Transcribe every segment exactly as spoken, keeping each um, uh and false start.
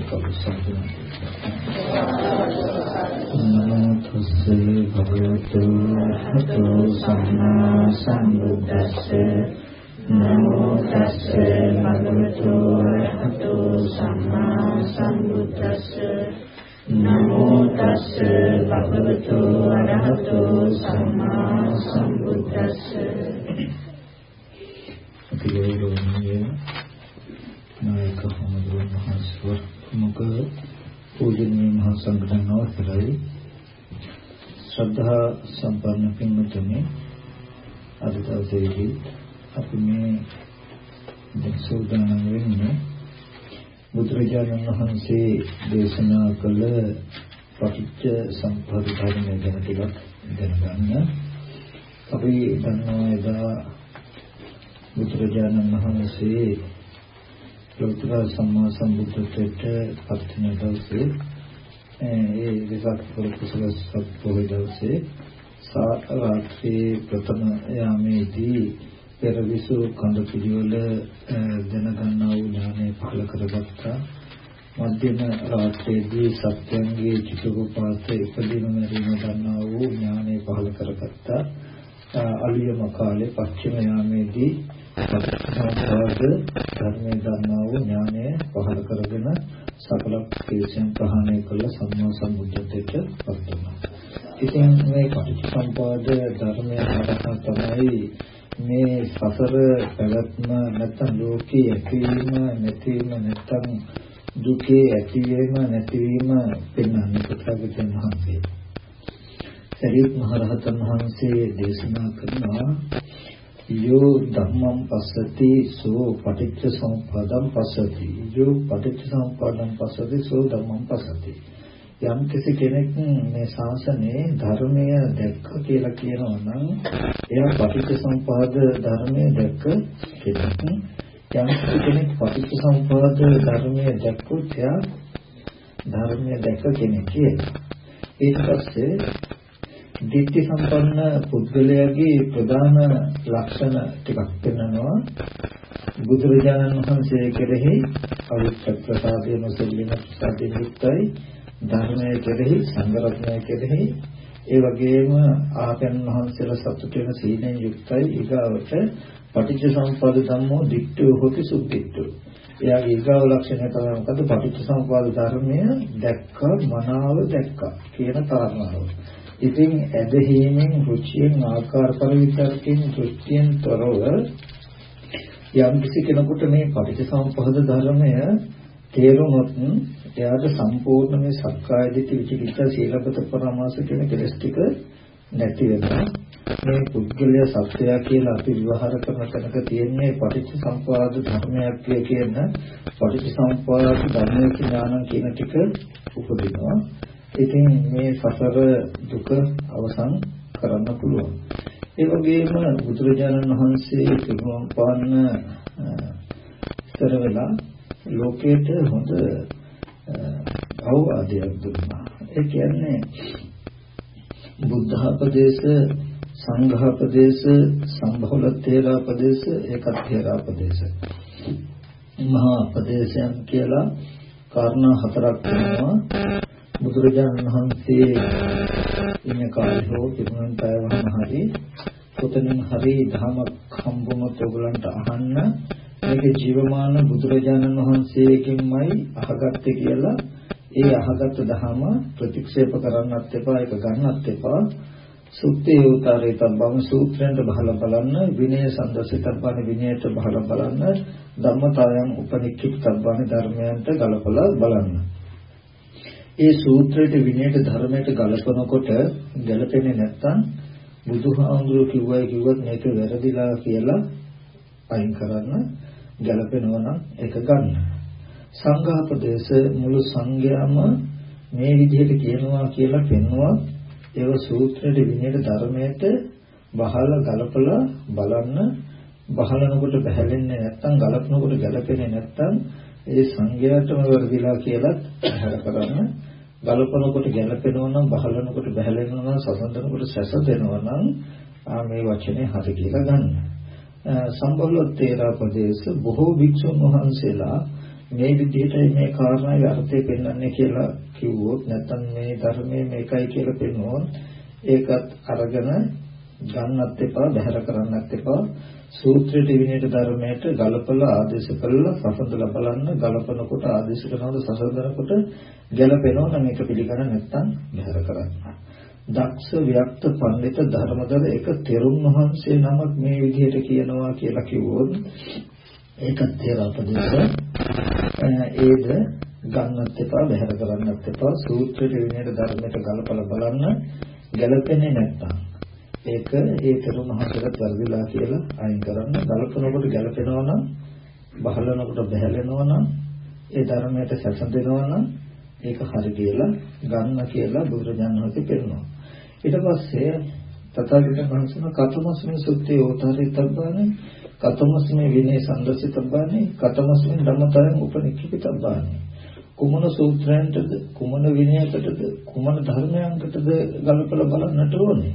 කවුසාදන නමෝ තස්සේ භගවතු හතෝ සම්මා සම්බුද්දස්සේ නමෝ තස්සේ භගවතු හතෝ සම්මා සම්බුද්දස්සේ නමෝ තස්සේ භගවතු අරහතෝ සම්මා සම්බුද්දස්සේ අතිගෞරවනීය නායක හමුදුන් මහස්වර මුක පූජනීය මහා සංඝරත්නය අවසරයි ශ්‍රද්ධා සම්පන්න පින්වතුනි අද දවසේදී අපි මේ දෙසෝදාන වෙන්නේ බුදුරජාණන් වහන්සේ දේශනා කළ පටිච්ච සමුප්පාද ධර්මය ගැන ටිකක් දැනගන්න. අපි දන්නවා එදා බුදුරජාණන් වහන්සේ ලෝතර සම්මා සම්බුද්ධත්වයට පත් වෙන දවසේ ඒ විසක් කුසල සප්පෝය දවසේ සාරාත්‍රී ප්‍රථම යාමේදී පෙරවිසු කඳ පිළිවෙල දැනගන්නා වූ ඥානය පහළ කරගත්තා. මධ්‍යම රාත්‍රියේදී සත්‍යංගේ චිතුපපාත ඉපදීම මැරීම ගන්නා වූ ඥානය පහළ කරගත්තා. අලියම කාලේ පස්චිම යාමේදී සත්‍යසංවාද ධර්මයේ ගන්නා වූ ඥානය පහළ කරගෙන සකල ක්ලේශයන් ප්‍රහාණය කළ සම්මා සම්බුද්ධත්වයට පත් වුණා. ඉතින් මේ පටිච්චසමුප්පාද ධර්මය හරහා තමයි මේ සසර පැවැත්ම නැත්නම් ලෝකයේ ඇතිවීම නැතිවීම නැත්නම් දුකේ ඇතිවීම නැතිවීම පෙන්වන්නේ පුත්‍රයන් වහන්සේ. සරියුත් මහ රහතන් වහන්සේ දේශනා කරනවා යෝ ධම්මං පස්සති සෝ පටිච්ච සමුප්පාදං පස්සති යෝ පටිච්ච සමුප්පාදං පස්සති සෝ ධම්මං පස්සති. යම් කෙනෙක් මේ ශාසනයේ ධර්මය දැක්ක කියලා කියනවා නම් එයා පටිච්ච සමුප්පාද ධර්මය දැක්ක කෙනෙක්. යම් කෙනෙක් පටිච්ච සමුප්පාද ධර්මය දැක්කොත් එයා ධර්මය දැක්ක කෙනෙක් කියලා. ඊට පස්සේ ditthi සම්පන්න පුද්ගලයාගේ ප්‍රධාන ලක්ෂණ ටිකක් පෙන්නනවා. බුදුරජාණන් වහන්සේ කෙරෙහි අවිච්ඡ ප්‍රසාදයෙන් නොසෙල්ලෙන ප්‍රසාදයෙන් යුක්තයි. ධර්මය කෙරෙහි සංඝ රත්නය කෙරෙහි ඒ වගේම ආපයන් වහන්සේලා සතුට වෙන සීලෙන් යුක්තයි. ඊගාවට පටිච්ච සමුප්පාද ධම්මෝ දිට්ඨෝ හොති සුද්ධිට්ඨෝ. එයාගේ ඊගාව ලක්ෂණය තමයි මොකද? පටිච්ච සමුප්පාද ධර්මය දැක්ක මනාව දැක්කා කියන කාරණාව. ඉතින් ඇදහිීමෙන් රුචියෙන් ආකාර පරිවිතරකෙන් දෘෂ්ටියෙන් තොරව යම් කිසි කෙනෙකුට මේ පටිච්ච සමුප්පාද ධර්මය තේරුනොත් එයාට සම්පූර්ණ මේ සක්කාය දිට්ඨි විචිකිච්ඡා සීලපත පරමාස කියන කෙලස් ටික නැති වෙනවා. මේ පුද්ගලයා සත්‍යය කියලා අපි විවහාර කරන තැනක තියෙන්නේ පටිච්ච සමුප්පාද ධර්මයක් කියන පටිච්ච සමුප්පාද ධර්මයේ ඥානං කියන ටික උපදිනවා. ඉතින් මේ සසර දුක අවසන් කරන්න පුළුවන්. ඒ වගේම බුදුරජාණන් වහන්සේ පිරුම් පාන්න ඉතර වෙලා ලෝකයට හොඳ අවවාදයක් දුන්නා. ඒ කියන්නේ බුද්ධාපදේශ, සංඝාපදේශ, සම්භවලත්තේරාපදේශ, ඒකත්තේරාපදේශ. මහා අපදේශයන් කියලා කාරණා හතරක් වෙනවා. බුදුරජාණන් වහන්සේ ඉන්න කාලේ හෝ පිරුණන් පයවහම හරි කොතනින් හරි ධර්මයක් හම්බුනොත් ඔයගලන්ට අහන්න මේක ජීවමාන බුදුරජාණන් වහන්සේගෙන්මයි අහගත්තේ කියලා ඒ අහගත්ත ධර්ම ප්‍රතික්ෂේප කරන්නත් එපා, ඒක ගන්නත් එපා. සුත්තේ උතරේ තබ්බම සූත්‍රයෙන් බහලා බලන්න, විනය සම්දසිතබ්බන විනයට බහලා බලන්න, ධම්මතාවයන් උපනික්ඛිත තබ්බන ධර්මයන්ට ගලපලා බලන්න. ඒ සූත්‍රයට විනයට ධර්මයට ගලපනකොට ගැලපෙන්නේ නැත්නම් බුදුහාමුදුරුවෝ කිව්වයි කිව්වත් මේක වැරදිලා කියලා අයින් කරන්න, ගැලපෙනවා නම් ඒක ගන්න. සංඝාපදේශ මුළු සංඝයාම මේ විදිහට කියනවා කියලා පෙන්වුවා. ඒව සූත්‍රයේ විනයට ධර්මයට බහලා ගලපලා බලන්න. බහලනකොට බහැලෙන්නේ නැත්නම් ගලපනකොට ගැලපෙන්නේ නැත්නම් ඒ සංඝයාටම වැරදිලා කියලා හැර කරන්න. ගලපනකොට ගැලපෙනවා නම් බහලනකොට බහැලෙනවා නම් සසඳනකොට සැසදෙනවා නම් ආ මේ වචනේ හරි කියලා ගන්න. සම්බවලත්තේරාපදේශ බොහෝ භික්ෂුන් වහන්සේලා මේ විදිහටයි මේ කාරණාවේ අර්ථය පෙන්වන්නේ කියලා කිව්වොත් නැත්නම් මේ ධර්මයේ මේකයි කියලා පෙන්වුවොත් ඒකත් අරගෙන ගන්නත් එපා බැහැර කරන්නත් එපා සූත්‍රයේ විනයට ධර්මයට ගලපලා ආදේශ කළා සසඳලා බලන්න ගලපනකොට ආදේශ කරනකොට සසඳනකොට ගැලපෙනවා නම් ඒක පිළිගන්න නැත්නම් බැහැර කරන්න. දක්ෂ ව්‍යක්ත පඬිත ධර්මදර එක තෙරුන් වහන්සේ නමක් මේ විදිහට කියනවා කියලා කිව්වොත් ඒකත් තේරපදේශ ඒද ගන්නත් එපා බැහැර කරන්නත් එපා සූත්‍රයේ විනයට ධර්මයට ගලපලා බලන්න ගැලපෙන්නේ නැත්නම් ඒක ඒ තෙරුන් වහන්සේට වැරදිලා කියලා අයින් කරන්න ගලපනකොට ගැලපෙනවා නම් බහලනකොට බැහැලෙනවා නම් ඒ ධර්මයට සැසඳෙනවා නම් ඒක හරි කියලා ගන්න කියලා බුදුරජාණන් වහන්සේ පෙන්නනවා. ඊට පස්සේ තථාගතයන් වහන්සේ කතමස්මේ සුත්තේ ඕතරිතබ්බානේ කතමස්මේ විනය සම්දසිතබ්බානේ කතමස්මේ ධම්මතරං උපනික්ඛිතබ්බානේ කුමන සූත්‍රයන්ටද කුමන විනයකටද කුමන ධර්මයන්කටද ගලපලා බලන්නට ඕනේ.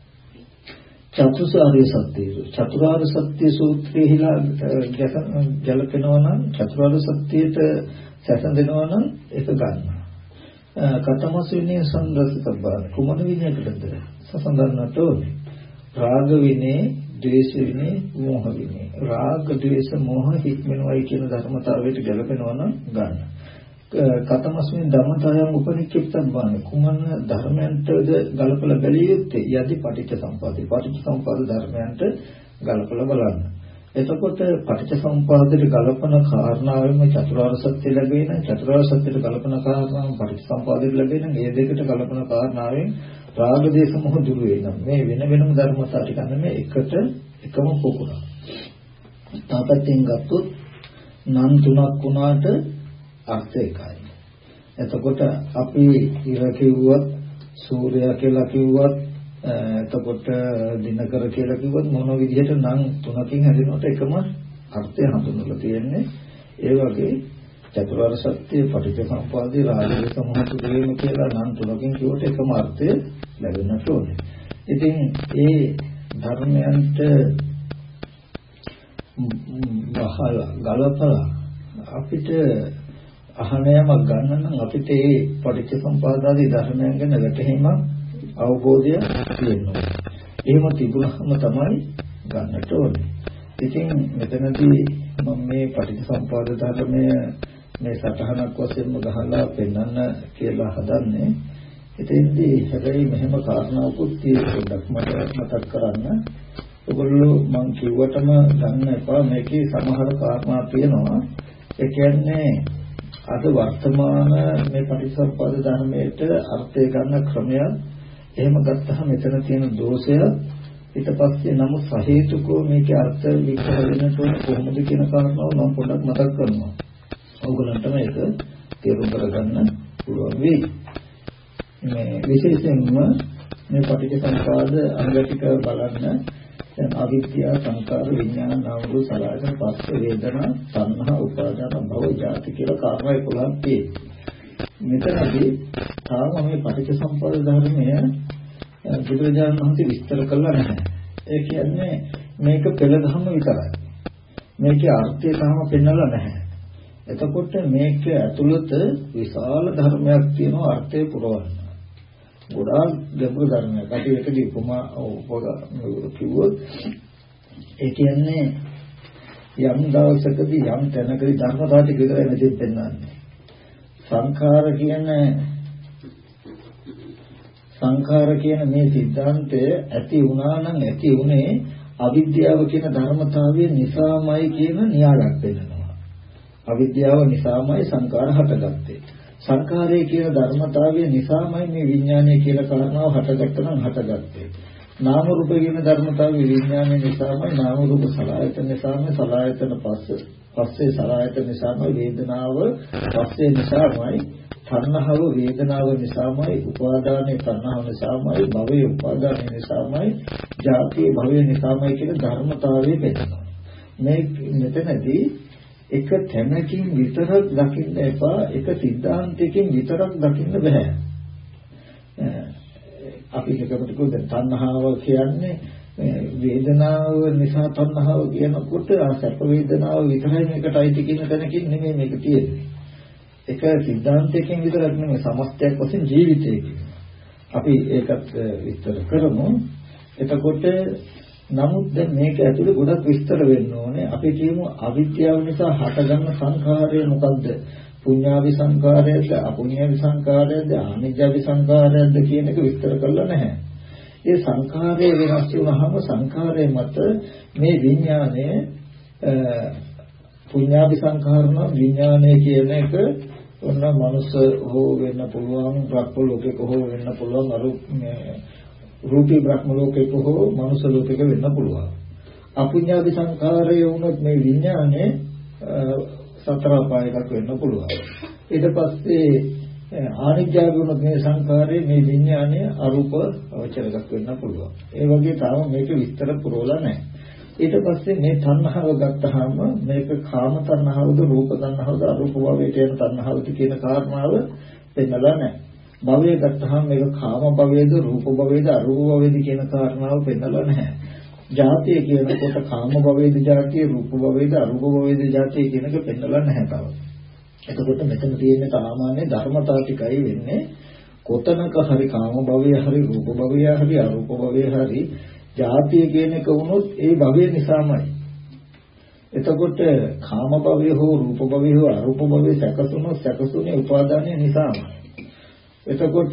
චතුරාර්ය සත්‍ය චතුරාර්ය සත්‍ය සූත්‍රයේලා ගැලපෙනවා නම් චතුරාර්ය සත්‍යයට සැසඳෙනවා නම් ඒක ගන්න. කතමස් විනය සම්දසිතබ්බාන කුමන විනයකටද සසඳන්නට ඕනේ. රාග විනය, ද්වේෂ විනය, මෝහ විනය. රාග, ද්වේෂ, මෝහ හික්මනවයි කියන ධර්මතාවයට ගැලපෙනවා නම් ගන්න. කතමස්මින් ධම්මතාවයන් උපනික්ඛිතබ්බාන කුමන ධර්මයන්ටද ගලපලා බැලිය යුත්තේ යදි පටිච්ච සම්පදාය පටිච්ච සම්පදාය ධර්මයන්ට ගලපලා බලන්න. එතකොට පටිච්ච සම්පදායට ගලපන කාරණාවෙම චතුරාර්ය සත්‍ය ලැබෙන චතුරාර්ය සත්‍යයට ගලපන කාරණාව පටිච්ච සම්පදායට ලැබෙන මේ දෙකට ගලපන කාරණාවෙන් රාග දේශ මොහ දුරු වෙනවා. මේ වෙන වෙනම ධර්මතා ටික නෙමෙයි එකට එකම පොකුණා. තාපයෙන් ගත්තොත් නම් තුනක් වුණාට අර්ථ එකයි. එතකොට අපි ඉර කිව්වත් සූර්යයා කියලා කිව්වත් එතකොට දිනකර කියලා කිව්වත් මොන විදිහට නම් තුනකින් හැදෙනවට එකම අර්ථය හඳුන්වලා තියෙන්නේ. ඒ වගේ චතුරාර්ය සත්‍ය පටිච්චසමුප්පාදේ රාජ්‍ය සමුහතු වීම කියලා නම් තුනකින් කිව්වට එකම අර්ථය ලැබෙන්නට ඕනේ. ඉතින් ඒ ධර්මයන්ට බහලා ගලපලා අපිට අහනයමක් ගන්න නම් අපිට මේ පටිච්චසමුපාදාදී ධර්මයන් ගැන වැටහීමක් අවබෝධය තියෙනවා. එහෙම තිබුණාම තමයි ගන්නට ඕනේ. ඉතින් මෙතනදී මම මේ පටිච්චසමුපාද ධර්මය මේ සතහනක් වශයෙන්ම ගහලා පෙන්වන්න කියලා හදන්නේ. ඉතින්දී හැබැයි මෙහෙම කාරණාවකුත් තියෙනවා මට මතක් කරන්න. ඔයගොල්ලෝ මම කිව්වටම ගන්න එපා මේකේ සමහර කාරණා තියෙනවා. ඒ කියන්නේ අද වර්තමාන මේ පටිච්චසමුප්පාද ධර්මයට අර්ථය ගන්න ක්‍රමය එහෙම ගත්තහම මෙතන තියෙන දෝෂය ඊට පස්සේ නම් සහේතුකව මේකේ අර්ථ විග්‍රහ වෙනකොට කොහොමද කියන කාරණාව මම පොඩ්ඩක් මතක් කරනවා. ඕගොල්ලන්ට මේක තේරුම් කරගන්න පුළුවන් වෙයි. මේ විශේෂයෙන්ම මේ පටිච්චසමුප්පාද අංගටික බලන්න දැන් අවිද්‍යාව සංකාර විඥාන නාම රූප සලආයතන පස්ස වේදනා සංහා උපාදාන භව ජාති කියලා කාරණා එකොළහක් තියෙනවා. මෙතනදී තාම මේ පටිච්චසමුප්පාද ධර්මය බුදුරජාණන් වහන්සේ විස්තර කළා නැහැ. ඒ කියන්නේ මේක පෙළදහම විතරයි. මේකේ අර්ථය තාම පෙන්වලා නැහැ. එතකොට මේක ඇතුළත විශාල ධර්මයක් තියෙනවා අර්ථය පුරවන්න. ගොඩාක් ගැඹුරු ධර්මයක්. අපි ඒකදී උපමා උපමා කිව්වොත් ඒ කියන්නේ යම් දවසකදී යම් තැනකදී ධර්මතාවට විතරයි මෙතෙන් පෙන්වන්නේ. සංඛාර කියන සංඛාර කියන මේ સિદ્ધාන්තය ඇති වුණා නම් ඇති උනේ අවිද්‍යාව කියන ධර්මතාවය නිසාමයි කියන න්‍යායක් දෙනවා. අවිද්‍යාව නිසාමයි සංඛාර හටගත්තේ. සංඛාරය කියන ධර්මතාවය නිසාමයි මේ විඥානය කියලා කාරණාව හටගත්තා නම් හටගත්තේ. නාම රූප කියන ධර්මතාවය විඥානය නිසාමයි නාම රූප සලආයතන නිසාමයි සලආයතන පස්ස පස්සේ සලආයතන නිසාමයි වේදනාව පස්සේ නිසාමයි තණ්හාව වේදනාව නිසාමයි උපාදානයේ තණ්හාව නිසාමයි භවයේ උපාදානය නිසාමයි ජාතිය භවය නිසාමයි කියන ධර්මතාවය පෙන්නනවා. මේ මෙතනදී එක තැනකින් විතරක් දකින්න එපා එක සිද්ධාන්තයකින් විතරක් දකින්න බෑ. අපි හිතකට කිව්වොත් තණ්හාව කියන්නේ වේදනාව නිසා තණ්හාව කියනකොට ආ සැප වේදනාව විතරයි මේකට අයිති කියන තැනකින් නෙමෙයි මේක තියෙන්නේ. එක සිද්ධාන්තයකින් විතරක් නෙමෙයි සමස්තයක් වශයෙන් ජීවිතය කියන්නේ. අපි ඒකත් විස්තර කරමු. එතකොට නමුත් දැන් මේක ඇතුලේ ගොඩක් විස්තර වෙන්න ඕනේ. අපි කියමු අවිද්‍යාව නිසා හටගන්න සංඛාරය මොකද්ද? පුඤ්ඤාවි සංඛාරයද, අපුඤ්ඤාවි සංඛාරයද, ආනිජ්ජාවි සංඛාරයද කියන එක විස්තර කරලා නැහැ. ඒ සංඛාරය වෙනස් වුනහම සංඛාරය මත මේ විඥානය පුඤ්ඤාවි සංඛාරන විඥානය කියන එක ඔන්න මනුස්ස හෝ වෙන්න පුළුවන්, බ්‍රහ්ම ලෝකයක හෝ වෙන්න පුළුවන්, අරුප රූපී බ්‍රහ්ම ලෝකයක හෝ මනුස්ස ලෝකයක වෙන්න පුළුවන්. අපුඤ්ඤාවි සංඛාරය වුණොත් මේ විඥානය සතර අපායකට වෙන්න පුළුවන්. ඊට පස්සේ ආනිජ්ජා වුණොත් මේ සංඛාරයේ මේ විඥානය අරූප අවචරයක් වෙන්න පුළුවන්. ඒ වගේ තාම මේක විස්තර පුරවලා නැහැ. ඊට පස්සේ මේ තණ්හාව ගත්තාම මේක කාම තණ්හාවද, රූප තණ්හාවද, අරූප භවයට යන තණ්හාවද කියන කාරණාව පෙන්නලා නැහැ. භවය ගත්තාම මේක කාම භවයේද, රූප භවයේද, අරූප භවයේද කියන කාරණාව පෙන්නලා නැහැ. ජාතිය කියනකොට කාම භවයේද ජාතිය, රූප භවයේද, අරූප භවයේද ජාතිය කියන එක පෙන්නලා නැහැ තාම. එතකොට මෙතන තියෙන සාමාන්‍ය ධර්මතාව ටිකයි වෙන්නේ. කොතනක හරි කාම භවය හරි, රූප භවය හරි, අරූප භවය හරි ජාතිය කියන එක වුණොත් ඒ භවය නිසාමයි. එතකොට කාම භවය හෝ රූප භවය හෝ අරූප භවය සැකසුනොත් සැකසුනේ උපාදානය නිසාමයි. එතකොට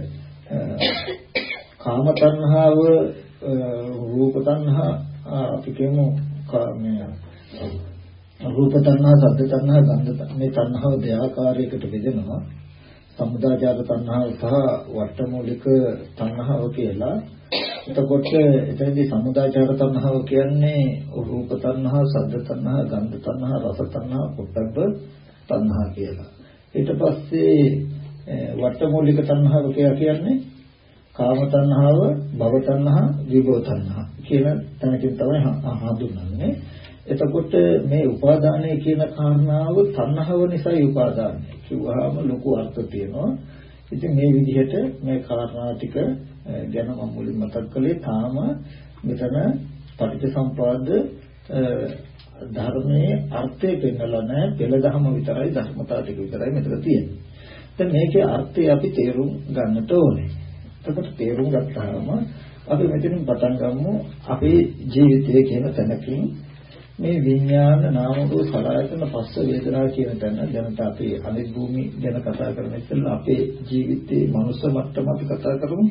කාම තණ්හාව, රූප තණ්හා, අපි කියමු කාමයේ රූප තණ්හා, ශබ්ද තණ්හා, ගන්ධ මේ තණ්හාව දෙආකාරයකට බෙදෙනවා. සමුදාචාර තණ්හාව සහ වට්ටමූලික තණ්හාව කියලා. එතකොට එතනදී සමුදාචාර තණ්හාව කියන්නේ රූප තණ්හා, ශබ්ද තණ්හා, ගන්ධ තණ්හා, රස තණ්හා, පොට්ටබ්බ තණ්හා කියලා. ඊට පස්සේ වට්ටමූලික තණ්හාව කියන්නේ කාම තණ්හාව, භව තණ්හා, විභව තණ්හා කියන තැනකින් තමයි හඳුන්වන්නේ. එතකොට මේ උපාදානය කියන කාරණාව තණ්හාව නිසායි උපාදානය කිව්වහම ලොකු අර්ථ තියෙනවා. ඉතින් මේ විදිහට මේ කාරණා ටික ගැන මම මුලින් මතක් කළේ තාම මෙතන පටිච්චසමුප්පාද ධර්මයේ අර්ථය පෙන්නලා නැහැ. පෙළ දහම විතරයි, ධර්මතාව ටික විතරයි මෙතන තියෙන්නේ. දැන් මේකේ අර්ථය අපි තේරුම් ගන්නට ඕනේ. එතකොට තේරුම් ගත්තාම අපි මෙතනින් පටන් ගමු අපේ ජීවිතය කියන තැනකින් මේ විඥාන නාම රූප සලආයතන පස්ස වේදනා කියන තැන දැනට අපි අනිත් භූමි ගැන කතා කරන ඉස්සෙල්ලා අපේ ජීවිතයේ මනුස්ස මට්ටම අපි කතා කරමු.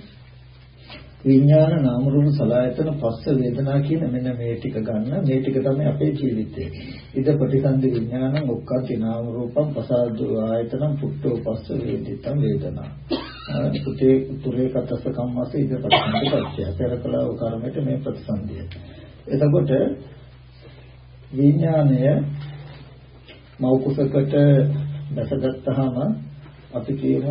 විඥාන නාම රූප සලආයතන පස්ස වේදනා කියන මෙන්න මේ ටික ගන්න. මේ ටික තමයි අපේ ජීවිතය. ඉද ප්‍රතිසන්දි විඥානං ඔක්කාති නාම රූපං පසාදු ආයතනං පුට්ඨෝ පස්ස වේදිතං වේදනා. පුතේ උතුරේ කතස්ස කම්මස්ස ඉද ප්‍රතිසන්දි පච්චය. පෙරකලාව කර්මයට මේ ප්‍රතිසන්දිය. එතකොට විඥානය මව කුසකට දැසගත්තාම අපි කියමු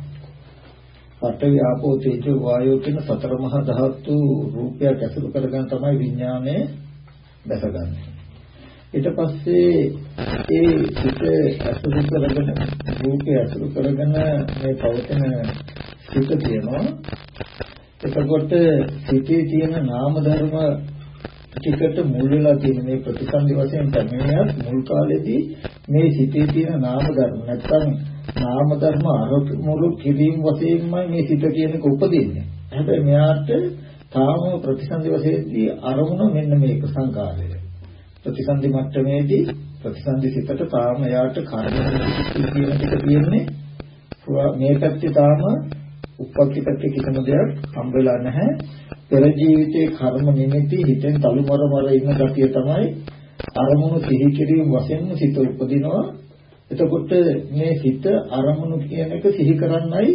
පඨවි ආපෝ තේජෝ වායෝ කියන සතර මහා ධාතු රූපයක් ඇසුරු කරගෙන තමයි විඥානය දැසගන්නේ. ඊට පස්සේ ඒ සිත ඇසුරු කරගෙන රූපය ඇසුරු කරගෙන මේ පවතින සිත තියෙනවා. එතකොට සිතේ තියෙන නාම ධර්ම ටිකට මුල් වෙලා තියෙන මේ ප්‍රතිසන්දි වශයෙන් පැමිණියත් මුල් කාලෙදී මේ සිතේ තියෙන නාම ධර්ම නැත්නම් නාම ධර්ම අරමුණු කිරීම වශයෙන්මයි මේ සිත කියන එක උපදින්නේ. හැබැයි මෙයාට තාම ප්‍රතිසන්දි වශයෙන්දී අරමුණ මෙන්න මේක සංකාරය. ප්‍රතිසන්දි මට්ටමේදී ප්‍රතිසන්දි සිතට තාම එයාට කර්ම කියන එක තියෙන්නේ. මේ පැත්තේ තාම උපපත්ති පැත්තේ කිසිම දෙයක් හම්බෙලා නැහැ. පෙර ජීවිතයේ කර්ම නිමිති හිතෙන් තලුමර මර ඉන්න ගතිය තමයි අරමුණු සිහි කිරීම වශයෙන් සිත උපදිනවා. එතකොට මේ සිත අරමුණු කියන එක සිහි කරන්නයි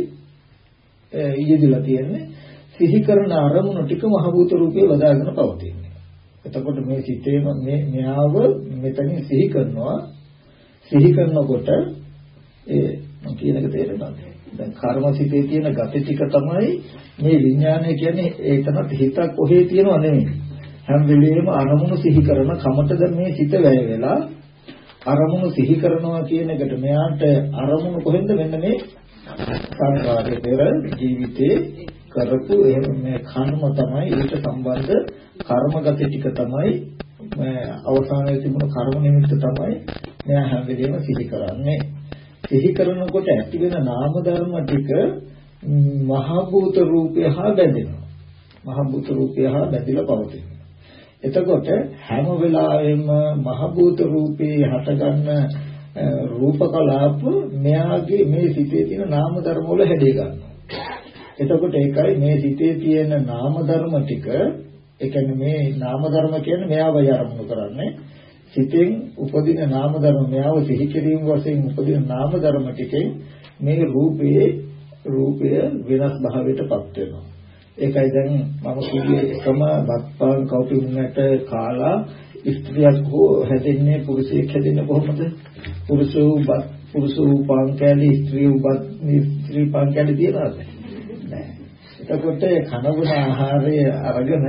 යෙදලා තියෙන්නේ. සිහි කරන අරමුණු ටික මහ භූත රූපේ වදාගෙන පවතින්නේ. එතකොට මේ සිතේම මේ න්යාව මෙතනින් සිහි කරනවා. සිහි කරනකොට ඒ මම කියන එක තේරෙනවද? දැන් කර්ම සිතේ තියෙන gati ටික තමයි මේ විඥානය කියන්නේ. ඒකනත් හිතක් කොහේ තියෙනව නෙමෙයි. හැම වෙලෙම අරමුණු සිහි කරන කමතද මේ සිත වැය වෙලා අරමුණු සිහි කරනවා කියන එකට මෙයාට අරමුණු කොහෙන්ද මෙන්න මේ සංකාරයේ පෙර ජීවිතේ කරපු එහෙම මේ කර්ම තමයි ඊට සම්බන්ධ කර්මගත ටික තමයි අවසානයේ තිබුණු කර්ම නිමිත්ත තමයි මෙයා හැම වෙලේම සිහි කරන්නේ. සිහි කරනකොට ඇති වෙන නාම ධර්ම ටික මහ භූත රූපය හා බැඳෙනවා. මහ භූත රූපය හා බැඳිලා පවතිනවා. එතකොට හැම වෙලාවෙම මහ භූත රූපේ හටගන්න රූප කලාප මෙයාගේ මේ සිතේ තියෙන නාම ධර්ම වල හැදේ ගන්නවා. එතකොට ඒකයි මේ සිතේ තියෙන නාම ධර්ම ටික, ඒ කියන්නේ මේ නාම ධර්ම කියන්නේ මෙයාව යරමුණු කරන්නේ. සිතෙන් උපදින නාම ධර්ම මෙයාව සිහි කිරීම වශයෙන් උපදින නාම ධර්ම ටිකෙන් මේ රූපයේ රූපය වෙනස් භාවයටපත් වෙනවා. ඒකයි දැන් මම කිව්වේ එකම බත්පාන් කවුරුන්නට කාලා ස්ත්‍රියක් හෝ හැදෙන්නේ පුරුෂයෙක් හැදෙන්නේ කොහොමද? පුරුෂෝ බත් පුරුෂෝ පාන් කැලේ ස්ත්‍රියෝ බත් ස්ත්‍රී පාන් කැලේ තියනවාද? නෑ. එතකොට කනබුන ආහාරය අරගෙන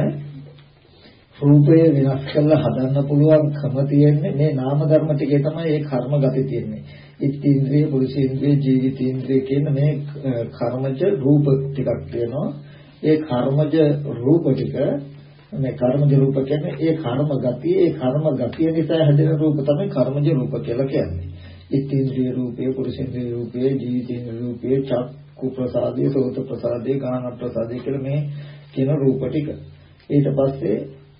රූපය වෙනස් කරලා හදන්න පුළුවන්කම තියෙන්නේ මේ නාම ධර්ම ටිකේ තමයි ඒ කර්ම ගති තියෙන්නේ. ඉත්ත්‍ේන්ද්‍රිය, පුරුෂේන්ද්‍රිය, ජීවිතේන්ද්‍රිය කියන මේ කර්මජ රූප ටිකක් තියෙනවා. ඒ කර්මජ රූප ටික මේ කර්මජ රූප කියන්නේ ඒ කර්ම ගතිය, ඒ කර්ම ගතිය නිසා හැදෙන රූප තමයි කර්මජ රූප කියලා කියන්නේ. ඉත්ත්‍ේන්ද්‍රිය රූපය, පුරුෂේන්ද්‍රිය රූපය, ජීවිතේන්ද්‍රිය රූපය, චක්කු ප්‍රසාදය, සෝත ප්‍රසාදය, ගාන ප්‍රසාදය කියලා මේ කියන රූප ටික. ඊට පස්සේ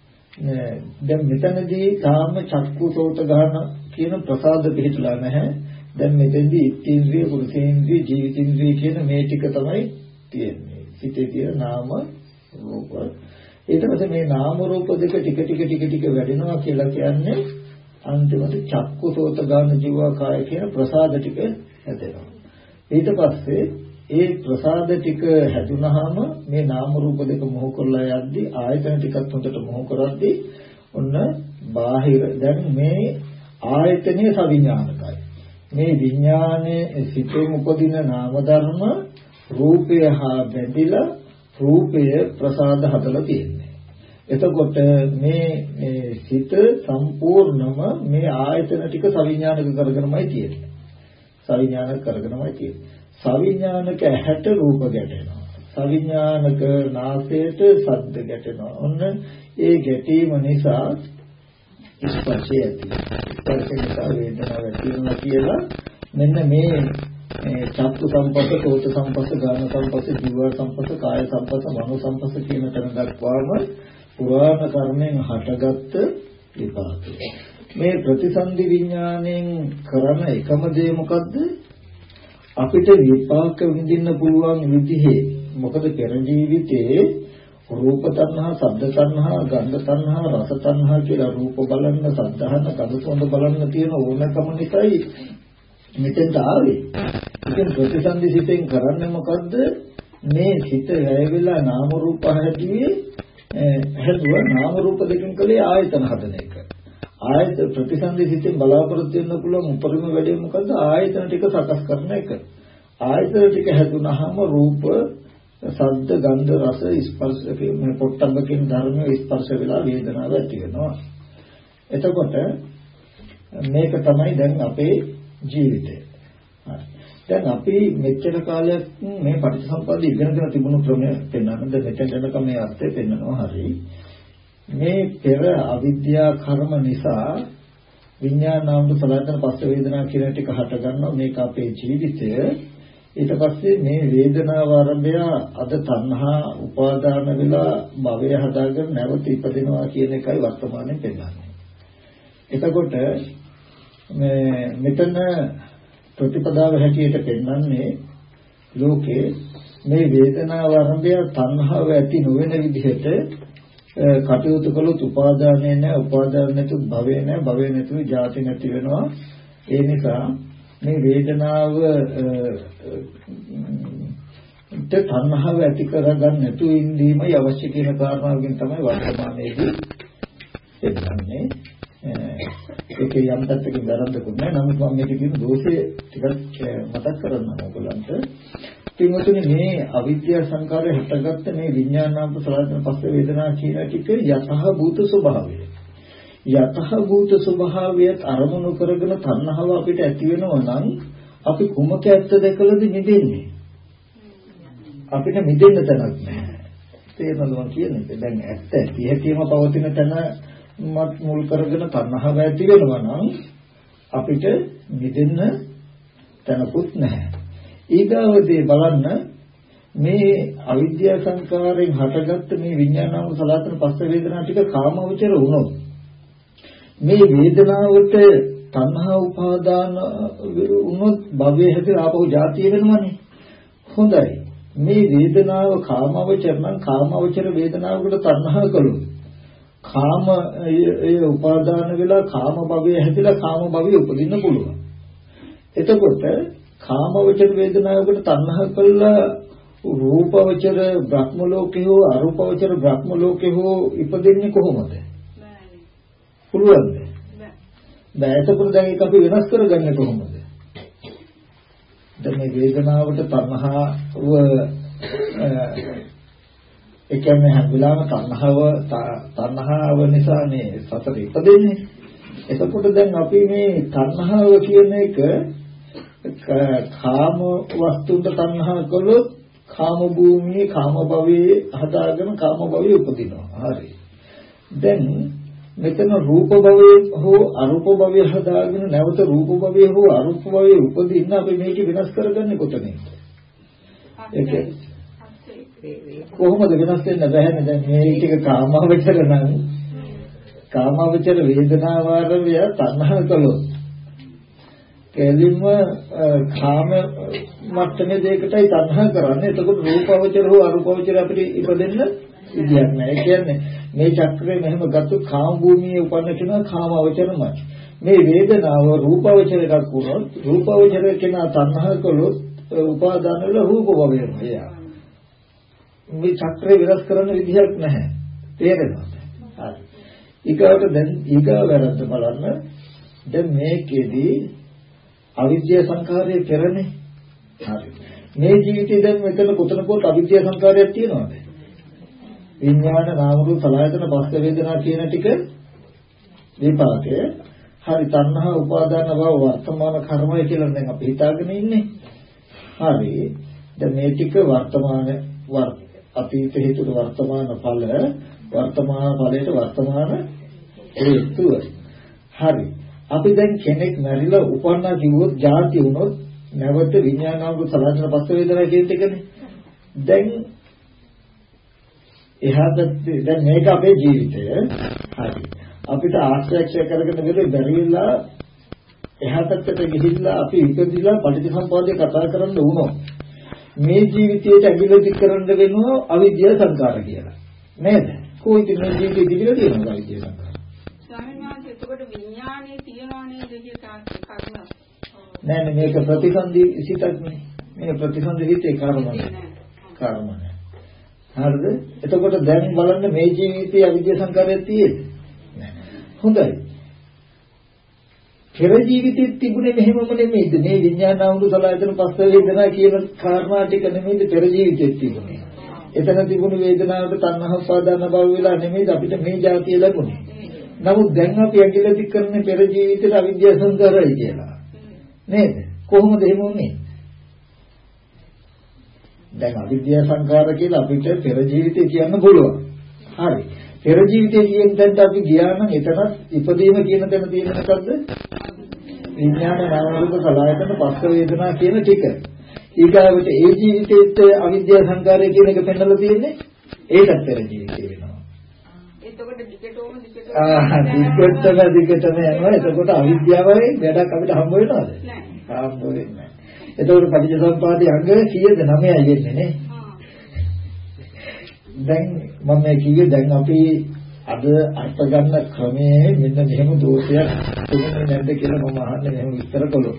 දැන් මෙතනදී තාම චක්කු සෝත ගාන කියන ප්‍රසාද පිළිතුලා නැහැ. දැන් මෙතෙන්දී ඉත්ත්‍ේන්ද්‍රිය, පුරුෂේන්ද්‍රිය, ජීවිතේන්ද්‍රිය කියන මේ ටික තමයි තියෙන්නේ. සිතේ තියෙන නාම රූප. ඊට පස්සේ මේ නාම රූප දෙක ටික ටික ටික ටික වැඩෙනවා කියලා කියන්නේ අන්තිමට චක්කු සෝත ගාන ජීවා කාය කියන ප්‍රසාද ටික හැදෙනවා. ඊට පස්සේ ඒ ප්‍රසාද ටික හැදුනහම මේ නාම රූප දෙක මොහු කරලා යද්දී ආයතන ටිකත් හොඳට මොහු කරද්දී ඔන්න බාහිර දැන් මේ ආයතනීය සවිඥානිකයි. මේ විඥානයේ සිතෙන් උපදින නාම ධර්ම රූපය හා බැඳිලා රූපය ප්‍රසාද හදලා තියෙන්නේ. එතකොට මේ මේ සිත සම්පූර්ණම මේ ආයතන ටික සවිඥානික කරගෙනමයි තියෙන්නේ. සවිඥානික කරගෙනමයි තියෙන්නේ. සවිඥානික ඇහැට රූප ගැටෙනවා. සවිඥානික නාසයට ශබ්ද ගැටෙනවා. ඔන්න ඒ ගැටීම නිසා ස්පර්ශය ඇති. ස්පර්ශ නිසා වේදනාව ඇති වෙනවා කියලා මෙන්න මේ චක්කු සම්පස්ස, සෝත සම්පස්ස, ගාන සම්පස්ස, ජීව සම්පස්ස, කාය සම්පස්ස, මනෝ සම්පස්ස කියන තැන දක්වාම පුරාණ කර්මයෙන් හටගත්ත විපාකය. මේ ප්‍රතිසන්දි විඥාණයෙන් කරන එකම දේ මොකද්ද? අපිට විපාක විඳින්න පුළුවන් විදිහේ මොකද පෙර ජීවිතයේ රූප තණ්හා, ශබ්ද තණ්හා, ගන්ධ තණ්හා, රස තණ්හා කියලා රූප බලන්න, සද්ධාහන, ගඳ සුවඳ බලන්න තියෙන ඕනකම නිසායි මෙතෙන්ට ආවේ. ඉතින් ප්‍රතිසන්දි සිතෙන් කරන්නේ මොකද්ද? මේ සිත වැය වෙලා නාම රූප හැදුවේ හැදුවා නාම රූප දෙකෙන් කලේ ආයතන හදන එක. ආයත ප්‍රතිසන්දි සිතෙන් බලාපොරොත්තු වෙන්න පුළුවන් උපරිම වැඩේ මොකද්ද? ආයතන ටික සකස් කරන එක. ආයතන ටික හැදුනහම රූප, ශබ්ද, ගන්ධ, රස, ස්පර්ශ කියන පොට්ටබ්බ කියන ධර්මයේ ස්පර්ශ වෙලා වේදනාව ඇති වෙනවා. එතකොට මේක තමයි දැන් අපේ ජීවිතය. හරි. දැන් අපි මෙච්චර කාලයක් මේ පටිච්චසමුප්පාද ඉගෙනගෙන තිබුණු ක්‍රමය පෙන්වන්නද මෙතන යනකම් මේ අර්ථය පෙන්වනවා. හරි. මේ පෙර අවිද්‍යා කර්ම නිසා විඥානාම සලආයතන පස්ස වේදනා කියන ටික හට ගන්නවා. මේක අපේ ජීවිතය. ඊට පස්සේ මේ වේදනාව ආරම්භය අද තණ්හා උපාදාන වෙලා භවය හදාගෙන නැවත ඉපදිනවා කියන එකයි වර්තමානයේ පෙන්වන්නේ. එතකොට මේ මෙතන ප්‍රතිපදාව හැටියට පෙන්වන්නේ ලෝකේ මේ වේදනාව ආරම්භය තණ්හාව ඇති නොවන විදිහට කටයුතු කළොත් උපාදානය නැහැ, උපාදාන නැතු භවය නැහැ, භවය නැතු ජාති නැති වෙනවා. ඒ නිසා මේ වේදනාව ට තණ්හාව ඇති කරගන්න නැතු ඉඳීමයි අවශ්‍ය කියන කාරණාවකින් තමයි වර්තමානයේදී එන්නේ. ඒකේ යම් පැත්තකින් වැරද්දකුත් නැහැ. නමුත් මම මේකේ තියෙන දෝෂය ටිකක් මතක් කරගන්නවා ඔයගොල්ලන්ට. පින්වතුනි මේ අවිද්‍යා සංකාරය හටගත්ත මේ විඥානාම සලආයතන පස්ස වේදනා කියන ටික යතහ භූත ස්වභාවය. යතහ භූත ස්වභාවයත් අරමුණු කරගෙන තණ්හාව අපිට ඇති වෙනවා නම් අපි කුමක ඇත්ත දැකලාද නිදෙන්නේ? අපිට මිදෙන්න තැනක් නැහැ. තේරෙනවද මම කියන්නේ? දැන් ඇත්ත ඇති හැටිම පවතින තැන මුල් කරගෙන තණ්හාව ඇති වෙනවා නම් අපිට මිදෙන්න තැනකුත් නැහැ. ඊගාවදී බලන්න මේ අවිද්‍යා සංකාරයෙන් හටගත්ත මේ විඥානාම සලආතන පස්ස වේදනා ටික කාමවචර වුණොත් මේ වේදනාවට තණ්හා උපාදාන වුණොත් භවයේ හැදලා ආපහු ජාතිය වෙනවනේ. හොඳයි. මේ වේදනාව කාමවචර නම් කාමවචර වේදනාවකට තණ්හා කළොත් කාම ඒ උපාදාන වෙලා කාම භවයේ හැදලා කාම භවයේ උපදින්න පුළුවන්. එතකොට කාමවචර වේදනාවකට තණ්හා කළා රූපවචර බ්‍රහ්ම ලෝකේ හෝ අරූපවචර බ්‍රහ්ම ලෝකේ හෝ ඉපදෙන්නේ කොහොමද? පුළුවන්ද? බෑ. එතකොට දැන් ඒක අපි වෙනස් කරගන්නේ කොහොමද? දැන් මේ වේදනාවට තණ්හාව ඒ කියන්නේ හැම වෙලාවෙම තණ්හාව තණ්හාව නිසා මේ සතර ඉපදෙන්නේ. එතකොට දැන් අපි මේ තණ්හාව කියන එක කාම වස්තුන්ට තණ්හා කළොත් කාම භූමියේ කාම භවයේ හදාගෙන කාම භවයේ උපදිනවා. හරි. දැන් මෙතන රූප භවයේ හෝ අරූප භවයේ හදාගෙන නැවත රූප භවයේ හෝ අරූප භවයේ උපදින්න අපි මේක වෙනස් කරගන්නේ කොතනින්ද? ඒක කොහොමද වෙනස් වෙන්න බැහැ දැන් මේ ටික කාමාවචර නම් කාමාවචර වේදනාව ආරම්භය තණ්හා කළොත් කෙලින්ම කාම මට්ටමේ දෙයකටයි තණ්හා කරන්නේ. එතකොට රූපවචර හෝ අරූපවචර අපිට ඉපදෙන්න විදියක් නැහැ. ඒ කියන්නේ මේ චක්‍රය මෙහෙම ගත්තොත් කාම භූමියේ උපන්න කෙනා කාමවචරමයි. මේ වේදනාව රූපවචර එකක් වුණොත් රූපවචර කෙනා තණ්හා කළොත් උපාදාන වල රූප භවයමයි. මේ චක්‍රය වෙනස් කරන්න විදියක් නැහැ. තේරෙනවද? හරි. ඊගාවට දැන් ඊගාව වැරද්ද බලන්න. දැන් මේකෙදී අවිද්‍යා සංඛාරය කරන්නේ. හරි. මේ ජීවිතේ දැන් මෙතන කොතනකවත් අවිද්‍යා සංඛාරයක් තියෙනවද? විඥාන නාම රූප සලආයතන පස්ස වේදනා කියන ටික විපාකය. හරි. තණ්හා උපාදාන භව වර්තමාන කර්මය කියලා දැන් අපි හිතාගෙන ඉන්නේ. හරි. දැන් මේ ටික වර්තමාන වර්ත අතීත හේතුක වර්තමාන ඵල වර්තමාන ඵලයට වර්තමාන හේතුව. හරි. අපි දැන් කෙනෙක් මැරිලා උපන්නා කිව්වොත් ජාති වුණොත් නැවත විඥානාවක සලආයතන පස්ස වේදනා කියන එකනේ. දැන් එහාට දැන් මේක අපේ ජීවිතය. හරි. අපිට ආශ්‍රය කරගෙන ඉඳලා බැරිලා එහාටට ගිහිල්ලා අපි ඉපදිලා පටිච්චසමුප්පාදේ කතා කරන්න වුණොත් මේ ජීවිතයට ඇඟිලි කරන්න වෙනවා අවිද්‍යා සංකාර කියලා. නේද? කොයි කෙනෙක් ජීවිතේ දිවිලා තියෙනවද අවිද්‍යා සංකාර? ස්වාමීන් වහන්සේ එතකොට විඥානේ තියනවා නේද කියලා කරුණා. නෑ නෑ මේක ප්‍රතිසන්දි සිතක් නේ. මේ ප්‍රතිසන්දි හිතේ කර්මනේ. කර්මනේ. හරිද? එතකොට දැන් බලන්න මේ ජීවිතයේ අවිද්‍යා සංකාරයක් තියෙද? නෑ. හොඳයි. පෙර ජීවිතෙත් තිබුණේ මෙහෙමම නෙමෙයිද? මේ විඥානාවුරු සලආයතන පස්ස වේදනා කියන කාරණා ටික නෙමෙයිද පෙර ජීවිතෙත් තිබුණේ. එතන තිබුණු වේදනාවට තණ්හා උපාදාන භව වෙලා නෙමෙයිද අපිට මේ જાතිය ලැබුණේ. නමුත් දැන් අපි ඇඟිලි කරන්නේ පෙර ජීවිතේ අවිද්‍යා සංකාරයි කියලා. නේද? කොහොමද එහෙම වුනේ? දැන් අවිද්‍යා සංකාර කියලා අපිට පෙර ජීවිතේ කියන්න පුළුවන්. හරි. පෙර ජීවිතේ කියන තැනට අපි ගියා නම් එතනත් ඉපදීම කියන තැන තියෙන මොකද්ද? විඥාන නාම රූප සලආයතන පස්ස වේදනා කියන ටික. ඊගාවට ඒ ජීවිතේත් අවිද්‍යා සංකාරය කියන එක පෙන්නලා තියෙන්නේ ඒකත් පෙර ජීවිතේ වෙනවා. එතකොට දිගටම දිගටම ආ දිගටම දිගටම යනවා. එතකොට අවිද්‍යාවයි වැඩක් අපිට හම්බ වෙනවද? නෑ. හම්බ වෙන්නේ නෑ. එතකොට පටිච්චසමුප්පාදයේ අංග කීයද? නවයයි වෙන්නේ නේ. දැන් මම මේ කිව්වේ දැන් අපි අද අර්ථ ගන්න ක්‍රමයේ මෙන්න මෙහෙම දෝෂයක් තියෙන්නේ නැද්ද කියලා මම අහන්නේ මෙහෙම විස්තර කළොත්.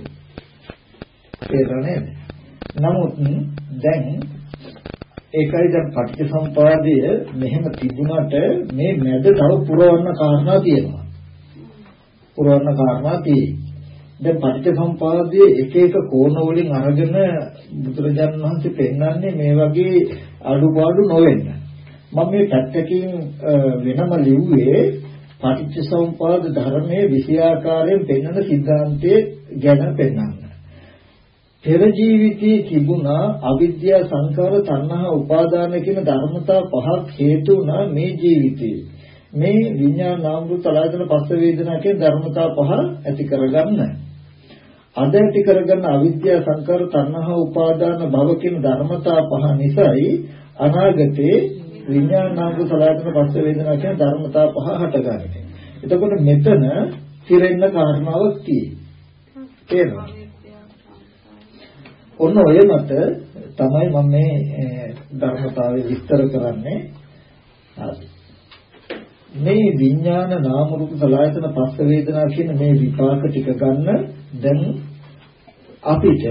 ඒකනේ. නමුත් දැන් ඒකයි දැන් පටිච්චසමුපාදය මෙහෙම තිබුණාට මේ මැද තව පුරවන්න කාරණා තියෙනවා. පුරවන්න කාරණා තියෙයි. දැන් පටිච්චසමුපාදයේ එක එක කෝණ වලින් අරගෙන බුදුරජාණන් වහන්සේ පෙන්නන්නේ මේ වගේ අඩුපාඩු නොවෙන්න. මම මේ පැත්තකින් වෙනම ලිව්වේ පටිච්චසමුපාද ධර්මයේ විෂයාකාරයෙන් පෙන්වන સિદ્ધාන්තයේ ගැන පෙන්වන්න. පෙර ජීවිතයේ තිබුණා අවිද්‍යා සංකාර තණ්හා උපාදාන කියන ධර්මතා පහක් හේතු වුණා මේ ජීවිතේ. මේ විඥාන නාම රූප සලආයතන පස්ස වේදනා කියන ධර්මතා පහ ඇති කරගන්න. අද ඇති කරගන්න අවිද්‍යා සංකාර තණ්හා උපාදාන භව කියන ධර්මතා පහ නිසායි අනාගතේ විඥාන නාම රූප සලආයතන පස්ස වේදනා කියන ධර්මතා පහ හටගන්නේ. එතකොට මෙතන තිරෙන්න කාරණාවක් තියෙනවා. තේරෙනවද? ඔන්න ඔය මත තමයි මම මේ ධර්මතාවය විස්තර කරන්නේ. මේ විඥාන නාම රූප සලආයතන පස්ස වේදනා කියන මේ විපාක ටික ගන්න දැන් අපිට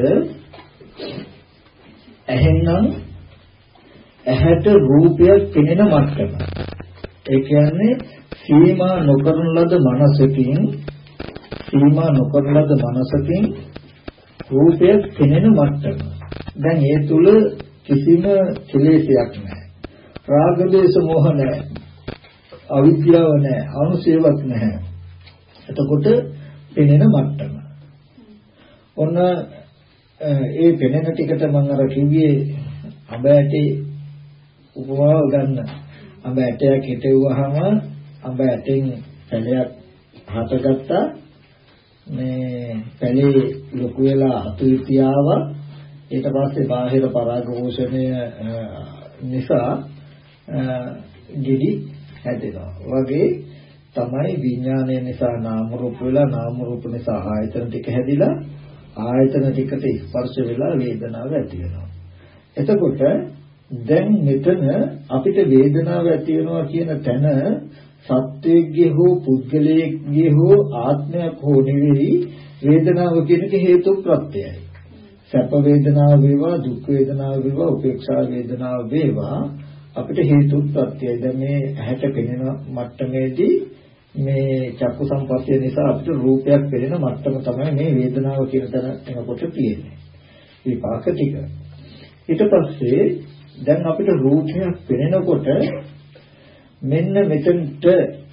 ඇහෙන්නම් ඇහැට රූපයක් පෙනෙන මට්ටම. ඒ කියන්නේ සීමා නොකරන ලද මනසකින් සීමා නොකරන ලද මනසකින් රූපයක් පෙනෙන මට්ටම. දැන් ඒ තුල කිසිම කෙලෙසයක් නැහැ. රාග දේශ මොහ නැහැ. අවිද්‍යාව නැහැ. අනුසේවක් නැහැ. එතකොට පෙනෙන මට්ටම. ඔන්න ඒ පෙනෙන ටිකට මම අර කිව්වේ අඹ ඇටේ උපමාව ගන්න. අඹ ඇටයක් හිටෙව්වහම අඹ ඇටෙන් පැලයක් හටගත්තා. මේ පැලේ ලොකු වෙලා අතුරුටි ආවා. ඊට පස්සේ බාහිර පරාග පෝෂණය නිසා ගෙඩි හැදෙනවා. වගේ තමයි විඥානය නිසා නාම රූප වෙලා නාම රූප නිසා ආයතන ටික හැදිලා ආයතන ටිකට ස්පර්ශ වෙලා වේදනාව ඇති වෙනවා. එතකොට දැන් මෙතන අපිට වේදනාව ඇති වෙනවා කියන තැන සත්‍යයේ හෝ පුද්ගලයේ හෝ ආත්මයක් හෝ නෙවෙයි වේදනාව කියන එක හේතු ප්‍රත්‍යයයි. සැප වේදනාව වේවා දුක් වේදනාව වේවා උපේක්ෂා වේදනාව වේවා අපිට හේතු ප්‍රත්‍යයයි. දැන් මේ ඇහැට පෙනෙන මට්ටමේදී මේ චක්කු සම්පස්ය නිසා අපිට රූපයක් පෙනෙන මට්ටම තමයි මේ වේදනාව කියන තැන එනකොට තියෙන්නේ. විපාක ටික. ඊට පස්සේ දැන් අපිට රූපයක් පෙනෙනකොට මෙන්න මෙතනට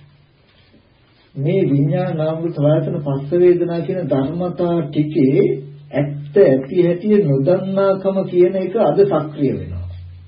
මේ විඤ්ඤාණ නාම රූප සලආයතන පස්ස වේදනා කියන ධර්මතා ටිකේ ඇත්ත ඇති හැටි නොදන්නාකම කියන එක අද සක්‍රිය වෙනවා.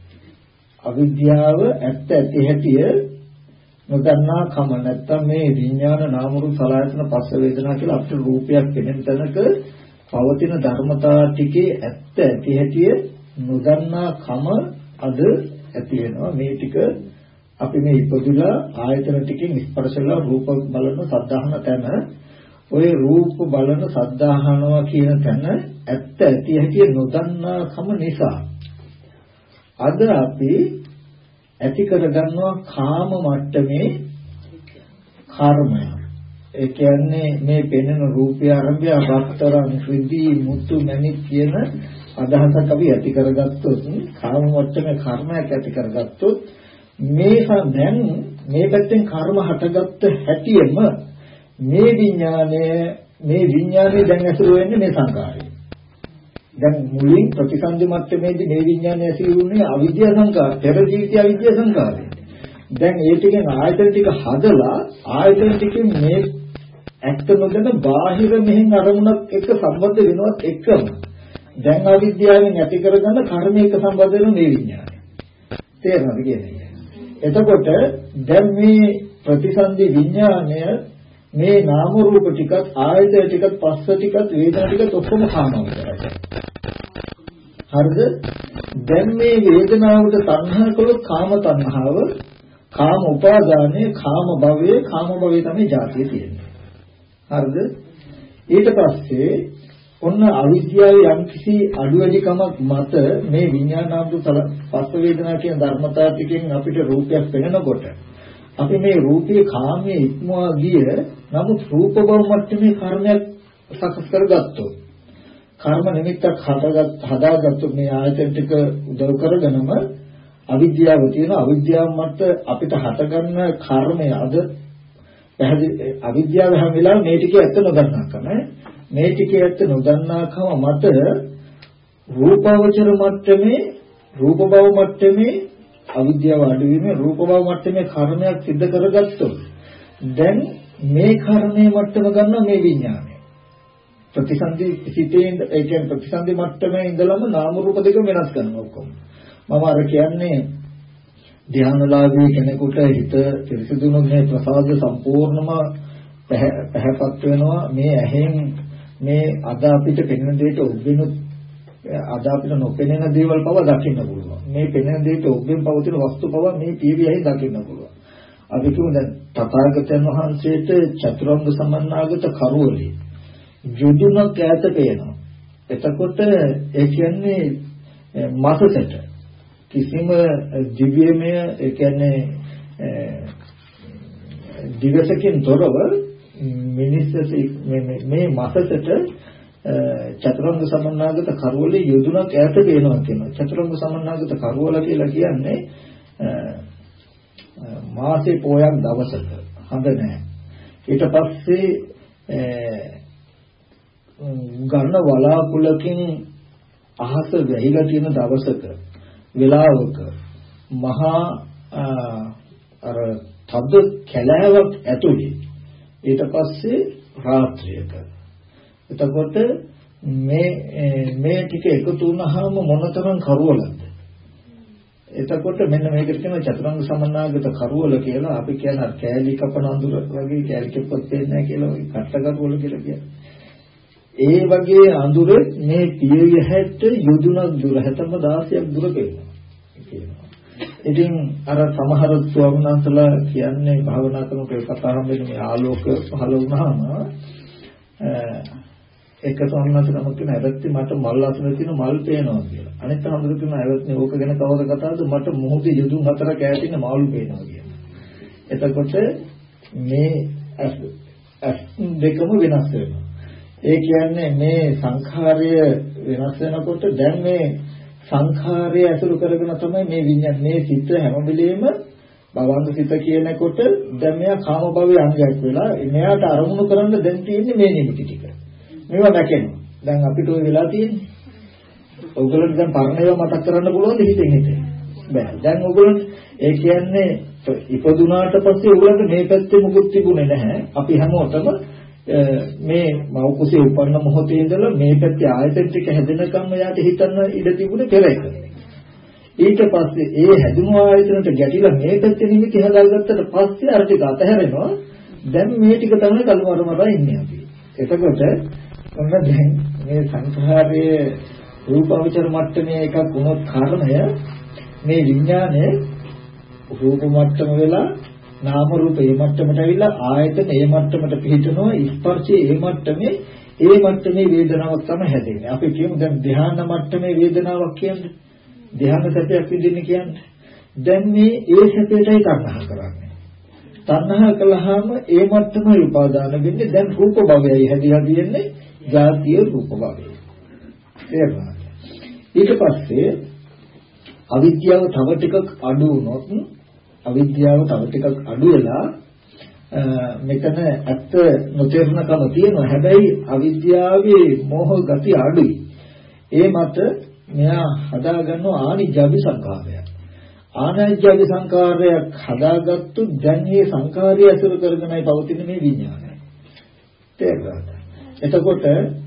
අවිද්‍යාව ඇත්ත ඇති හැටි නොදන්නාකම නැත්තම් මේ විඤ්ඤාණ නාම රූප සලආයතන පස්ස වේදනා කියලා අපිට රූපයක් පෙනෙන තැනක පවතින ධර්මතා ටිකේ ඇත්ත ඇති හැටි නොදන්නාකම අද ඇති වෙනවා. මේ ටික අපි මේ ඉපදුලා ආයතන ටිකෙන් ස්පර්ශලා රූප බලන සද්ධාහන තැන ඔය රූප බලන සද්ධාහනවා කියන තැන ඇත්ත ඇති හැටි නොදන්නාකම නිසා අද අපි ඇති කරගන්නවා කාම මට්ටමේ කර්මය. ඒ කියන්නේ මේ පෙනෙන රූපය ආරම්භය වස්තරන් ශ්‍රීදී මුතු මැණික් කියන අදහසක් අපි ඇති කරගත්තොත් කාම මට්ටමේ කර්මයක් ඇති කරගත්තොත් මේ දැන් මේ පැත්තෙන් කර්ම හටගත්ත හැටියෙම මේ විඥානය මේ විඥානේ දැන් ඇසුරු වෙන්නේ මේ සංකාරය. දැන් මුලින් ප්‍රතිසන්දි මට්ටමේදී මේ විඥානය ඇසුරුනේ අවිද්‍යා සංකාර, පෙර ජීවිතය අවිද්‍යා සංකාරය. දැන් ඒ ටිකෙන් ආයතන ටික හදලා ආයතන ටිකෙන් මේ ඇත්ත නොදැන බාහිර මෙහෙන් අරමුණක් එක්ක සම්බන්ධ වෙනවත් එක්කම දැන් අවිද්‍යාවෙන් ඇති කරගන්න කර්ම එක්ක සම්බන්ධ වෙන මේ විඥානය. තේරෙනවද කියන්නේ? එතකොට දැන් මේ ප්‍රතිසන්දි විඥානය මේ නාම රූප ටිකත් ආයතන ටිකත් පස්ස ටිකත් වේදනා ටිකත් ඔක්කොම කාමවලයි. හරිද? දැන් මේ වේදනාවට තණ්හා කළොත් කාම තණ්හාව, කාම උපාදානය, කාම භවය, කාම භවය තමයි ජාතිය තියෙන්නේ. හරිද? ඊට පස්සේ ඔන්න අවිද්‍යාවේ යම්කිසි අඩුවැඩිකමක් මත මේ විඥානාන්ත පස්ස වේදනා කියන ධර්මතාව ටිකෙන් අපිට රූපයක් පෙනෙනකොට අපි මේ රූපයේ කාමයේ ඉක්මවා ගිය නමුත් රූප බව මට්ටමේ කර්මයක් සකස් කරගත්තොත් කර්ම නිමිත්තක් හදාගත් හදාගත්තොත් මේ ආයතන ටික උදව් කරගෙනම අවිද්‍යාව තියෙන අවිද්‍යාව මත අපිට හටගන්න කර්මය අද පැහැදිලි අවිද්‍යාව හැම වෙලාවෙම මේ ටිකේ ඇත්ත නොදන්නාකම මේ ටිකේ ඇත්ත නොදන්නාකම මත රූපාවචර මට්ටමේ රූප බව මට්ටමේ අවිද්‍යාව අඩුවීමේ රූප බව මට්ටමේ කර්මයක් සිද්ධ කරගත්තොත් දැන් මේ කර්මයේ මට්ටම ගන්න මේ විඥානය. ප්‍රතිසන්දි සිතේ ඒ කියන්නේ ප්‍රතිසන්දි මට්ටමේ ඉඳලම නාම රූප දෙක වෙනස් කරනවා ඔක්කොම. මම අර කියන්නේ ධ්‍යානලාභී කෙනෙකුට හිත පිරිසිදුනොත් මේ ප්‍රසාද සම්පූර්ණම පැහැපත් වෙනවා. මේ ඇහෙන් මේ අද අපිට පෙනෙන දෙයට ඔබ්බෙනුත් අද අපිට නොපෙනෙන දේවල් පව දකින්න පුළුවන්. මේ පෙනෙන දෙයට ඔබ්බෙන් පවතින වස්තු පව මේ පීවියයි දකින්න පුළුවන්. අපි කියමු දැන් තථාගතයන් වහන්සේට චතුරංග සමන්නාගත කරුවලේ යොදුනක් ඈත පේනවා. එතකොට ඒ කියන්නේ මාසසට කිසිම දිව්‍යමය ඒ කියන්නේ දිවසකින් තොරව මිනිස්සෙක් මේ මාසසට චතුරංග සමන්නාගත කරුවලේ යොදුනක් ඈත පේනවා කියනවා. චතුරංග සමන්නාගත කරුවල කියලා කියන්නේ මාසේ පොයක් දවසක හඳ නැහැ. ඊට පස්සේ ගන්න වලාකුලකින් අහස වැහිලා තියෙන දවසක වෙලාවක මහා අර තද කැලෑවක් ඇතුලේ ඊට පස්සේ රාත්‍රියක එතකොට මේ මේ ටික එකතු වුණාම මොනතරම් කරුවලක්ද එතකොට මෙන්න මේකට කියනවා චතුරංග සමන්නාගත කරුවල කියලා. අපි කියන කෑලි කපන අඳුර වගේ කෑලි කප්පත් දෙන්නේ නැහැ කියලා ඔය කට්ට කරුවල කියලා කියන්නේ. ඒ වගේ අඳුර මේ පියවිය හැට යොදුනක් දුර හැතම දාසයක් දුර පේනවා කියනවා. ඉතින් අර සමහර ස්වාමීන් වහන්සේලා කියන්නේ භාවනා කරනකොට කතා හම්බෙන්නේ මේ ආලෝක පහළ වුණාම එක ස්වාමීන් වහන්සේ නමක් කියන ඇවැත්ති මට මල් අසල තියෙන මල් පේනවා කියලා. අනිත් හඳුර කියන ඇවැත්නේ ඕක ගැන කවද කතාවද මට මොහොතේ යොදුන් හතරක් ඈතින් මාළු පේනවා කියලා. එතකොට මේ ඇස් දෙකම වෙනස් වෙනවා. ඒ කියන්නේ මේ සංඛාරය වෙනස් වෙනකොට දැන් මේ සංඛාරය ඇසුරු කරගෙන තමයි මේ විඤ්ඤාණ මේ සිත හැම වෙලෙම භවංග සිත කියනකොට දැන් මෙයා කාම භවයේ අංගයක් වෙලා මෙයාට අරමුණු කරන්න දැන් තියෙන්නේ මේ නිමිති ටික. මේවා නැකෙනවා. දැන් අපිට ওই වෙලා තියෙන්නේ. ඔයගොල්ලෝ දැන් පරණේව මතක් කරන්න පුළුවන්ද හිතෙන් හිතේ? බෑ. දැන් ඔයගොල්ලෝ ඒ කියන්නේ ඉපදුනාට පස්සේ ඔයගොල්ලන්ට මේ පැත්තේ මුකුත් තිබුණේ නැහැ. අපි හැමෝටම මේ මව කුසේ උපන්න මොහොතේ ඉඳලා මේ පැත්තේ ආයතන ටික හැදෙනකම් යාට හිතන්න ඉඩ තිබුණේ පෙර එක. ඊට පස්සේ ඒ හැදුණු ආයතනට ගැටිලා මේ පැත්තේ නිමිති හදාගත්තට පස්සේ අර ටික අතහැරෙනවා. දැන් මේ ටික තමයි කල්මරමරා ඉන්නේ අපි. එතකොට ඔන්න දැන් මේ සංඛාරයේ රූපාවචර මට්ටමේ එකක් වුණොත් කාරණය මේ විඥානය රූප මට්ටම වෙලා නාම රූප ඒ මට්ටමට ඇවිල්ලා ආයතන ඒ මට්ටමට පිහිටනවා ස්පර්ශයේ ඒ මට්ටමේ ඒ මට්ටමේ වේදනාවක් තමයි හැදෙන්නේ. අපි කියමු දැන් ධ්‍යාන මට්ටමේ වේදනාවක් කියන්නේ ධ්‍යාන සැපයක් විඳින්න කියන්නේ. දැන් මේ ඒ සැපයටයි තණ්හා කරන්නේ. තණ්හා කළාම ඒ මට්ටමයි උපාදාන වෙන්නේ. දැන් රූප භවයයි හැදිලා තියෙන්නේ ජාතිය රූප භවය. තේරුණාද? ඊට පස්සේ අවිද්‍යාව තව ටිකක් අඩු වුණොත් අවිද්‍යාව තව ටිකක් අඩු වෙලා මෙතන ඇත්ත නොතේරුණකම තියෙනවා. හැබැයි අවිද්‍යාවේ මෝහ ගතිය අඩුයි. ඒ මත මෙයා හදාගන්න ආනිජ්ජාවි සංඛාරයක්. ආනිජ්ජාවි සංඛාරයක් හදාගත්තු දැන් මේ සංඛාරය අසුර කරගෙනයි පවතින මේ විඥානය. තේරුණාද? එතකොට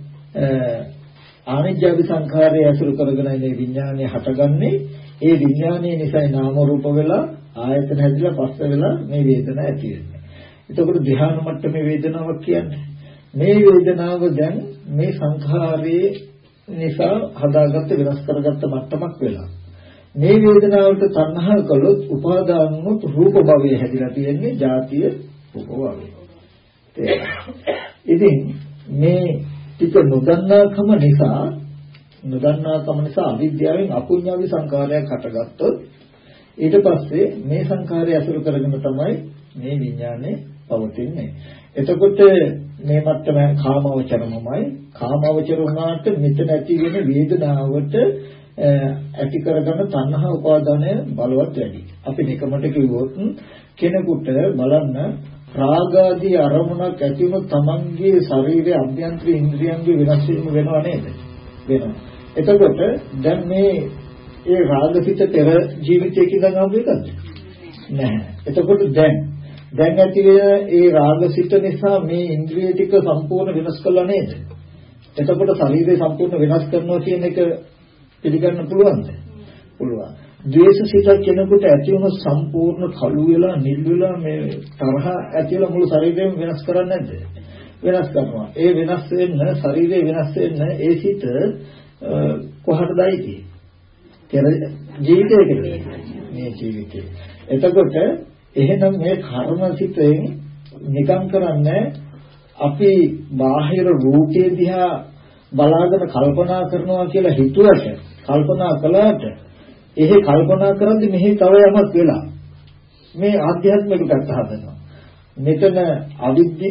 ආනිජ්ජාවි සංඛාරය අසුර කරගෙනයි මේ විඥානය හටගන්නේ. ඒ විඥානය නිසා නාම රූප වෙලා ආයතන හැදිලා පස්ස වෙලා මේ වේදනාව ඇති වෙනවා. එතකොට ධ්‍යාන මට්ටමේ වේදනාවක් කියන්නේ මේ වේදනාව දැන් මේ සංඛාරයේ නිසා හදාගත්ත වෙනස් කරගත්ත මට්ටමක් වෙලා මේ වේදනාවට තණ්හා කළොත් උපාදාන වුණොත් රූප භවයේ හැදිලා තියෙන්නේ ජාතිය රූප භවය. ඉතින් මේ ටික නොදන්නාකම නිසා නොදන්නාකම නිසා අවිද්‍යාවෙන් අපුඤ්ඤාවි සංඛාරයක් හටගත්තොත් ඊට පස්සේ මේ සංඛාරය අසුර කරගෙන තමයි මේ විඥානේ පවතින්නේ. එතකොට මේ මත්තම කාමවචරමමයි කාමවචර වුණාට මෙතන ඇති වෙන වේදනාවට ඇති කරගන්න තණ්හා උපාදානය බලවත් වැඩි. අපි නිකමට කිව්වොත් කෙනෙකුට බලන්න රාගාදී අරමුණක් ඇති වුණොත් තමන්ගේ ශරීරයේ අභ්‍යන්තර ඉන්ද්‍රියන්ගේ වෙනස් වීම වෙනව නේද? වෙනවා. එතකොට දැන් මේ ඒ රාගසිත පෙර ජීවිතයක ඉඳන් ආව එකද? නැහැ. එතකොට දැන් දැන් ඇති වෙන ඒ රාගසිත නිසා මේ ඉන්ද්‍රිය ටික සම්පූර්ණ වෙනස් කළා නේද? එතකොට ශරීරය සම්පූර්ණ වෙනස් කරනවා කියන එක පිළිගන්න පුළුවන්ද? පුළුවන්. ද්වේෂසිත කෙනෙකුට ඇති වුණු සම්පූර්ණ කළු වෙලා නිල් වෙලා මේ තරහ ඇති වෙලා මුළු ශරීරයම වෙනස් කරන්නේ නැද්ද? වෙනස් කරනවා. ඒ වෙනස් වෙන්න ශරීරය වෙනස් වෙන්න ඒ සිත කොහටදයි තියෙන්නේ? ජීවිතයකද? මේ ජීවිතේ. එතකොට එහෙනම් මේ කර්මසිතෙන් නිකම් කරන්නේ අපි බාහිර රූපේ දිහා බලාගෙන කල්පනා කරනවා කියලා හිතුවට කල්පනා කළාට එහෙ කල්පනා කරද්දි මෙහි තව යමක් වෙලා මේ ආධ්‍යාත්මික පැත්ත හදනවා. මෙතන අවිද්‍ය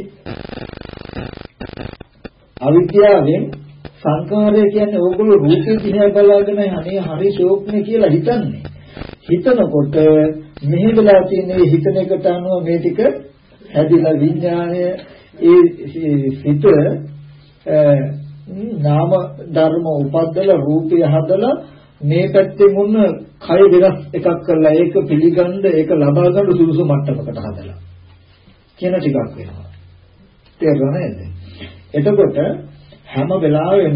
අවිද්‍යාවෙන් සංකාරය කියන්නේ ඕගොල්ලෝ රූපේ දිහා බලාගෙන අනේ හරි ෂෝක්නේ කියලා හිතන්නේ. හිතනකොට මෙහි වෙලා තියෙන හිතන එකට අනුව මේ ටික හැදිලා විඥානය ඒ සිත නාම ධර්ම උපද්දලා රූපය හදලා මේ පැත්තේ මොන කය වෙනස් එකක් කරලා ඒක පිළිගන්න ඒක ලබා ගන්න සුදුසු මට්ටමකට හදලා කියන ටිකක් වෙනවා. තේරුණා නේද? එතකොට හැම වෙලාවෙම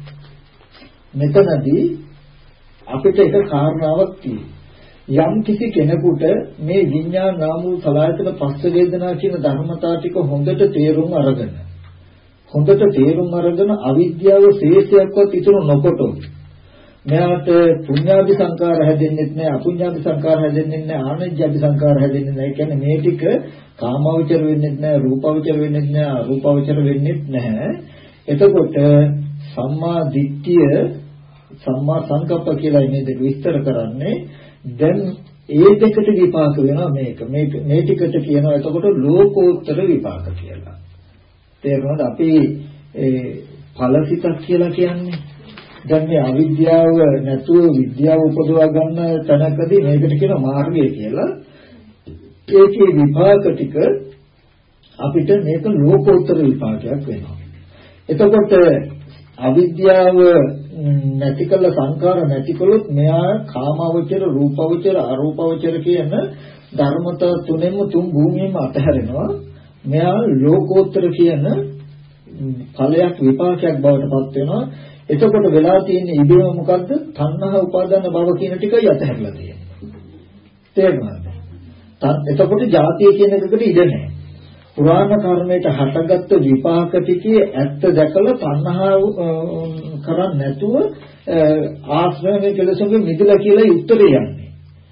මෙතනදී අපිට එක කාරණාවක් තියෙනවා. යම් කිසි කෙනෙකුට මේ විඤ්ඤාණ නාම වූ සලආයතන පස්ස වේදනා කියන ධර්මතාව ටික හොඳට තේරුම් අරගෙන හොඳට තේරුම් අරගෙන අවිද්‍යාව ශේෂයක්වත් ඉතුරු නොකොට මෙයාට පුඤ්ඤාභි සංකාර හැදෙන්නෙත් නැහැ අපුඤ්ඤාභි සංකාර හැදෙන්නෙත් නැහැ ආනජ්ජාභි සංකාර හැදෙන්නෙත් නැහැ. ඒ කියන්නේ මේ ටික කාමවචර වෙන්නෙත් නැහැ රූපවචර වෙන්නෙත් නැහැ අරූපවචර වෙන්නෙත් නැහැ. එතකොට සම්මා දිට්ඨිය සම්මා සංකප්ප කියලා මේ දෙක විස්තර කරන්නේ දැන් ඒ දෙකට විපාක වෙනවා මේක මේක මේ ටිකට කියනවා එතකොට ලෝකෝත්තර විපාක කියලා. තේරුණාද? අපි ඒ ඵලසිතක් කියලා කියන්නේ දැන් මේ අවිද්‍යාව නැතුව විද්‍යාව උපදවා ගන්න තැනකදී මේකට කියන මාර්ගය කියලා. ඒකේ විපාක ටික අපිට මේක ලෝකෝත්තර විපාකයක් වෙනවා. එතකොට අවිද්‍යාව නැති කළ සංකාර නැති කළොත් මෙයා කාමවචර රූපවචර අරූපවචර කියන ධර්මතා තුනෙන්ම තුන් භූමියෙම අතහැරෙනවා. මෙයා ලෝකෝත්තර කියන ඵලයක් විපාකයක් බවට පත් වෙනවා. එතකොට වෙලා තියෙන ඉබේම මොකද්ද? තණ්හා උපාදාන භව කියන ටිකයි අතහැරලා තියෙන්නේ. තේරුණාද? එතකොට ජාතිය කියන එකකට ඉඩ නැහැ. පුරාණ කර්මයට හටගත්තු විපාක ටිකේ ඇත්ත දැකලා තණ්හාව කරන්නේ නැතුව ආශ්‍රමයේ කෙලෙසුන්ගේ මිදලා කියලා උත්තරේ යන්නේ.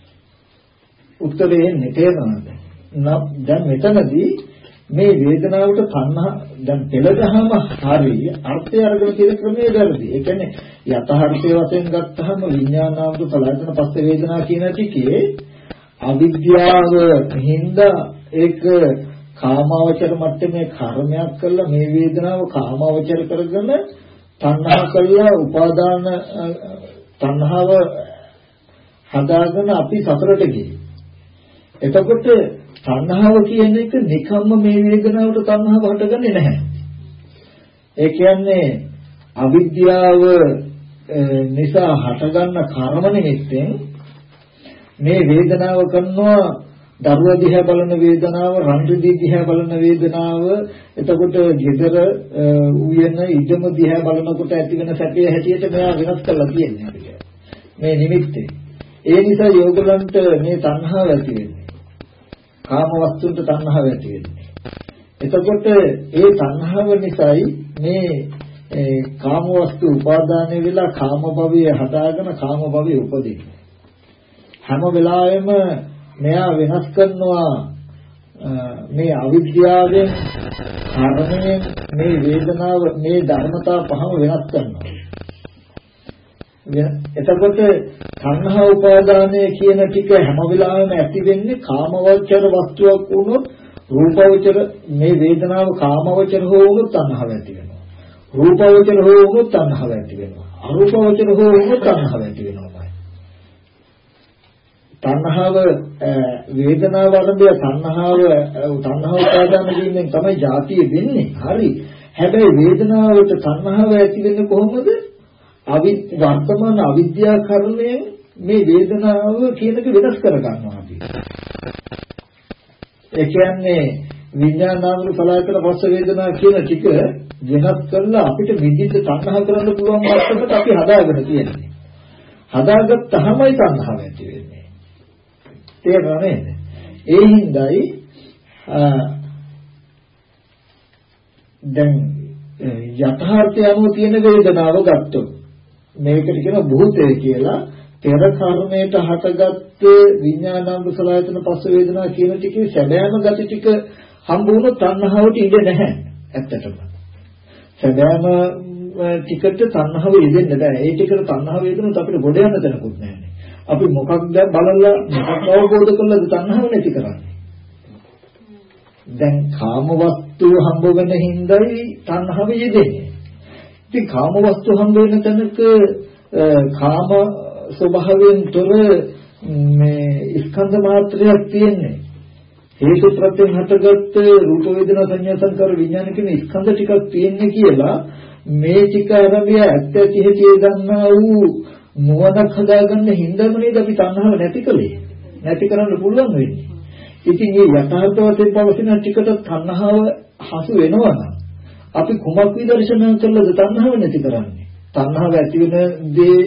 උත්තරේ එන්නේ තේරෙනවද? දැන් මෙතනදී මේ වේදනාවට තණ්හා දැන් පෙළදහම හරි අර්ථය අරගෙන තියෙන ක්‍රමයේ වැරදි. ඒ කියන්නේ යථාර්ථය වශයෙන් ගත්තහම විඥානාවක සලආයතන පස්ස වේදනා කියන ටිකේ අවිද්‍යාව හින්දා ඒක කාමාවචර මට්ටමේ කර්මයක් කළා මේ වේදනාව කාමාවචර කරගෙන තණ්හා කළා උපාදාන තණ්හාව හදාගෙන අපි සතරට ගියේ. එතකොට තණ්හාව කියන එක නිකම්ම මේ වේදනාවට තණ්හාව හටගන්නේ නැහැ. ඒ කියන්නේ අවිද්‍යාව නිසා හටගන්න කර්ම නිමිත්තෙන් මේ වේදනාව කරනවා දරුවා දිහා බලන වේදනාව, රණ්ඩු දිහා බලන වේදනාව, එතකොට gedara උයන ඉදම දිහා බලනකොට ඇති වෙන සැපය හැටියට මෙයා වෙනස් කරලා තියෙන්නේ අපිට. මේ නිමිත්තේ. ඒ නිසා යෝගලන්ට මේ තණ්හාව ඇති වෙන්නේ. කාම වස්තුන්ට තණ්හාව ඇති වෙන්නේ. එතකොට ඒ තණ්හාව නිසායි මේ කාම වස්තු උපාදානය වෙලා කාම භවයේ හදාගෙන කාම භවයේ උපදින්නේ. හැම වෙලාවෙම මෙයා වෙනස් කරනවා මේ අවිද්‍යාවෙන් කර්මයෙන් මේ වේදනාව මේ ධර්මතාව පහම වෙනස් කරනවා. එතකොට සංහා උපාදානය කියන ටික හැම වෙලාවෙම ඇති වෙන්නේ කාමවචර වස්තුවක් වුණොත් රූපවචර මේ වේදනාව කාමවචර හෝ වුණොත් තණ්හාව ඇති වෙනවා. රූපවචර හෝ වුණොත් තණ්හාව ඇති වෙනවා. අරූපවචර හෝ වුණොත් තණ්හාව ඇති වෙනවා. තණ්හාව වේදනාව ආරම්භය තණ්හාව තණ්හාව උපාදාන වීමෙන් තමයි ජාතිය වෙන්නේ. හරි. හැබැයි වේදනාවට තණ්හාව ඇති වෙන්නේ කොහොමද? අවි වර්තමාන අවිද්‍යා කර්මයෙන් මේ වේදනාව කියන එක වෙනස් කර ගන්නවා අපි. ඒ කියන්නේ විඥානාංග සලආයතන පස්ස වේදනා කියන ටික වෙනස් කරලා අපිට විදිහට තණ්හා කරන්න පුළුවන් මට්ටමට අපි හදාගෙන තියෙන්නේ. හදාගත්තාමයි තණ්හාව ඇති වෙන්නේ. තේරුණා නේද? ඒ හින්දායි දැන් යථාර්ථය අනුව තියෙන වේදනාව ගත්තොත් මේකට කියන භූතය කියලා පෙර කර්මයට හටගත්ත විඥානාංග සලආයතන පස්ස වේදනා කියන ටිකේ සැබෑම ගති ටික හම්බ වුණොත් තණ්හාවට ඉඩ නැහැ ඇත්තටම. සැබෑම ටිකට තණ්හාව ඉදෙන්න බෑ. ඒ ටිකට තණ්හාව ඉදුණොත් අපිට ගොඩ යන්න තැනකුත් නැහැ. අපි මොකක්ද බලලා මොකක් අවබෝධ කළාද තණ්හාව නැති කරන්නේ. දැන් කාම වස්තු හම්බ වෙන හින්දායි තණ්හාව යෙදෙන්නේ. ඉතින් කාම වස්තු හම්බ වෙන තැනක කාම ස්වභාවයෙන් තොර මේ ස්කන්ධ මාත්‍රයක් තියෙන්නේ. හේතු ප්‍රත්‍යයෙන් හටගත්ත රූප වේදනා සංඥා සංකාර විඥාන කියන ස්කන්ධ ටිකක් තියෙන්නේ කියලා මේ ටික ආරම්භය ඇත්ත ඇති හැටි ගන්නා වූ නුවණක් හදාගන්න හින්දාම නේද අපි තණ්හාව නැති කළේ. නැති කරන්න පුළුවන් වෙන්නේ. ඉතින් මේ යථාර්ථ වශයෙන් පවතින ටිකට තණ්හාව හසු වෙනවා නම් අපි කුමක් විදර්ශනා කළද තණ්හාව නැති කරන්නේ? තණ්හාව ඇති වෙන දේ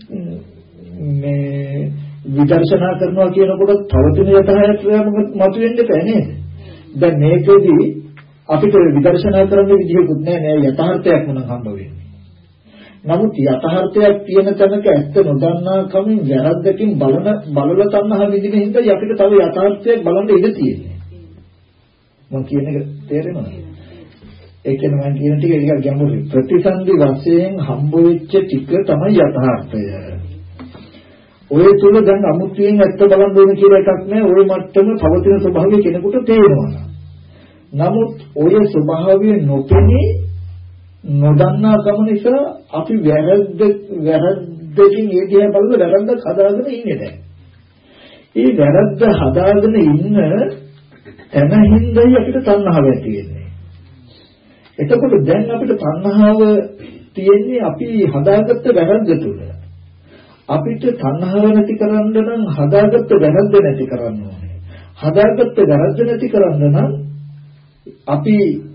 මේ විදර්ශනා කරනවා කියනකොට තවතින යථාර්ථයක් මතුවෙන්න බෑ නේද? දැන් මේකෙදී අපිට විදර්ශනා කරන්න විදිහකුත් නෑ නෑ යථාර්ථයක් මොන හම්බ වෙන්නේ. නමුත් යථාර්ථයක් තියෙන තැනක ඇත්ත නොදන්නා කමින් වැරද්දකින් බලන බලල තණ්හා විදින හින්දා අපිට තව යථාර්ථයක් බලන්න ඉඩ තියෙන්නේ. මම කියන එක තේරෙනවද? ඒ කියන්නේ මම කියන ටික ටික ගැඹුරුයි. ප්‍රතිසන්දි වශයෙන් හම්බ වෙච්ච ටික තමයි යථාර්ථය. ඔය තුල දැන් අමුතුවෙන් ඇත්ත බලන් දෙන කියලා එකක් නෑ. ওই මට්ටම පවතින ස්වභාවය කෙනෙකුට තේරෙනවා. නමුත් ඔය ස්වභාවය නොපෙනී නොදන්නා කම නිසා අපි වැරද්ද වැරද්දකින් ඒ දිහා බලලා වැරද්දක් හදාගෙන ඉන්නේ දැන්. ඒ වැරද්ද හදාගෙන ඉන්න තැන හින්දායි අපිට තණ්හාව ඇති වෙන්නේ. එතකොට දැන් අපිට තණ්හාව තියෙන්නේ අපි හදාගත්ත වැරද්ද තුල. අපිට තණ්හාව නැති කරන්න නම් හදාගත්ත වැරද්ද නැති කරන්න ඕනේ. හදාගත්ත වැරද්ද නැති කරන්න නම් අපි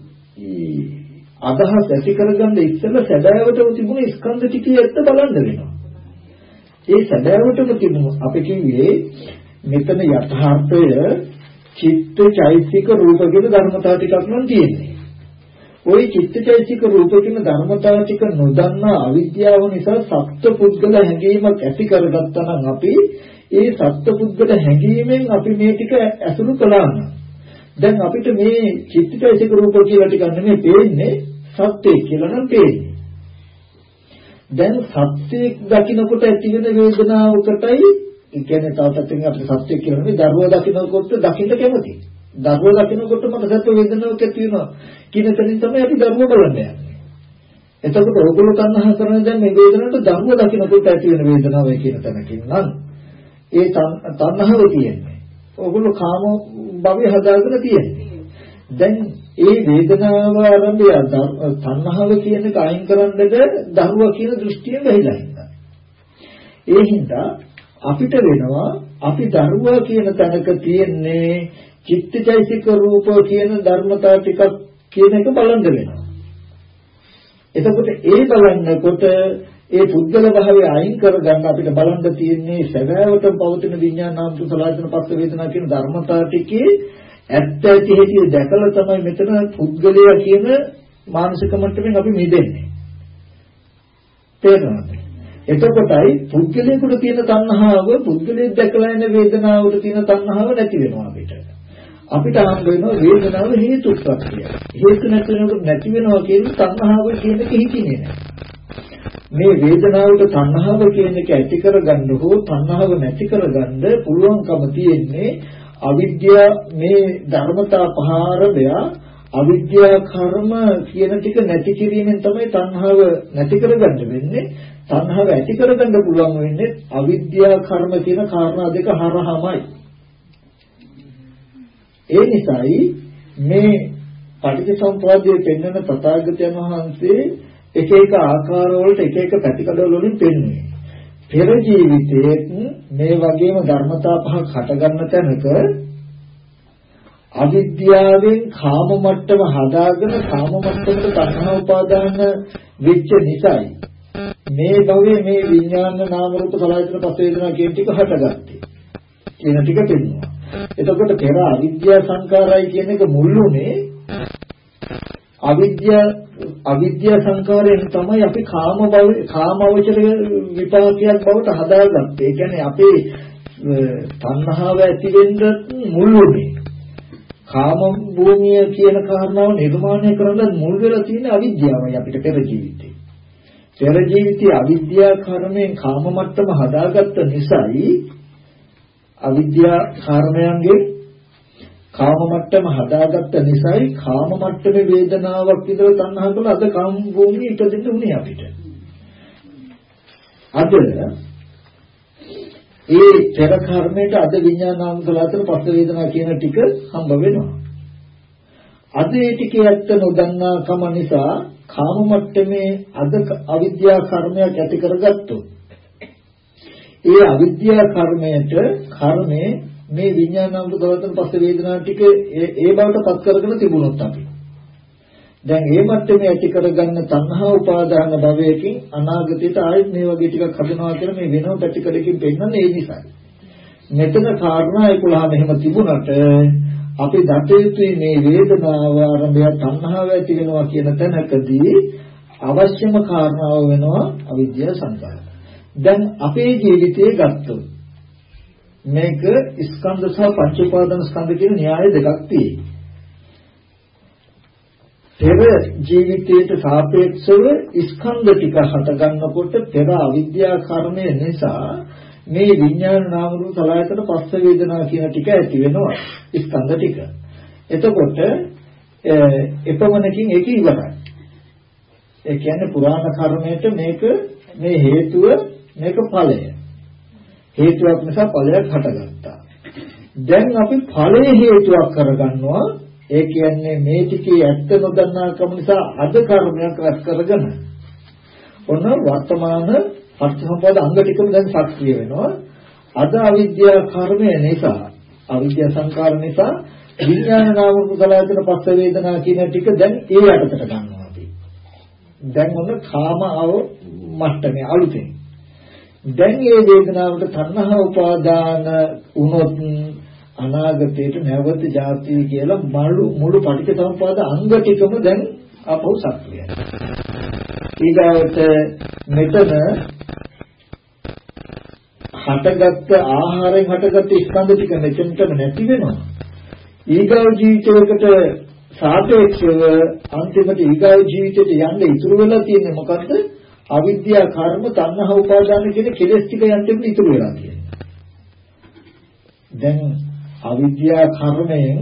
අදහස් ඇති කරගන්න ඉස්සෙල්ලා සැබෑවටම තිබුණ ස්කන්ධ ටිකේ ඇත්ත බලන්න වෙනවා. ඒ සැබෑවටම තිබුණ අපි කිව්වේ මෙතන යථාර්ථය චිත්ත චෛතසික රූප කියන ධර්මතාව ටිකක් නම් තියෙන්නේ. ওই චිත්ත චෛතසික රූප කියන ධර්මතාව ටික නොදන්නා අවිද්‍යාව නිසා සත්පුද්ගල හැඟීමක් ඇති කරගත්තා නම් අපි ඒ සත්පුද්ගල හැඟීමෙන් අපි මේ ටික ඇසුරු කළා නම් දැන් අපිට මේ චිත්තචෛතසික රූප කියලා ටිකක් නෙමෙයි පේන්නේ සත්‍යය කියලා නම් පේන්නේ. දැන් සත්‍යයක් දකින්නකොට ඇති වෙන වේදනාවකටයි ඒ කියන්නේ තාත්තෙන් අපිට සත්‍යය කියලා නෙමෙයි දරුවා දකින්නකොට දකින්න කැමති. දරුවා දකින්නකොට මට සත්‍ය වේදනාවක් ඇති වෙනවා කියන තැනින් තමයි අපි දරුවා බලන්න යන්නේ. එතකොට ඕගොල්ලෝ තණ්හා කරන දැන් මේ වේදනාවට දරුවා දකින්නකොට ඇති වෙන වේදනාවයි කියන තැනකින් නම් ඒ තණ්හාව තියෙන්නේ. ඕගොල්ලෝ කාම භවය හදාගෙන තියෙන්නේ. දැන් ඒ වේදනාව ආරම්භය තණ්හාව කියන එක අයින් කරන්නද දරුවා කියන දෘෂ්ටියෙන් වෙහිලා ඉන්නවා. ඒ හින්දා අපිට වෙනවා අපි දරුවා කියන තැනක තියෙන්නේ චිත්තචෛතසික රූප කියන ධර්මතාව ටිකක් කියන එක බලන්න වෙනවා. එතකොට ඒ බලන්නකොට ඒ පුද්ගල භාවය අයින් කරගන්න අපිට බලන්න තියෙන්නේ සැබෑවටම පවතින විඥානාම් සලආයතන පස්ස වේදනා කියන ධර්මතාව ටිකේ ඇත්ත ඇති හැටි දැකලා තමයි මෙතන පුද්ගලයා කියන මානසික මට්ටමින් අපි මිදෙන්නේ. තේරෙනවද? එතකොටයි පුද්ගලයාට තියෙන තණ්හාව පුද්ගලයෙක් දැකලා යන වේදනාවට තියෙන තණ්හාව නැති වෙනවා අපිට. අපිට හම් වෙනවා වේදනාව හේතු ප්‍රත්‍යය. හේතු නැති වෙනකොට නැති වෙනවා කියන තණ්හාව කියන එක හිතිනේ නැහැ. මේ වේදනාවට තණ්හාව කියන එක ඇති කරගන්න හෝ තණ්හාව නැති කරගන්න පුළුවන්කම තියෙන්නේ අවිද්‍යාව මේ ධර්මතා පහරබය අවිද්‍යා කර්ම කියන ටික නැති කිරීමෙන් තමයි තණ්හාව නැති කරගන්න වෙන්නේ. තණ්හාව ඇති කරගන්න පුළුවන් වෙන්නේ අවිද්‍යා කර්ම කියන කාරණා දෙක හරහාමයි. ඒ නිසායි මේ පටිච්චසමුප්පාදයේ පෙන්වන තථාගතයන් වහන්සේ එක එක ආකාරවලට එක එක පැතිකඩවල වලින් පෙන්වන්නේ. පෙර ජීවිතයේ මේ වගේම ධර්මතා පහක් හට ගන්න තැනක අවිද්‍යාවෙන් කාම මට්ටම හදාගෙන කාම මට්ටමට තණ්හා උපාදාන වෙච්ච නිසායි මේ භවයේ මේ විඥාන නාම රූප සලආයතන පස් වේදනා කියන ටික හටගත්තේ කියන ටික පෙන්වනවා. එතකොට පෙර අවිද්‍යා සංකාරයි කියන එක මුල්ුනේ අවිද්‍යා අවිද්‍යා සංකාරයෙන් තමයි අපි කාම භව කාම අවචර විපාකයක් බවට හදාගත්තේ. ඒ කියන්නේ අපේ තණ්හාව ඇති වෙන්න මුල්ුනේ කාම භූමිය කියන කාරණාව නිර්මාණය කරන්න මුල් වෙලා තියෙන අවිද්‍යාවයි අපිට පෙර ජීවිතේ. පෙර ජීවිතයේ අවිද්‍යා කර්මයෙන් කාම මට්ටම හදාගත්ත නිසායි අවිද්‍යා කර්මයන්ගේ කාම මට්ටම හදාගත්ත නිසායි කාම මට්ටමේ වේදනාවක් විතර තණ්හා කළ අද කාම භූමියේ ඉපදෙන්න උනේ අපිට. අද ඒ පෙර කර්මයට අද විඥානාම සලආතන පස්ස වේදනා කියන ටික හම්බ වෙනවා. අද ඒ ටිකේ ඇත්ත නොදන්නා කම නිසා කාම මට්ටමේ අද අවිද්‍යා කර්මයක් ඇති කරගත්තොත් ඒ අවිද්‍යා කර්මයට කර්මයේ මේ විඥානාම සලආතන පස්ස වේදනා ටික ඒ බවට පත් කරගෙන තිබුණොත් අපි දැන් මේ මට්ටමේ ඇති කරගන්න තණ්හා උපාදාන භවයකින් අනාගතයට ආයෙත් මේ වගේ ටිකක් හදනවා කියලා මේ වෙනම පැතිකඩකින් පෙන්නන්නේ ඒ නිසායි. මෙතන කාරණා එකොළහ මෙහෙම තිබුණට අපි දතේතුයි මේ වේදනාව ආරම්භය තණ්හාව ඇති වෙනවා කියන තැනකදී අවශ්‍යම කාරණාව වෙනවා අවිද්‍යාව සංකාරය. දැන් අපේ ජීවිතයේ ගත්තොත් මේක ස්කන්ධ සහ පංච උපාදාන ස්කන්ධ කියන න්‍යාය දෙකක් තියෙනවා. පෙර ජීවිතයට සාපේක්ෂව ස්කන්ධ ටික හට ගන්නකොට පෙර අවිද්‍යා කර්මය නිසා මේ විඥාන නාම රූප සලආයතන පස්ස වේදනා කියන ටික ඇති වෙනවා ස්කන්ධ ටික. එතකොට එපමණකින් ඒක ඉවරයි. ඒ කියන්නේ පුරාණ කර්මයට මේක මේ හේතුව මේක ඵලය. හේතුවක් නිසා ඵලයක් හටගත්තා. දැන් අපි ඵලයේ හේතුවක් කරගන්නවා. ඒ කියන්නේ මේ ටිකේ ඇත්ත නොදන්නාකම නිසා අද කර්මයක් රැස් කරගෙන ඔන්න වර්තමාන පටිච්චසමුප්පාද අංග ටිකම දැන් සක්‍රිය වෙනවා. අද අවිද්‍යා කර්මය නිසා අවිද්‍යා සංකාර නිසා විඥාන නාම රූප සලආයතන පස්ස වේදනා කියන ටික දැන් ඒ යටතට ගන්නවා අපි. දැන් ඔන්න කාමව මට්ටමේ අලුතෙන්. දැන් මේ වේදනාවට තණ්හා උපාදාන වුණොත් අනාගතයට නැවත ජාති කියලා මුළු මුළු පටිච්චසමුප්පාද අංග ටිකම දැන් අපෝ සක්‍රියයි. ඊගාවට මෙතන හටගත්ත ආහාරයෙන් හටගත්ත ස්කන්ධ ටික මෙතනටම නැති වෙනවා. ඊගාව ජීවිතයකට සාපේක්ෂව අන්තිමට ඊගාව ජීවිතයට යන්න ඉතුරු වෙලා තියෙන්නේ මොකද්ද? අවිද්‍යා කර්ම තණ්හා උපාදාන කියන කෙලෙස් ටික යන්න ඉතුරු වෙලා තියෙනවා. දැන් අවිද්‍යා කර්මයෙන්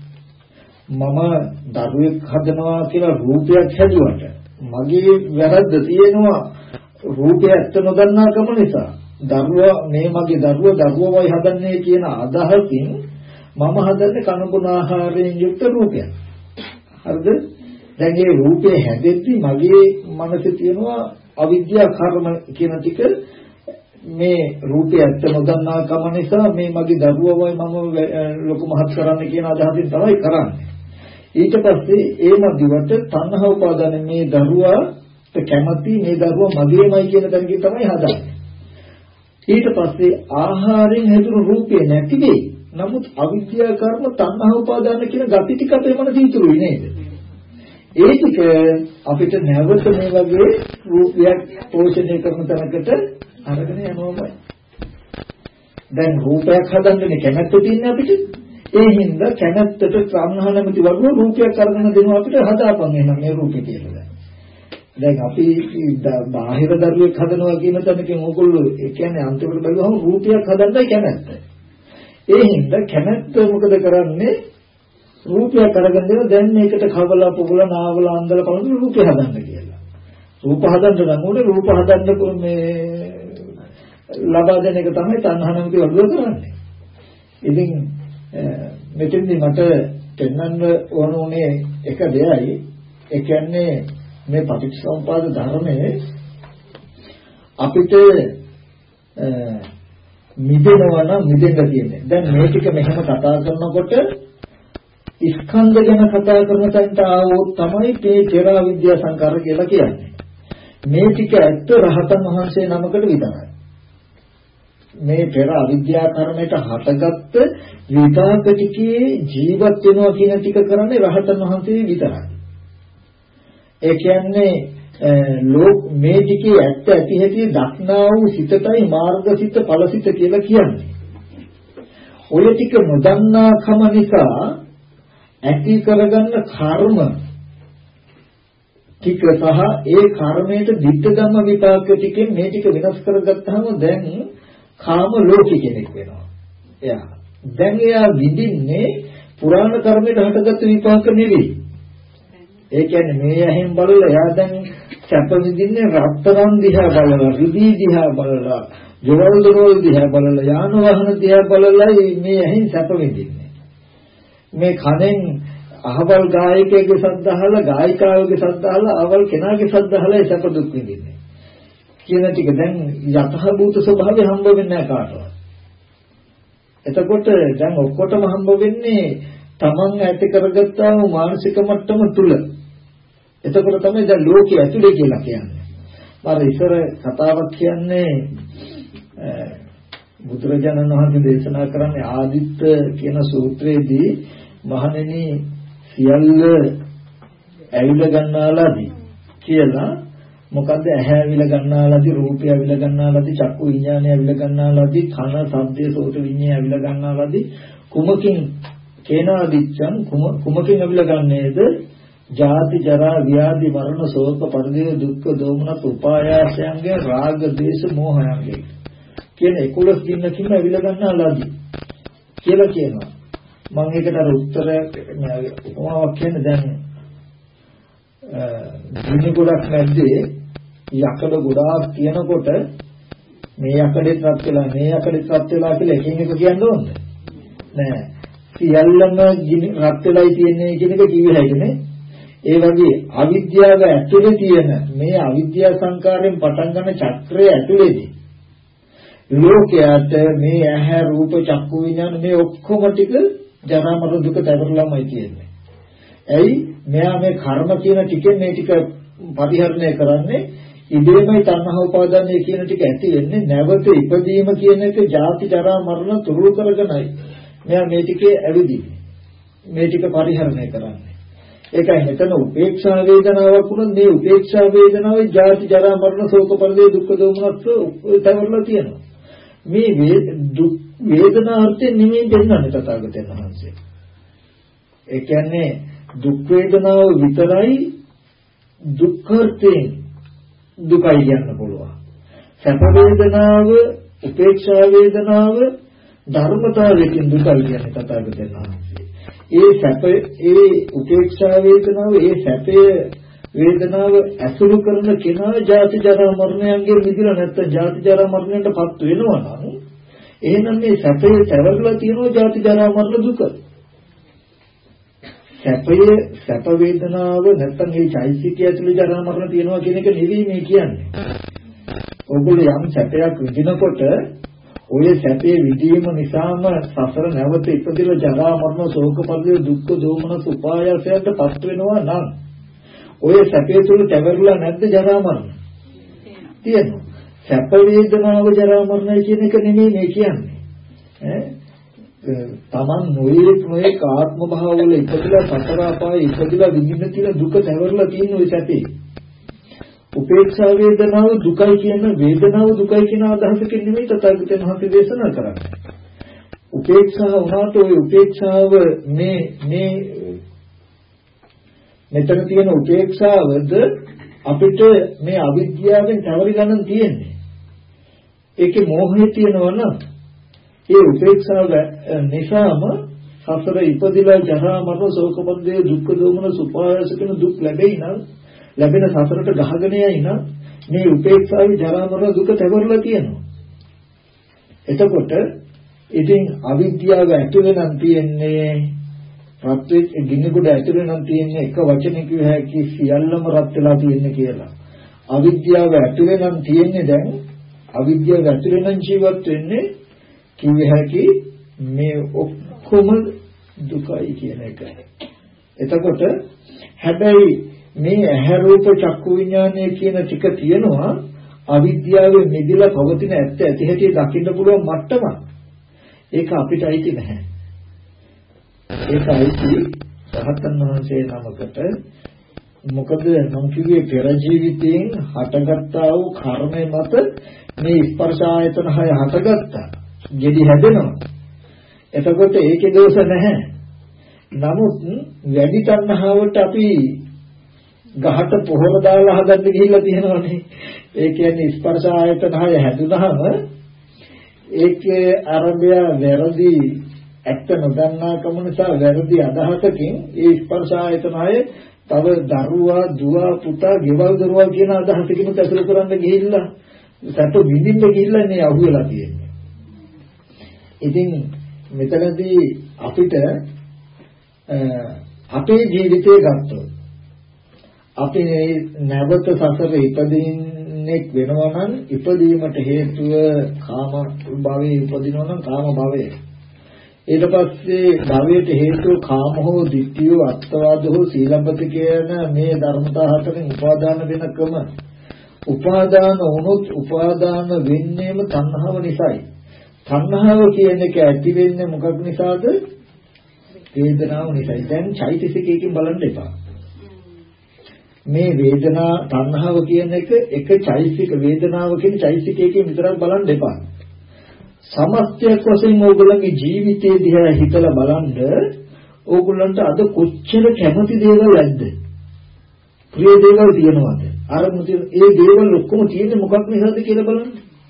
මම දරුවෙක් හදනවා කියලා රූපයක් හැදුවට මගේ වැරද්ද තියෙනවා රූපය ඇත්ත නොදන්නාකම නිසා. දරුවා මේ මගේ දරුවා දරුවවයි හදන්නේ කියන අදහසින් මම හදන්නේ කනබුන ආහාරයෙන් යුක්ත රූපයක්. හරිද? දැන් මේ රූපේ හැදෙද්දී මගේ මනසේ තියෙනවා අවිද්‍යා කර්ම කියන ටික මේ රූපය ඇත්ත නොදන්නා කම නිසා මේ මගේ දරුවවයි මම ලොකු මහත් කරන්න කියන අදහසින් තමයි කරන්නේ. ඊට පස්සේ ඒ මදිවට තණ්හා උපාදාන මේ දරුවාට කැමති මේ දරුවා මගේමයි කියන තැනකින් තමයි හදන්නේ. ඊට පස්සේ ආහාරයෙන් හැදුණු රූපේ නැති වෙයි. නමුත් අවිද්‍යා කර්ම තණ්හා උපාදාන කියන gati ටික අපේ මනසේ ඉතුරුයි නේද? ඒ ටික අපිට නැවත මේ වගේ රූපයක් පෝෂණය කරන තැනකට අරගෙන යනවාමයි. දැන් රූපයක් හදන්නේ කැමැත්ත තියෙන අපිට. ඒ හින්දා කැමැත්තට සංහා නැමැති වගේ රූපයක් අරගෙන දෙනවා අපිට හදාපන් එහෙනම් මේ රූපේ කියලා. දැන් අපි බාහිර දරුවෙක් හදනවා කියන තැනකින් ඕගොල්ලෝ ඒ කියන්නේ අන්තිමට බලුවම රූපයක් හදන්නයි කැමැත්ත. ඒ හින්දා කැමැත්ත මොකද කරන්නේ? රූපයක් අරගෙන දෙන දැන් මේකට කවලා පොගලා නාවලා අන්දලා බලන රූපය හදන්න කියලා. රූප හදන්න නම් ඕනේ රූප හදන්න මේ ලබා දෙන එක තමයි තණ්හානමිති වඩුව කරන්නේ. ඉතින් මෙතෙන්දී මට පෙන්වන්න ඕන උනේ එක දෙයයි. ඒ කියන්නේ මේ පටිච්චසමුපාද ධර්මයේ අපිට මිදෙනවා නම් මිදෙන්න තියෙන්නේ. දැන් මේ ටික මෙහෙම කතා කරනකොට ස්කන්ධ ගැන කතා කරන තැනට ආවොත් තමයි මේ පෙර අවිද්‍යා සංකාර කියලා කියන්නේ. මේ ටික ඇත්ත රහතන් වහන්සේ නමකට විතරයි. මේ පෙර අවිද්‍යා කර්මයට හටගත්ත විපාක ටිකේ ජීවත් වෙනවා කියන ටික කරන්නේ රහතන් වහන්සේ විතරයි. ඒ කියන්නේ ලෝක මේ ටිකේ ඇත්ත ඇති හැටි දක්නා වූ සිතටයි මාර්ගසිත ඵලසිත කියලා කියන්නේ. ඔය ටික නොදන්නා කම නිසා ඇති කරගන්න කර්ම ටික සහ ඒ කර්මයට දිට්ඨ ධම්ම විපාක ටිකෙන් මේ ටික වෙනස් කරගත්තාම දැන් කාම ලෝකී කෙනෙක් වෙනවා. එයා දැන් එයා විඳින්නේ පුරාණ කර්මයට හටගත්තු විපාක නෙවෙයි. ඒ කියන්නේ මේ ඇහෙන් බලලා එයා දැන් සැප විඳින්නේ රත්තරන් දිහා බලලා, රිදී දිහා බලලා, ජවල් දරවල් දිහා බලලා, යාන වාහන දිහා බලලා මේ ඇහෙන් සැප විඳින්නේ. මේ කනෙන් අහවල් ගායකයෙකුගේ ශබ්ද අහලා, ගායිකාවගේ ශබ්ද අහලා, අහවල් කෙනාගේ ශබ්ද අහලා ඒ සැප දුක් විඳින්නේ. කියන ටික දැන් යථාභූත ස්වභාවය හම්බ වෙන්නේ නැහැ කාටවත්. එතකොට දැන් ඔක්කොටම හම්බ වෙන්නේ තමන් ඇති කරගත්තා වූ මානසික මට්ටම තුල. එතකොට තමයි දැන් ලෝකයේ ඇතුලේ කියලා කියන්නේ. මම ඉස්සර කතාවක් කියන්නේ බුදුරජාණන් වහන්සේ දේශනා කරන්නේ ආදිත්ත කියන සූත්‍රයේදී මහණෙනි සියල්ල ඇවිල ගන්නාලාදී කියලා මොකද්ද ඇහැ ඇවිල ගන්නාලාදී රූපය ඇවිල ගන්නාලාදී චක්කු විඥානය ඇවිල ගන්නාලාදී කන ශබ්දයේ සෝත විඤ්ඤාණය ඇවිල ගන්නාලාදී කුමකින් කේනාදිච්ඡං කුමකින් ඇවිල ගන්නේද ජාති ජරා ව්‍යාධි මරණ ශෝක පරිදේව දුක්ඛ දෝමනස් උපායාසයන්ගේ රාග දේශ මොහයන්ගේ කියන එකොළොස් දිනකින් ඇවිල ගන්නාලාදී කියලා කියනවා. මම ඒකට අර උත්තරයක් උපමාවක් කියන්නේ දැන් ගිනි ගොඩක් නැද්දේ යකඩ ගොඩාක් තියෙනකොට මේ යකඩෙත් රත් වෙලා මේ යකඩෙත් රත් වෙලා කියලා එකින් එක කියන්න ඕනද නෑ. සියල්ලම ගිනි රත් වෙලායි තියෙන්නේ කියන එක කිව්වේ හැයිනේ. ඒ වගේ අවිද්‍යාව ඇතුලේ තියෙන මේ අවිද්‍යා සංකාරයෙන් පටන් ගන්න චක්‍රය ඇතුලේදී ලෝකයට මේ ඇහැ රූප චක්කු විඥාන මේ ඔක්කොම ටික ජරා මරණ දුක දැකලාමයි තියෙන්නේ. ඇයි මෙයා මේ කර්ම කියන ටිකෙන් මේ ටික පරිහරණය කරන්නේ ඉබේමයි තණ්හා උපාදානය කියන ටික ඇති වෙන්නේ නැවත ඉපදීම කියන එක ජාති ජරා මරණ තුරු කරගෙනයි මෙයා මේ ටිකේ ඇවිදින්නේ. මේ ටික පරිහරණය කරන්නේ. ඒකයි මෙතන උපේක්ෂා වේදනාවක් වුණොත් මේ උපේක්ෂා වේදනාවේ ජාති ජරා මරණ ශෝක පරිදේ දුක්ඛ දෝමනස් තවරලා තියෙනවා. මේ දුක් වේදනාර්ථයෙන් නෙමෙයි දෙන්නන්නේ තථාගතයන් වහන්සේ. ඒ කියන්නේ දුක් වේදනාව විතරයි දුක්ඛර්ථයෙන් දුකයි කියන්න පුළුවන්. සැප වේදනාව, උපේක්ෂා වේදනාව ධර්මතාවයෙන් දුකයි කියන්නේ තථාගතයන් වහන්සේ. ඒ සැප ඒ උපේක්ෂා වේදනාව ඒ සැපේ වේදනාව ඇසුරු කරන කෙනා ජාති ජරා මරණයන්ගෙන් මිදලා නැත්නම් ජාති ජරා මරණයටපත් වෙනවා නම් එහෙනම් මේ සැපේ තැවරලා තියෙනවා ජාති ජරා මරණ දුක. සැපයේ සැප වේදනාව නැත්නම් මේ චෛතසිකය ඇතුලේ ජරා මරණ තියෙනවා කියන එක නෙවෙයි මේ කියන්නේ. ඔයගොල්ලෝ යම් සැපයක් විඳිනකොට ඔය සැපේ විඳීම නිසාම සසර නැවත ඉපදෙලා ජරා මරණ ශෝක පරිදේ දුක්ඛ දෝමනස් උපායාසයන්ටපත් වෙනවා නම් ඔය සැපේ තුල තැවරලා නැද්ද ජරා මරණ? තියෙනවා. සැප වේදනාව ජරා මරණයි කියන එක නෙමෙයි මේ කියන්නේ. ඈ තමන් නොයේ නොයේ ආත්ම භාවවල ඉපදලා සතර අපායේ ඉපදලා විඳින්න තියෙන දුක තැවරලා තියෙන ඔය සැපේ. උපේක්ෂා වේදනාව දුකයි කියන වේදනාව දුකයි කියන අදහසකින් නෙමෙයි තථාගතයන් වහන්සේ දේශනා කරන්නේ. උපේක්ෂාව වුණාට ඔය උපේක්ෂාව මේ මේ මෙතන තියෙන උපේක්ෂාවද අපිට මේ අවිද්‍යාවෙන් තවරි ගන්න තියෙන්නේ. ඒකේ මෝහය තියෙනවා නම් ඒ උපේක්ෂාව නිසාම සසර ඉපදිලා ජරා මරණ ශෝක පරිදේ දුක්ඛ දෝමන සුපායස කියන දුක් ලැබෙයි නම් ලැබෙන සසරට ගහගෙන යයි නම් මේ උපේක්ෂාවේ ජරා මරණ දුක තවරලා තියෙනවා. එතකොට ඉතින් අවිද්‍යාව ඇතුලේ නම් තියෙන්නේ රත් වෙච්ච ගින්නකට ඇතුලේ නම් තියෙන්නේ එක වචනකින් කිය හැකි සියල්ලම රත් වෙලා තියෙන්නේ කියලා. අවිද්‍යාව ඇතුලේ නම් තියෙන්නේ දැන් අවිද්‍යාව ඇතුලේ නම් ජීවත් වෙන්නේ කිය හැකි මේ ඔක්කොම දුකයි කියන එක. එතකොට හැබැයි මේ ඇහැ රූප චක්කු විඥානය කියන ටික තියෙනවා අවිද්‍යාවේ මිදලා පවතින ඇත්ත ඇති හැටි දකින්න පුළුවන් මට්ටමක්. ඒක අපිට අයිති නැහැ. ඒක අයිති රහතන් වහන්සේ නමකට. මොකද මම කිව්වේ පෙර ජීවිතයෙන් හටගත්තා වූ කර්මය මත මේ ස්පර්ශ ආයතන හය හටගත්තා. ගෙඩි හැදෙනවා. එතකොට ඒකේ දෝෂ නැහැ. නමුත් වැඩි තණ්හාවට අපි ගහට පොහොර දාලා හදන්න ගිහිල්ලා තියෙනවානේ. ඒ කියන්නේ ස්පර්ශ ආයතන හය හැදුනහම ඒකේ ආරම්භය වැරදි ඇත්ත නොදන්නා කම නිසා වැරදි අදහසකින් ඒ ස්පර්ශ ආයතන හය තව දරුවා දුව පුතා ගෙවල් දරුවා කියන අදහසකින් ඇසුරු කරන්න ගිහිල්ලා සැප විඳින්න ගිහිල්ලා මේ අහුවෙලා තියෙන්නේ. ඉතින් මෙතනදී අපිට අපේ ජීවිතය ගත්තොත් අපි නැවත සසර ඉපදින්නෙක් වෙනවා නම් ඉපදීමට හේතුව කාම භවයේ උපදිනවා නම් කාම භවය. ඊට පස්සේ භවයට හේතුව කාම හෝ ditthිය අත්වාද හෝ සීලබ්බත කියන මේ ධර්මතා හතරෙන් උපාදාන වෙනකම උපාදාන වුණොත් උපාදාන වෙන්නේම තණ්හාව නිසායි. තණ්හාව කියන එක ඇති වෙන්නේ මොකක් නිසාද? වේදනාව නිසායි. දැන් චෛතසිකයකින් බලන්න එපා. මේ වේදනා තණ්හාව කියන එක එක චෛතසික වේදනාව කියන චෛතසිකයකින් විතරක් බලන්න එපා. සමස්තයක් වශයෙන් ඕගොල්ලන්ගේ ජීවිතයේ දිහා හිතලා බලන්න ඕගොල්ලන්ට අද කොච්චර කැමති දේවල් නැද්ද? ප්‍රිය දේවල් තියෙනවද? අර ඒ දේවල් ඔක්කොම තියෙන්නේ මොකක් නිසාද කියලා බලන්න.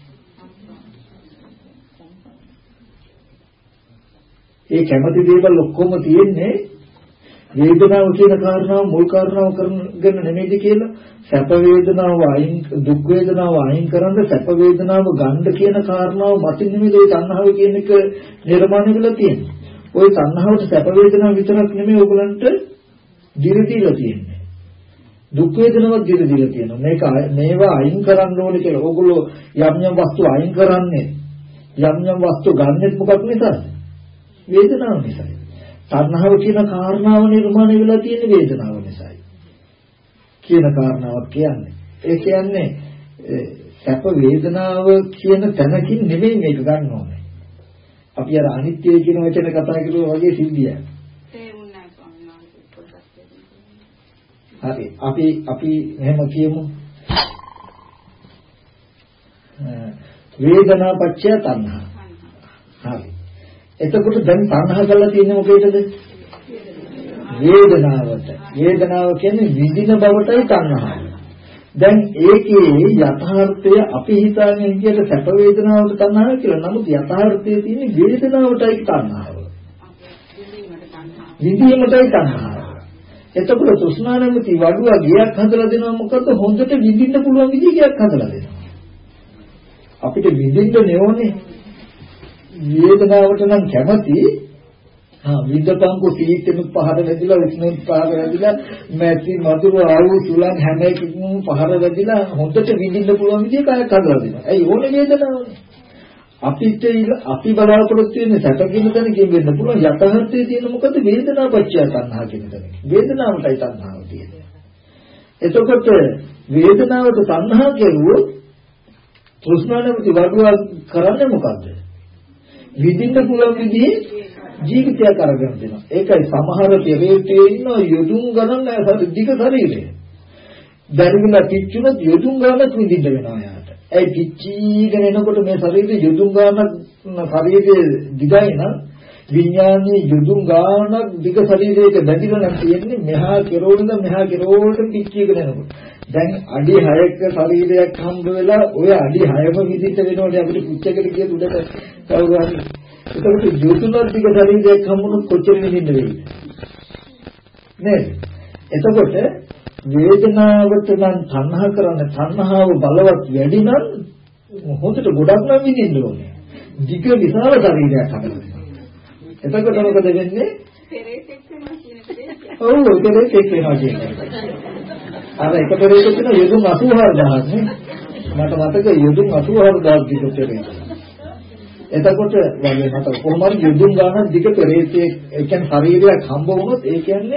ඒ කැමති දේවල් ඔක්කොම තියෙන්නේ වේදනාව කියන කාරණාව මුල් කාරණාව කරගෙන නෙමෙයිද කියලා. සැප වේදනාව අයින් දුක් වේදනාව අයින් කරන්න සැප වේදනාව ගන්න කියන කාරණාව මතින් නෙමෙයි ඒ තණ්හාව කියන එක නිර්මාණය වෙලා තියෙන්නේ. ওই තණ්හාවට සැප වේදනාව විතරක් නෙමෙයි ඔයගලන්ට දිරදීලා තියෙන්නේ. දුක් වේදනාවක් දිරදීලා තියෙනවා. මේක මේවා අයින් කරන්න ඕනේ කියලා. ඕගොල්ලෝ යම් යම් වස්තු අයින් කරන්නේ යම් යම් වස්තු ගන්නෙත් මොකක් නිසාද? වේදනාව නිසායි. තණ්හාව කියන කාරණාව නිර්මාණය වෙලා තියෙන වේදනාව නිසායි. කියන කාරණාවක් කියන්නේ. ඒ කියන්නේ සැප වේදනාව කියන තැනකින් නෙමෙයි මේක ගන්න ඕනේ. අපි අර අනිත්‍ය කියන වචන කතා කරුවා වගේ සිද්ධියක්. හරි. අපි අපි එහෙම කියමු. වේදනා පත්‍ය තණ්හා. හරි. එතකොට දැන් තණ්හා කරලා තියෙන්නේ මොකේද? වේදනාවට. වේදනාව කියන්නේ විඳින බවටයි තණ්හාව. දැන් ඒකේ යථාර්ථය අපි හිතන්නේ විදියට සැප වේදනාවට තණ්හාව කියලා. නමුත් යථාර්ථයේ තියෙන්නේ වේදනාවටයි තණ්හාව. විඳීමටයි තණ්හාව. එතකොට තෘෂ්ණා නැමැති වඩුවා ගියක් හදලා දෙනවා මොකද? හොඳට විඳින්න පුළුවන් විදිහ ගියක් හදලා දෙනවා. අපිට විඳින්න නෙවෙන්නේ වේදනාවට නම් කැමති. හා විඳපංකු සීතෙම පහර වැදිලා විස්නෙත් පහර වැදිලා මැසි මధుර ආයු සුලං හැම එකකින්ම පහර වැදිලා හොඳට විඳින්න පුළුවන් විදිහට කයක් හදලා දෙනවා. ඇයි ඕනේ වේදනාවනේ. අපිට අපි බලාපොරොත්තු වෙන්නේ සැපකින් තැනකින් වෙන්න පුළුවන්. යථාර්ථයේ තියෙන මොකද? වේදනාව පත්‍ය තණ්හා කියන තැන. වේදනාවටයි තණ්හාව තියෙන්නේ. එතකොට වේදනාවට තණ්හා කෙරුවොත් තෘෂ්ණාවති වඩුවා කරන්නේ මොකද්ද? විඳින්න පුළුවන් විදිහේ ජීවිතයක් අරගෙන දෙනවා. ඒකයි සමහර පෙරේතේ ඉන්න යොදුන් ගණන් දිග ශරීරය. බැරිවිලා පිච්චුනොත් යොදුන් ගණන් විඳින්න වෙනවා යාට. ඒ පිච්චීගෙන එනකොට මේ ශරීරයේ යොදුන් ගණන් ශරීරයේ දිගයි නම් විඥානයේ යොදුන් ගණන් දිග ශරීරයක බැඳිලා නම් තියෙන්නේ මෙහා කෙරෝලද මෙහා කෙරෝලට පිච්චීගෙන එනකොට. දැන් අඩි හයක ශරීරයක් හම්බ වෙලා ඔය අඩි හයම විදිහට වෙනවනේ අපිට පුච්චකට ගිය උඩට කවුරු හරි. ඒකට යොදුනක් දිග ශරීරයක් හම්බුනොත් කොච්චර විඳින්න වෙයිද? නේද? එතකොට වේදනාවට නම් තණ්හා කරන්නේ තණ්හාව බලවත් වැඩි නම් හොඳට ගොඩක් නම් විඳින්න ඕනේ. දිග විශාල ශරීරයක් හදලා දෙනවා. එතකොට මොකද වෙන්නේ? පෙරේතෙක් වෙනවා කියන දේ. ඔව් පෙරේතෙක් වෙනවා කියන්නේ. අර එක පෙරේතෙක් වෙන යොදුන් අසූ හාරදහස් නේ. මට මතක යොදුන් අසූ හාරදහස් දිග පෙරේතෙක්. එතකොට වගේ මට කොහොම හරි යොදුන් ගානක් දිග පෙරේතෙක් ඒ කියන්නේ ශරීරයක් හම්බ වුණොත් ඒ කියන්නේ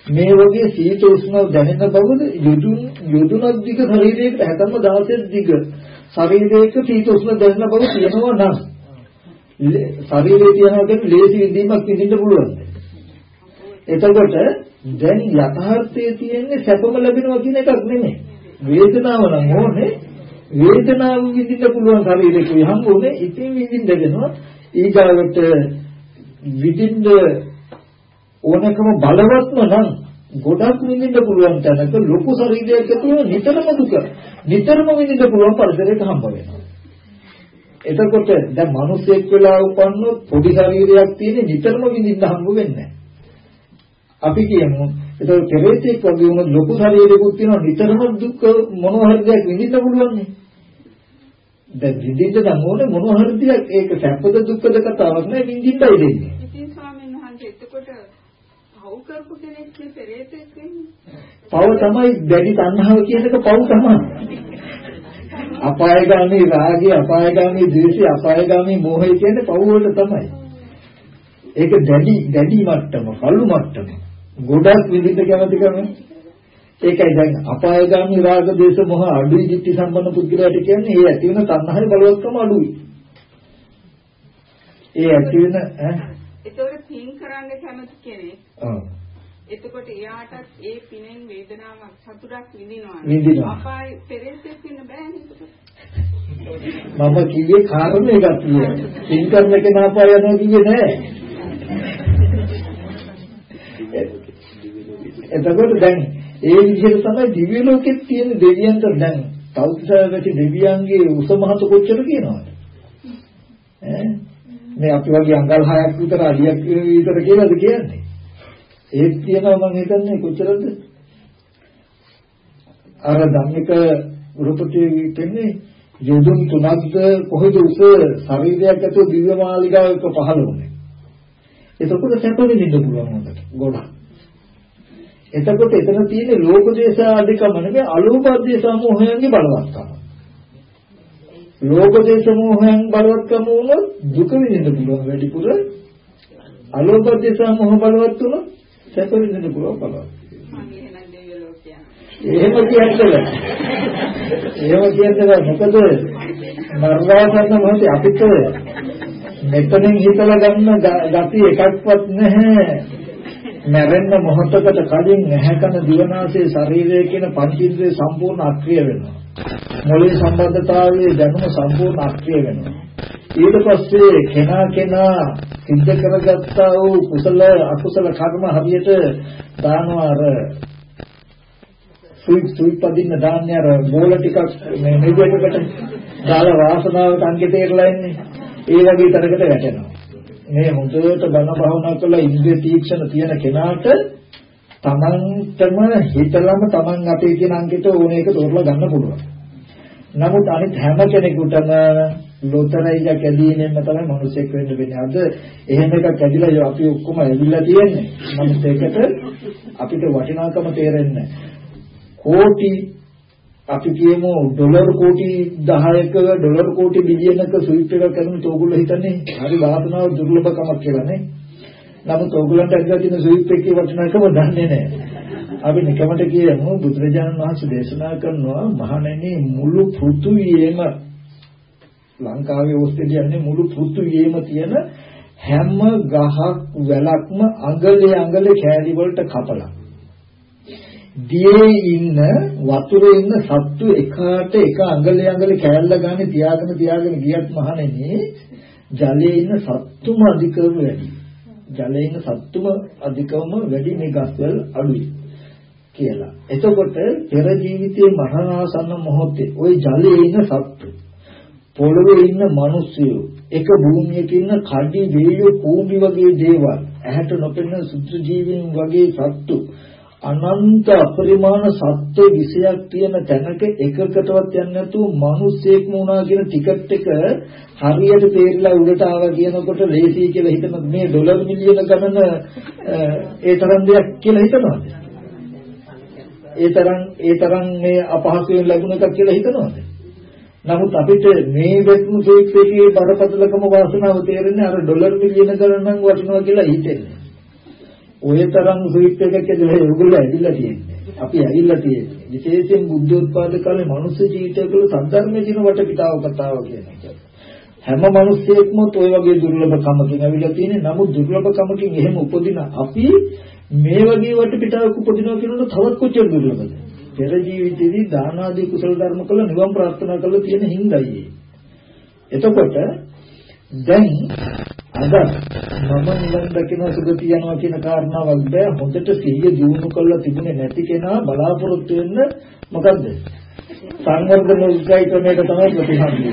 මේ වගේ සීත උෂ්ණ දැනෙන බවද යොදුන් යොදුනක් දිග ශරීරයකට හැතැම්ම දහසක් දිග ශරීරයක සීත උෂ්ණ දැනෙන බව කියනවා නම් ශරීරයේ තියනවා කියන්නේ ලේසි විඳීමක් විඳින්න පුළුවන්. එතකොට දැන් යථාර්ථයේ තියෙන්නේ සැපම ලැබෙනවා කියන එකක් නෙමෙයි. වේදනාව නම් ඕනේ වේදනාව විඳින්න පුළුවන් ශරීරයක හම්බුනේ ඉතින් විඳින්න දෙනවා. ඊගාවට විඳින්න ඕනකම බලවත්ම නම් ගොඩක් විඳින්න පුළුවන් තැනක ලොකු ශරීරයක් ඇතුළේ නිතරම දුක නිතරම විඳින්න පුළුවන් පරිසරයක හම්බ වෙනවා. එතකොට දැන් මිනිස්සෙක් වෙලා උපන්නොත් පොඩි ශරීරයක් තියෙන නිතරම විඳින්න හම්බ වෙන්නේ නැහැ. අපි කියමු ඒක පෙරේතෙක් වගේ වුණොත් ලොකු ශරීරයකුත් තියෙනවා නිතරම දුක් මොනවා හරි දෙයක් විඳින්න පුළුවන් නේ. දැන් විඳින්න නම් ඕනේ මොනවා හරි දෙයක් ඒක සැපද දුක්ද කතාවක් නෑ විඳින්නයි දෙන්නේ. ඉතින් ස්වාමීන් වහන්සේ එතකොට පව් කරපු කෙනෙක් නේ පෙරේතෙක් වෙන්නේ. පව් තමයි දැඩි තණ්හාව කියන එක පව් තමයි. අපායගාමී රාගය, අපායගාමී ද්වේෂය, අපායගාමී මෝහය කියන්නේ පව් වලට තමයි. ඒක දැඩි දැඩි මට්ටම, කළු මට්ටම. ගොඩක් විවිධ කැමැතිකම. ඒකයි දැන් අපායගාමී රාග, ද්වේෂ, මොහ අඩුයි දිට්ඨි සම්පන්න පුද්ගලයාට කියන්නේ ඒ ඇති වෙන තණ්හාවේ බලවත්කම අඩුයි. ඒ ඇති වෙන ඈ ඒතකොට පින් කරන්න කැමති කෙනෙක්. ඔව්. එතකොට එයාටත් ඒ පිනෙන් වේදනාවක් සතුටක් විඳිනවා. විඳිනවා. අපාය පෙරේතෙක් වෙන්න බෑනේ. මම කිව්වේ කාරණේ එකක් කියලා. පින් කරන කෙනා අපාය යනවා කිව්වේ නෑ. එතකොට දැන් ඒ විදිහට තමයි දිව්‍ය ලෝකෙත් තියෙන දෙවියන්ට දැන් තවුසාවකේ දෙවියන්ගේ උස මහත කොච්චර කියනවද? ඈ මේ අපි වගේ අඟල් හයක් විතර අඩියක් විතර කියලාද කියන්නේ? ඒත් කියනවා මම හිතන්නේ කොච්චරද? අර ධම්මික රූපකේ දෙන්නේ යොදුන් තුනක්ද කොහෙද උස ශරීරයක් ඇතුළේ දිව්‍ය මාලිගාවක පහළ වුණේ. එතකොට සැප විඳින්න පුළුවන් හොඳට ගොඩක්. එතකොට එතන තියෙන ලෝක දේශ අධිකම නෙමෙයි අලෝභ දේශ මොහයන්ගේ බලවත්කම. ලෝක දේශ මොහයන් බලවත්කම වුණොත් දුක විඳින්න පුළුවන් වැඩිපුර. අලෝභ දේශ මොහ බලවත් වුණොත් සැප විඳින්න පුළුවන් බලවත්. එහෙම කියන්නේ එහෙම කියන්නේ මොකද මරණාසන්න මොහොතේ අපිට මෙතනින් හිතලා ගන්න ගති එකක්වත් නැහැ. මැරෙන්න මොහොතකට කලින් නැහැ කන දිවනාසයේ ශරීරය කියන පංචේන්ද්‍රය සම්පූර්ණ අක්‍රිය වෙනවා. මොළේ සම්බන්ධතාවයේ දැනුම සම්පූර්ණ අක්‍රිය වෙනවා. ඊට පස්සේ කෙනා කෙනා සිද්ධ කරගත්තා වූ කුසල අකුසල කර්ම හරියට දානවා අර සුයි සුයි පදින්න දාන්නේ අර බෝල ටිකක් මේ මෙදයකට දාලා වාසනාවට අංගෙට ඒරලා ඉන්නේ. ඒ වගේ තරකට වැටෙනවා. මේ හොඳට බණ භාවනා කරලා ඉන්ද්‍රිය තීක්ෂණ තියෙන කෙනාට තමන්ටම හිතලම තමන් අපේ කියන අංගෙට ඕන එක තෝරලා ගන්න පුළුවන්. නමුත් අනිත් හැම කෙනෙකුටම ලෝතරයිය කැදීනෙන්න තමයි මිනිසෙක් වෙන්න වෙන්නේ. අද එහෙම එකක් කැදිලා අපි ඔක්කොම ඇවිල්ලා තියෙන්නේ. නමුත් ඒකට අපිට වටිනාකම තේරෙන්නේ කෝටි අපි කියමු ඩොලර් කෝටි දහයක ඩොලර් කෝටි බිලියනක ස්විප් එකක් කරන තෝගොල්ලෝ හිතන්නේ හරි වාසනාව දුර්ලභකමක් කියලා නේ. නමුත් ඕගොල්ලන්ට අද තියෙන ස්විප් එකේ වටිනාකම දන්නේ නැහැ. අපි නිකමට කියමු බුදුරජාණන් වහන්සේ දේශනා කරනවා මහණෙනි මුළු පෘථුවියේම ලංකාවේ ඕස්ට්‍රේලියාවේ මුළු පෘථුවියේම තියෙන හැම ගහක් වැලක්ම අඟලේ අඟලේ කෑලි වලට කපලා දියේ ඉන්න වතුරේ ඉන්න සත්තු එකාට එක අඟලේ අඟලේ කෑල්ල ගන්න තියාගෙන තියාගෙන ගියත් මහණෙනි ජලයේ ඉන්න සත්තුම අධිකව වැඩි. ජලයේ ඉන්න සත්තුම අධිකවම වැඩි මේ ගස්වල අඩුයි කියලා. එතකොට පෙර ජීවිතයේ මරණාසන්න මොහොතේ ওই ජලයේ ඉන්න සත්තු පොළවේ ඉන්න මිනිස්සු එක භූමියක ඉන්න කඩි වේයෝ කූඹි වගේ දේවල් ඇහැට නොපෙනෙන සුත්‍ර ජීවීන් වගේ සත්තු අනන්ත අපරිමාණ සත්‍ය විශයක් තියෙන තැනක එකකටවත් යන්නේ නැතුව මිනිස්සෙක් වුණා කියන ටිකට් එක හරියට තේරිලා උඩට ආවා කියනකොට ලේසි කියලා හිතන මේ ඩොලර් මිලියන ගණන ඒ තරම් දෙයක් කියලා හිතනවාද? ඒ තරම් ඒ තරම් මේ අපහසුයෙන් ලැබුණ එකක් කියලා හිතනවාද? නමුත් අපිට මේ වෙත්මු සීක්ෂේකේ බරපතලකම වාසනාව තේරෙන්නේ අර ඩොලර් මිලියන ගණනක් වටිනවා කියලා හිතෙන්නේ. ඔය තරම් සුවිප් එකක් ඇදලා ඒගොල්ලෝ ඇදිලා තියෙන්නේ. අපි ඇවිල්ලා තියෙන්නේ. විශේෂයෙන් බුද්ධෝත්පාද කාලේ මනුස්ස ජීවිතවල සද්ධර්මයේ දින වටපිටාව කතාව කියන එක. හැම මිනිස්සෙක්ම ඔය වගේ දුර්ලභකමකින් ඇවිල්ලා තියෙන්නේ. නමුත් දුර්ලභකමකින් එහෙම උපදින අපි මේ වගේ වටපිටාවක උපදිනවා කියනකොට තවත් කොච්චර දුර්ලභද? පෙර ජීවිතේදී දාන ආදී කුසල ධර්ම කළ නිවන් ප්‍රාර්ථනා කළ තියෙන හිඳයි. එතකොට දැන් අද මම නිවන් දකින සුගතිය යනවා කියන කාරණාවක් බෑ. හොඳට සිහිය දියුණු කරලා තිබුණේ නැති කෙනා බලාපොරොත්තු වෙන්න මොකද්ද? සංවර්ධන උත්සාහය ක්‍රමයක තමයි ප්‍රතිහාරය.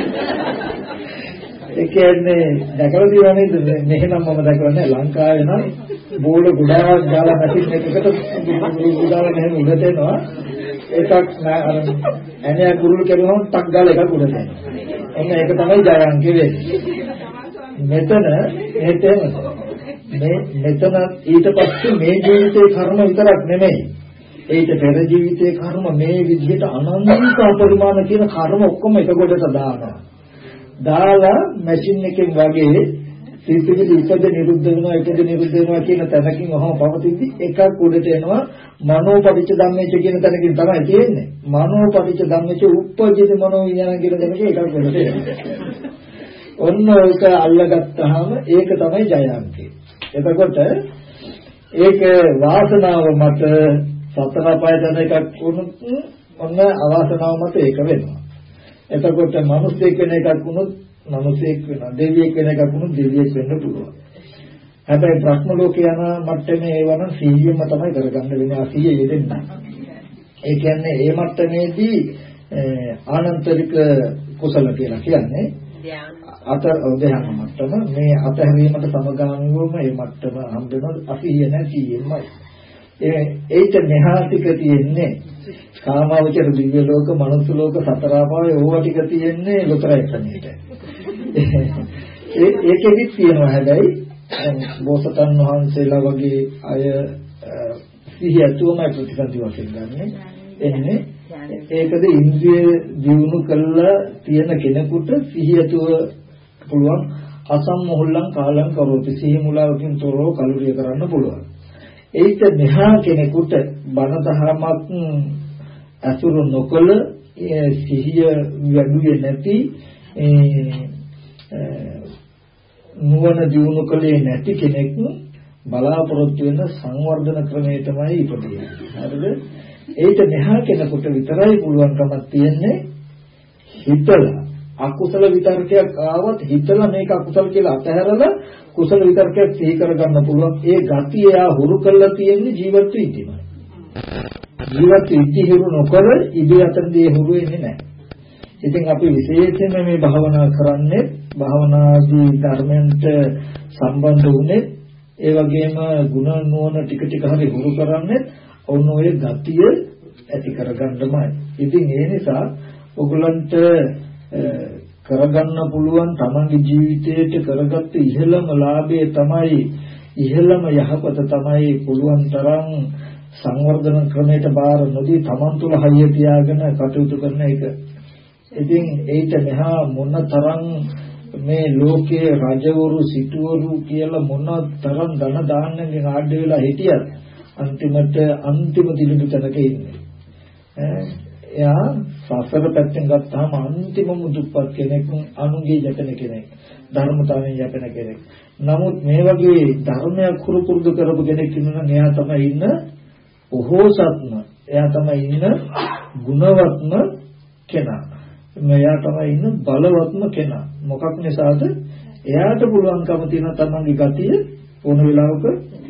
ඒ කියන්නේ දැකලා තියෙනවා නේද? මෙහෙනම් මම දැකලා නැහැ. ලංකාවේ නම් බෝල ගොඩාක් ගාලා මැෂින් එකකට ගොඩාක් මෙහෙම උඩට එනවා. එකක් අර ඇණයක් ගුරුල් කරුවම ටක් ගාලා එකක් උඩට එනවා. එන්න ඒක තමයි ජයංකේ වෙන්නේ. මෙතන මෙතන මේ මෙතන ඊට පස්සේ මේ ජීවිතේ කර්ම විතරක් නෙමෙයි. ඒිට පෙර ජීවිතේ කර්ම මේ විදිහට අනන්ත අපරිමාණ කියන කර්ම ඔක්කොම එක කොටට දානවා. දාලා මැෂින් එකෙන් වගේ සිතිවිලි ඉපද නිරුද්ධ වෙනවා ඉපද නිරුද්ධ වෙනවා කියන තැනකින් ඔහොම පවතිද්දි එකක් උඩට එනවා මනෝපටිච්ච ධම්මේච කියන තැනකින් තමයි තියෙන්නේ. මනෝපටිච්ච ධම්මේච උප්පජිත මනෝ විඥාන කියන තැනකින් එකක් උඩට එනවා. ඔන්න ඒක අල්ලගත්තාම ඒක තමයි ජයංකේ. එතකොට ඒක වාසනාව මත සතර පය දන එකක් වුණොත් ඔන්න අවාසනාව මත ඒක වෙනවා. එතකොට මිනිස්සෙක් වෙන එකක් වුණොත් මිනිස්සෙක් වෙනවා. දෙවියෙක් වෙන එකක් වුණොත් දෙවියෙක් වෙන්න පුළුවන්. හැබැයි බ්‍රහ්ම ලෝකේ යන මට්ටමේ ඒවනම් සිහියම තමයි කරගන්න වෙන්නේ. ආ සිහිය යෙදෙන්න. ඒ කියන්නේ ඒ මට්ටමේදී ආනන්තරික කුසල කියලා කියන්නේ අත උදයන් මට්ටම මේ අතහැරීමට සමගාමීවම මේ මට්ටම හම්බ වෙනවා අසිහිය නැතිෙමයි. ඒ ඒිට මෙහා ටික තියෙන්නේ කාමාවචර දිව්‍ය ලෝක, මනුස්ස ලෝක, සතර ආපාය ඕවා ටික තියෙන්නේ ලොතරයි තනියට. ඒ ඒකෙදිත් තියෙනවා හැබැයි බෝසතන් වහන්සේලා වගේ අය සිහිය තුමයි ප්‍රතිපත්ති වශයෙන් ගන්නෙ. එන්නේ ඒකද ඉන්ද්‍රිය දියුණු කළා තියෙන කෙනෙකුට සිහිය තුව පුළුවන් අසම්මොහල්ලං කාලං කරෝති සිහි මුලාවකින් තොරව කලුරිය කරන්න පුළුවන්. ඒක මෙහා කෙනෙකුට බණ දහමක් අසුරු නොකළ සිහිය වැඩුවේ නැති නුවණ දියුණු කළේ නැති කෙනෙක් බලාපොරොත්තු වෙන සංවර්ධන ක්‍රමය තමයි ඉපදෙන්නේ. හරිද? ඒක මෙහා කෙනෙකුට විතරයි පුළුවන්කමක් තියෙන්නේ හිතලා අකුසල විතර්කයක් ආවත් හිතලා මේක අකුසල කියලා අතහැරලා කුසල විතර්කයක් සිහි කරගන්න පුළුවන්. ඒ ගතිය යා හුරු කරලා තියෙන්නේ ජීවත් වෙද්දීමයි. ජීවත් වෙද්දී හුරු නොකර ඉබේ අතනදී හුරු වෙන්නේ නැහැ. ඉතින් අපි විශේෂයෙන්ම මේ භාවනා කරන්නේ භාවනාදී ධර්මයන්ට සම්බන්ධ වුනේ ඒ වගේම ගුණ නුවණ ටික ටික හරි හුරු කරන්නේ ඔන්න ඔය ගතිය ඇති කරගන්නමයි. ඉතින් ඒ නිසා ඔයගලන්ට කරගන්න පුළුවන් තමන්ගේ ජීවිතයට කරගත්ත ඉහළම ලාභය තමයි ඉහළම යහපත තමයි පුළුවන් තරම් සංවර්ධන ක්‍රමයට බාර නොදී තමන් තුළ හයිය තියාගෙන කටයුතු කරන එක. ඉතින් ඒිට මෙහා මොන තරම් මේ ලෝකයේ රජවරු සිටුවරු කියලා මොන තරම් ධන දාන්නකින් ආඩ වෙලා හිටියත් අන්තිමට අන්තිම දිලුදු තැනක ඉන්නේ. එයා සසර පැත්තෙන් ගත්තාම අන්තිමම දුප්පත් කෙනෙක්, අනුගේ යැපෙන කෙනෙක්, ධර්මතාවයෙන් යැපෙන කෙනෙක්. නමුත් මේ වගේ ධර්මයක් කුරු පුරුදු කරපු කෙනෙක් ඉන්නවා නම් එයා තමයි ඉන්න ඔහොසත්ම, එයා තමයි ඉන්න ගුණවත්ම කෙනා. මෙයා තමයි ඉන්න බලවත්ම කෙනා. මොකක් නිසාද? එයාට පුළුවන්කම තියෙන තමන්ගේ ගතිය ඕන වෙලාවක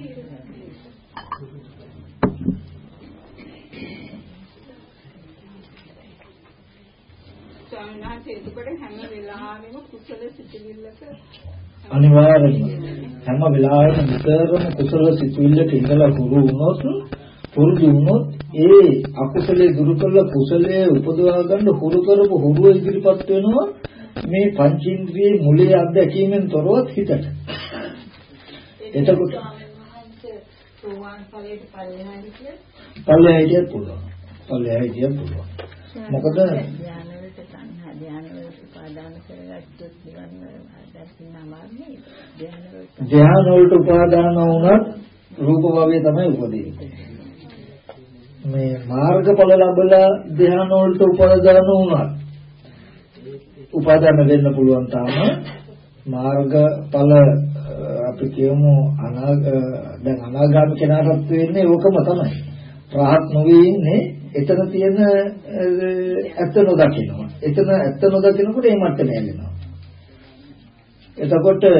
අනිවාර්යයෙන්ම හැම වෙලාවෙම නිතරම කුසල සිතුවිල්ලට ඉඳලා හුරු වුණොත් පුරුදු වුණොත් ඒ අකුසලයේ දුරු කරලා කුසලයේ උපදවා ගන්න හුරු කරපු හුරුව ඉදිරිපත් වෙනවා මේ පංචේන්ද්‍රියේ මුලයේ අධ්‍යක්ීමෙන් තොරවත් හිතට. එතකොට සෝවාන් ඵලයට පල්ලෙහාට පුළුවන්. පල්ලෙහාට පුළුවන්. මොකද ධානවලට සංහා ධානවලට උපාදාන කරගත්තොත් නිවන් දකින්න අමාරුයි. ධානවලට උපාදාන වුණත් රූප භවයේ තමයි උපදින්නේ. මේ මාර්ගඵල ලැබලා ධ්‍යාන වලට උපදාන වුණා. උපාදාන වෙන්න පුළුවන් තාම මාර්ගඵල අපි කියමු අනාග දැන් අනාගාමී කෙනාටත් වෙන්නේ ඕකම තමයි. රහත් නොවේ ඉන්නේ එතන තියෙන ඇත්ත නොදකින්නවා. එතන ඇත්ත නොදකින්නකොට ඒ මට්ටම යනවා. එතකොට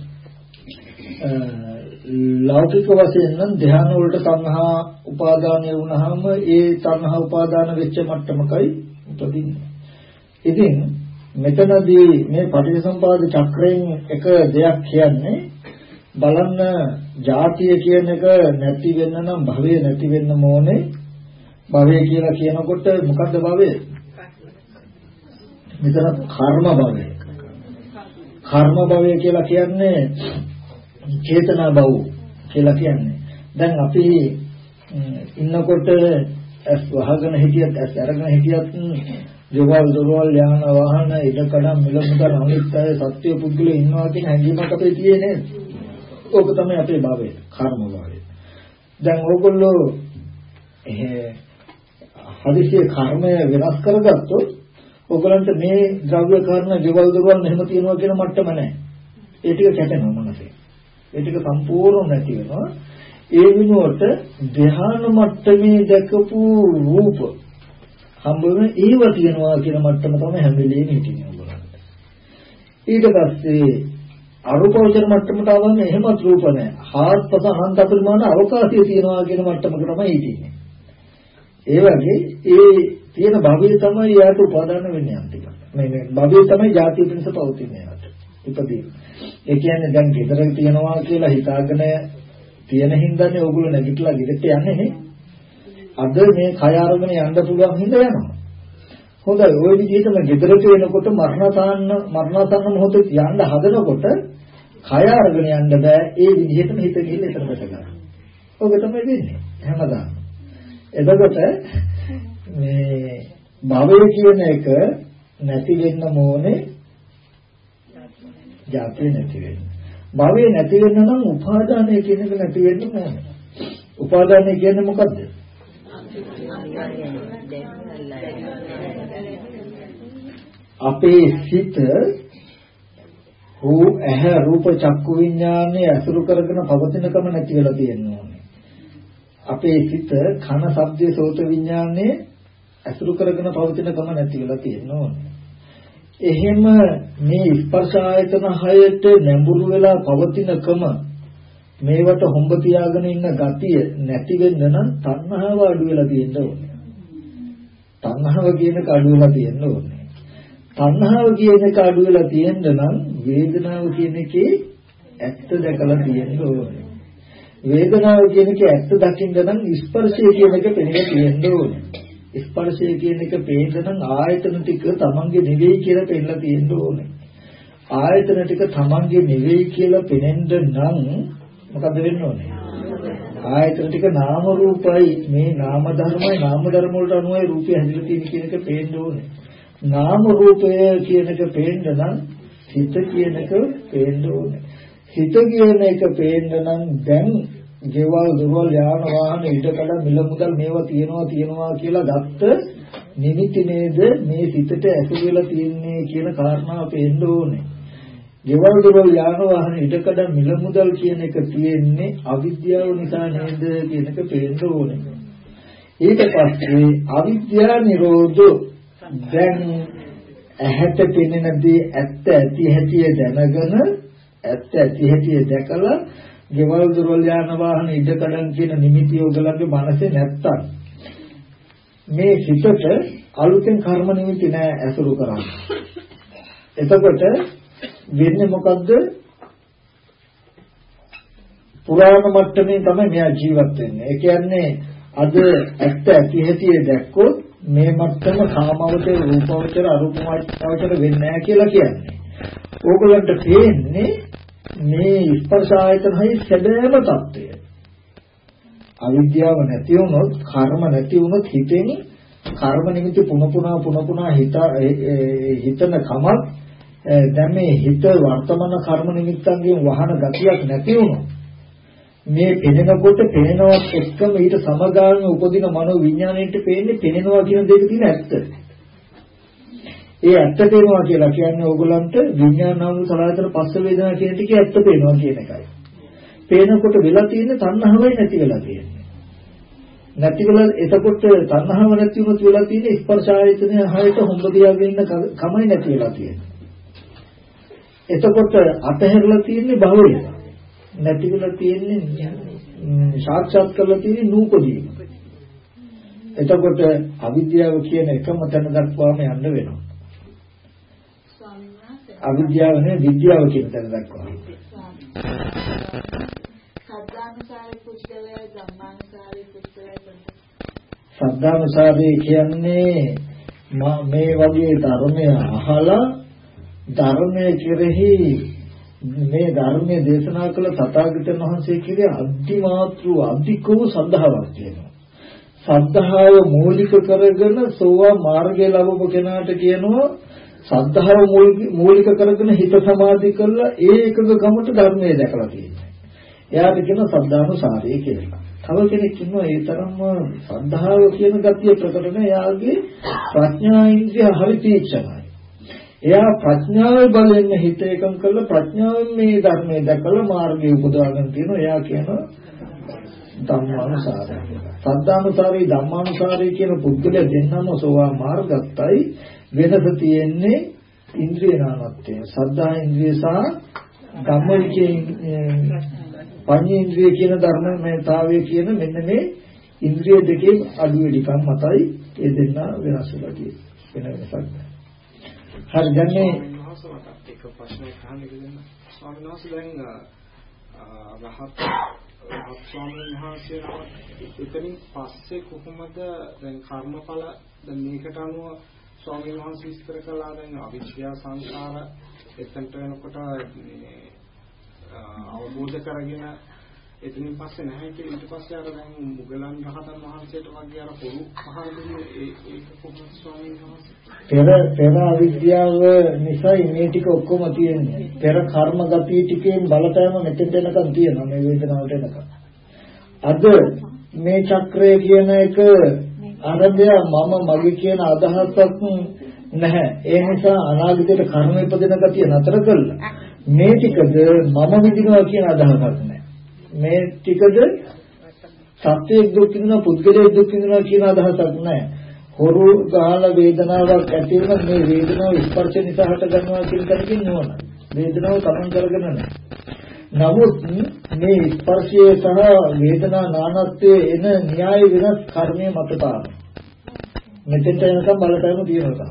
ලෞකික වශයෙන් නම් ධ්‍යාන වලට තණ්හා උපාදානය වුණාම ඒ තණ්හා උපාදාන වෙච්ච මට්ටමකයි උපදින්නේ. ඉතින් මෙතනදී මේ පටිච්චසමුපාද චක්‍රයෙන් එක දෙයක් කියන්නේ බලන්න ජාතිය කියන එක නැති වෙන්න නම් භවය නැති වෙන්න ඕනේ. භවය කියලා කියනකොට මොකද්ද භවය? මෙතන කර්ම භවය. කර්ම භවය කියලා කියන්නේ චේතනා භව කියලා කියන්නේ. දැන් අපි ඉන්නකොට ඇස් වහගෙන හිටියත් ඇස් අරගෙන හිටියත් දේවල් දොරවල් යාන වාහන ඉඩකඩම් මිල මුදල් අනිත්‍ය සත්‍ය පුද්ගලයෝ ඉන්නවා කියන හැඟීමක් අපේ තියෙන්නේ නේද? ඕක තමයි අපේ භවය, කර්ම භවය. දැන් ඕගොල්ලෝ හදිසිය කර්මය වෙනස් කරගත්තොත් ඕගොල්ලන්ට මේ ද්‍රව්‍ය කර්ම දේවල් දොරවල් මෙහෙම තියෙනවා කියන මට්ටම නැහැ. ඒ ටික කැටෙනවා මනසේ. ඒ ටික සම්පූර්ණ නැති වෙනවා. ඒ විනෝඩ ධ්‍යාන මට්ටමේ දැකපු රූප හම්බ වෙන ඒව තියෙනවා කියන මට්ටම තමයි හැම වෙලේම හිටින්නේ ඔයගොල්ලන්ට. ඊට පස්සේ අරූපවචර මට්ටමට ආවම එහෙමත් රූප නැහැ. හාත්පස අනන්ත අපරිමාණ අවකාශය තියෙනවා කියන මට්ටමක තමයි හිටින්නේ. ඒ වගේ ඒ තියෙන භවය තමයි යාට උපාදාන වෙන්නේ අන්තිමට. මේ මේ භවය තමයි ජාතිය පිණිස පවතින්නේ යාට. ඉපදී. ඒ කියන්නේ දැන් ගෙදර තියනවා කියලා හිතාගෙන තියෙන හින්දානේ ඕගොල්ලෝ නැගිටලා ගෙදරට යන්නේ නේ. අද මේ කය අරගෙන යන්න පුළුවන් හින්දා යනවා. හොඳයි ওই විදිහටම ගෙදරට වෙනකොට මරණාසන්න මරණාසන්න මොහොතේ යන්න හදනකොට කය අරගෙන යන්න බෑ. ඒ විදිහටම හිත ගිහින් එතන බැස ගන්න. ඔක තමයි වෙන්නේ හැමදාම. එතකොට මේ භවය කියන එක නැති වෙන්න ඕනේ. ජාතිය නැති වෙන්න. භවය නැති වෙන්න නම් උපාදානය කියන එක නැති වෙන්න ඕනේ. උපාදානය කියන්නේ මොකද්ද? අපේ සිත රූප ඇහැ රූප චක්කු විඥානයේ අසුරු කරගෙන පවතිනකම නැති වෙලා තියෙනවා. අපේ සිත කන ශබ්දයේ සෝත විඥානයේ අසුරු කරගෙන පවතිනකම නැති වෙලා තියෙනවා. එහෙම මේ ස්පර්ශ ආයතන හයට නැඹුරු වෙලා පවතිනකම මේවට හොඹ තියාගෙන ඉන්න ගතිය නැති වෙන්න නම් තණ්හාව අඩු වෙලා තියෙන්න ඕනේ. තණ්හාව කියන එක අඩු වෙලා තියෙන්න ඕනේ. තණ්හාව කියන එක අඩු වෙලා තියෙන්න නම් වේදනාව කියන එකේ ඇත්ත දැකලා තියෙන්න ඕනේ. වේදනාව කියන එකේ ඇත්ත දකින්න නම් ස්පර්ශය කියන එක පෙනෙලා තියෙන්න ඕනේ. ස්පර්ශය කියන එක පේන්න නම් ආයතන ටික තමන්ගේ නෙවෙයි කියලා පෙන්නලා තියෙන්න ඕනේ. ආයතන ටික තමන්ගේ නෙවෙයි කියලා පෙනෙන්න නම් මොකද වෙන්න ඕනේ? ආයතන ටික නාම රූපයි. මේ නාම ධර්මයි නාම ධර්ම වලට අනුවයි රූපය හැදිලා තියෙන කියන එක පේන්න ඕනේ. නාම රූපය කියන එක පේන්න නම් හිත කියන එක පේන්න ඕනේ. හිත කියන එක පේන්න නම් දැන් ගෙවල් දොරවල් යාන වාහන ඉඩකඩ මිල මුදල් මේවා තියනවා තියනවා කියලා ගත්ත නිමිති නේද මේ සිතට ඇසුරු වෙලා තියන්නේ කියන කාරණාව පේන්න ඕනේ. ගෙවල් දොරවල් යාන වාහන ඉඩකඩ මිල මුදල් කියන එක තියෙන්නේ අවිද්‍යාව නිසා නේද කියන එක පේන්න ඕනේ. ඊට පස්සේ අවිද්‍යා නිරෝධ දැන් ඇහැට පෙනෙන දේ ඇත්ත ඇති හැටි දැනගෙන ඇත්ත ඇති හැටි දැකලා ගෙවල් දොරවල් යාන වාහන ඉඩකඩම් කියන නිමිති ඔයගලගේ මනසේ නැත්තම් මේ හිතට අලුතෙන් කර්ම නිමිති නෑ ඇසුරු කරන්නේ. එතකොට වෙන්නේ මොකද්ද? පුරාණ මට්ටමේ තමයි මෙයා ජීවත් වෙන්නේ. ඒ කියන්නේ අද ඇත්ත ඇති හැටි දැක්කොත් මේ මට්ටම කාමවචර රූපවචර අරූපවචර වෙන්නේ නැහැ කියලා කියන්නේ. ඕගලන්ට තේන්නේ මේ ස්පර්ශ ආයතන හයි සැබෑම தත්ත්වය. අවිද්‍යාව නැති වුණොත් කර්ම නැති වුණොත් හිතෙන් කර්ම නිමිති පුන පුනා පුන පුනා හිත හිතන කමක් දැන් මේ හිත වර්තමාන කර්ම නිමිත්තන්ගෙන් වහන ගතියක් නැති වුණොත් මේ පෙනෙනකොට පෙනෙනවත් එක්කම ඊට සමගාමීව උපදින මනෝ විඥාණයට පේන්නේ පෙනෙනවා කියන දෙක තියෙන ඇත්ත. ඒ ඇත්ත පේනවා කියලා කියන්නේ ඕගොල්ලන්ට විඥානාවු සලආයතන පස්ස වේදනා කියන ටිකේ ඇත්ත පේනවා කියන එකයි. පේනකොට වෙලා තියෙන තණ්හාවයි නැති වෙලා තියෙන්නේ. නැති වෙලා එතකොට තණ්හාව නැති වුණොත් වෙලා තියෙන ස්පර්ශ ආයතනය හරියට හොඳ තියාගෙන ඉන්න කමයි නැති වෙලා තියෙන්නේ. එතකොට අතහැරලා තියෙන්නේ භවය. නැති වෙලා තියෙන්නේ සාක්ෂාත් කරලා තියෙන්නේ නූපදීම. එතකොට අවිද්‍යාව කියන එකම තැන දක්වාම යන්න වෙනවා. අවිද්‍යාව නේ විද්‍යාව කියන තැන දක්වා. සද්ධානුසාරී පුද්ගලයා ධම්මානුසාරී පුද්ගලයා. සද්ධානුසාරී කියන්නේ මේ වගේ ධර්මය අහලා ධර්මයේ කෙරෙහි මේ ධර්මයේ දේශනා කළ තථාගතයන් වහන්සේ කියේ අධිමාත්‍ර අධිකව සද්ධාවක් කියනවා. සද්ධාව මූලික කරගෙන සෝවා මාර්ගය ලැබව කෙනාට කියනවා සද්ධාව මූලික කරගෙන හිත සමාධි කරලා ඒ එකක ගමට ධර්මයේ දැකලා තියෙනවා. එයාට කියන සද්ධානුසාරී කියලා. තව කෙනෙක් ඉන්නවා ඒ තරම්ම සද්ධාව කියන ගතිය ප්‍රකටන එයාගේ ප්‍රඥා ඉන්ද්‍රිය හරි තීක්ෂණයි. එයා ප්‍රඥාවේ බලෙන් හිත එකම් කරලා ප්‍රඥාවෙන් මේ ධර්මයේ දැකලා මාර්ගය උපදවාගෙන තියෙනවා. එයා කියනවා ධම්මානුසාරී කියලා. සද්ධානුසාරී ධම්මානුසාරී කියන පුද්ගලයා දෙන්නම සෝවා මාර්ගත්තයි වෙනස තියෙන්නේ ඉන්ද්‍රිය නානත්වය. සද්ධා ඉන්ද්‍රිය සහ ධම්මවිචේ පඤ්ඤේන්ද්‍රිය කියන ධර්මමයතාවය කියන මෙන්න මේ ඉන්ද්‍රිය දෙකේ අඩු වැඩිකම් මතයි ඒ දෙන්න වෙනස් වෙලා තියෙන්නේ. වෙන වෙනසක් නැහැ. හරි දැන් මේ එක ප්‍රශ්නයක් අහන්න දෙන්න. ස්වාමීන් වහන්සේ දැන් රහත් රහත් ස්වාමීන් වහන්සේ එතනින් පස්සේ කොහොමද දැන් කර්මඵල දැන් මේකට අනුව ස්වාමීන් වහන්සේ විස්තර කළා දැන් අවිද්‍යා සංස්කාර එතනට වෙනකොට මේ අවබෝධ කරගෙන එතනින් පස්සේ නැහැ කියලා ඊට පස්සේ අර දැන් මුගලන් රහතන් වහන්සේට වගේ අර පොරු පහර දුන්නේ ඒ ඒක කොහොමද ස්වාමීන් වහන්සේ? පෙර පෙර අවිද්‍යාව නිසා මේ ටික ඔක්කොම තියෙන්නේ. පෙර කර්ම ගතිය ටිකෙන් බලපෑම මෙතෙන් දෙනකන් තියෙනවා මේ වේදනාවට එනකන්. අද මේ චක්‍රය කියන එක අරබය මම මගේ කියන අදහසක් නැහැ. ඒ නිසා අනාගතයට කර්ම ඉපදෙන ගතිය නතර කළා. මේ ටිකද මම විඳිනවා කියන අදහසක් නැහැ. මේ ටිකද සත්‍යයක් දුක් විඳිනවා පුද්ගලයෙක් දුක් විඳිනවා කියන අදහසක් නැහැ. හොරු ගහන වේදනාවක් ඇති වෙන මේ වේදනාව ස්පර්ශ නිසා හට ගන්නවා කියන කෙනකින් නෝන. වේදනාව තමන් කරගෙන නැහැ. නමුත් මේ ස්පර්ශය සහ වේදනා නානත්වයේ එන න්‍යාය වෙනස් කර්මයේ මත තාම. මෙතෙන්ට එනකම් බලපෑම තියෙනවා.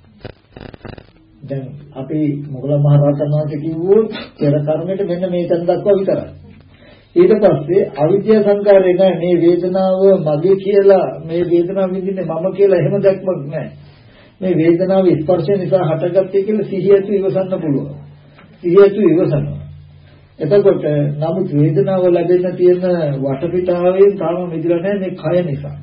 දැන් අපි මොග්ගල මහ රහතන් වහන්සේ කිව්වොත් පෙර කර්මයට මෙන්න මේ තැන දක්වා විතරයි. ඊට පස්සේ අවිද්‍යා සංකාරේ නැහැ මේ වේදනාව මගේ කියලා මේ වේදනාව විඳින්නේ මම කියලා එහෙම දැක්මක් නැහැ. මේ වේදනාව ස්පර්ශය නිසා හටගත්තේ කියලා සිහියතු ඉවසන්න පුළුවන්. සිහියතු ඉවසනවා. එතකොට නමුත් වේදනාව ලැබෙන්න තියෙන වටපිටාවෙන් තාම මිදලා නැහැ මේ කය නිසා.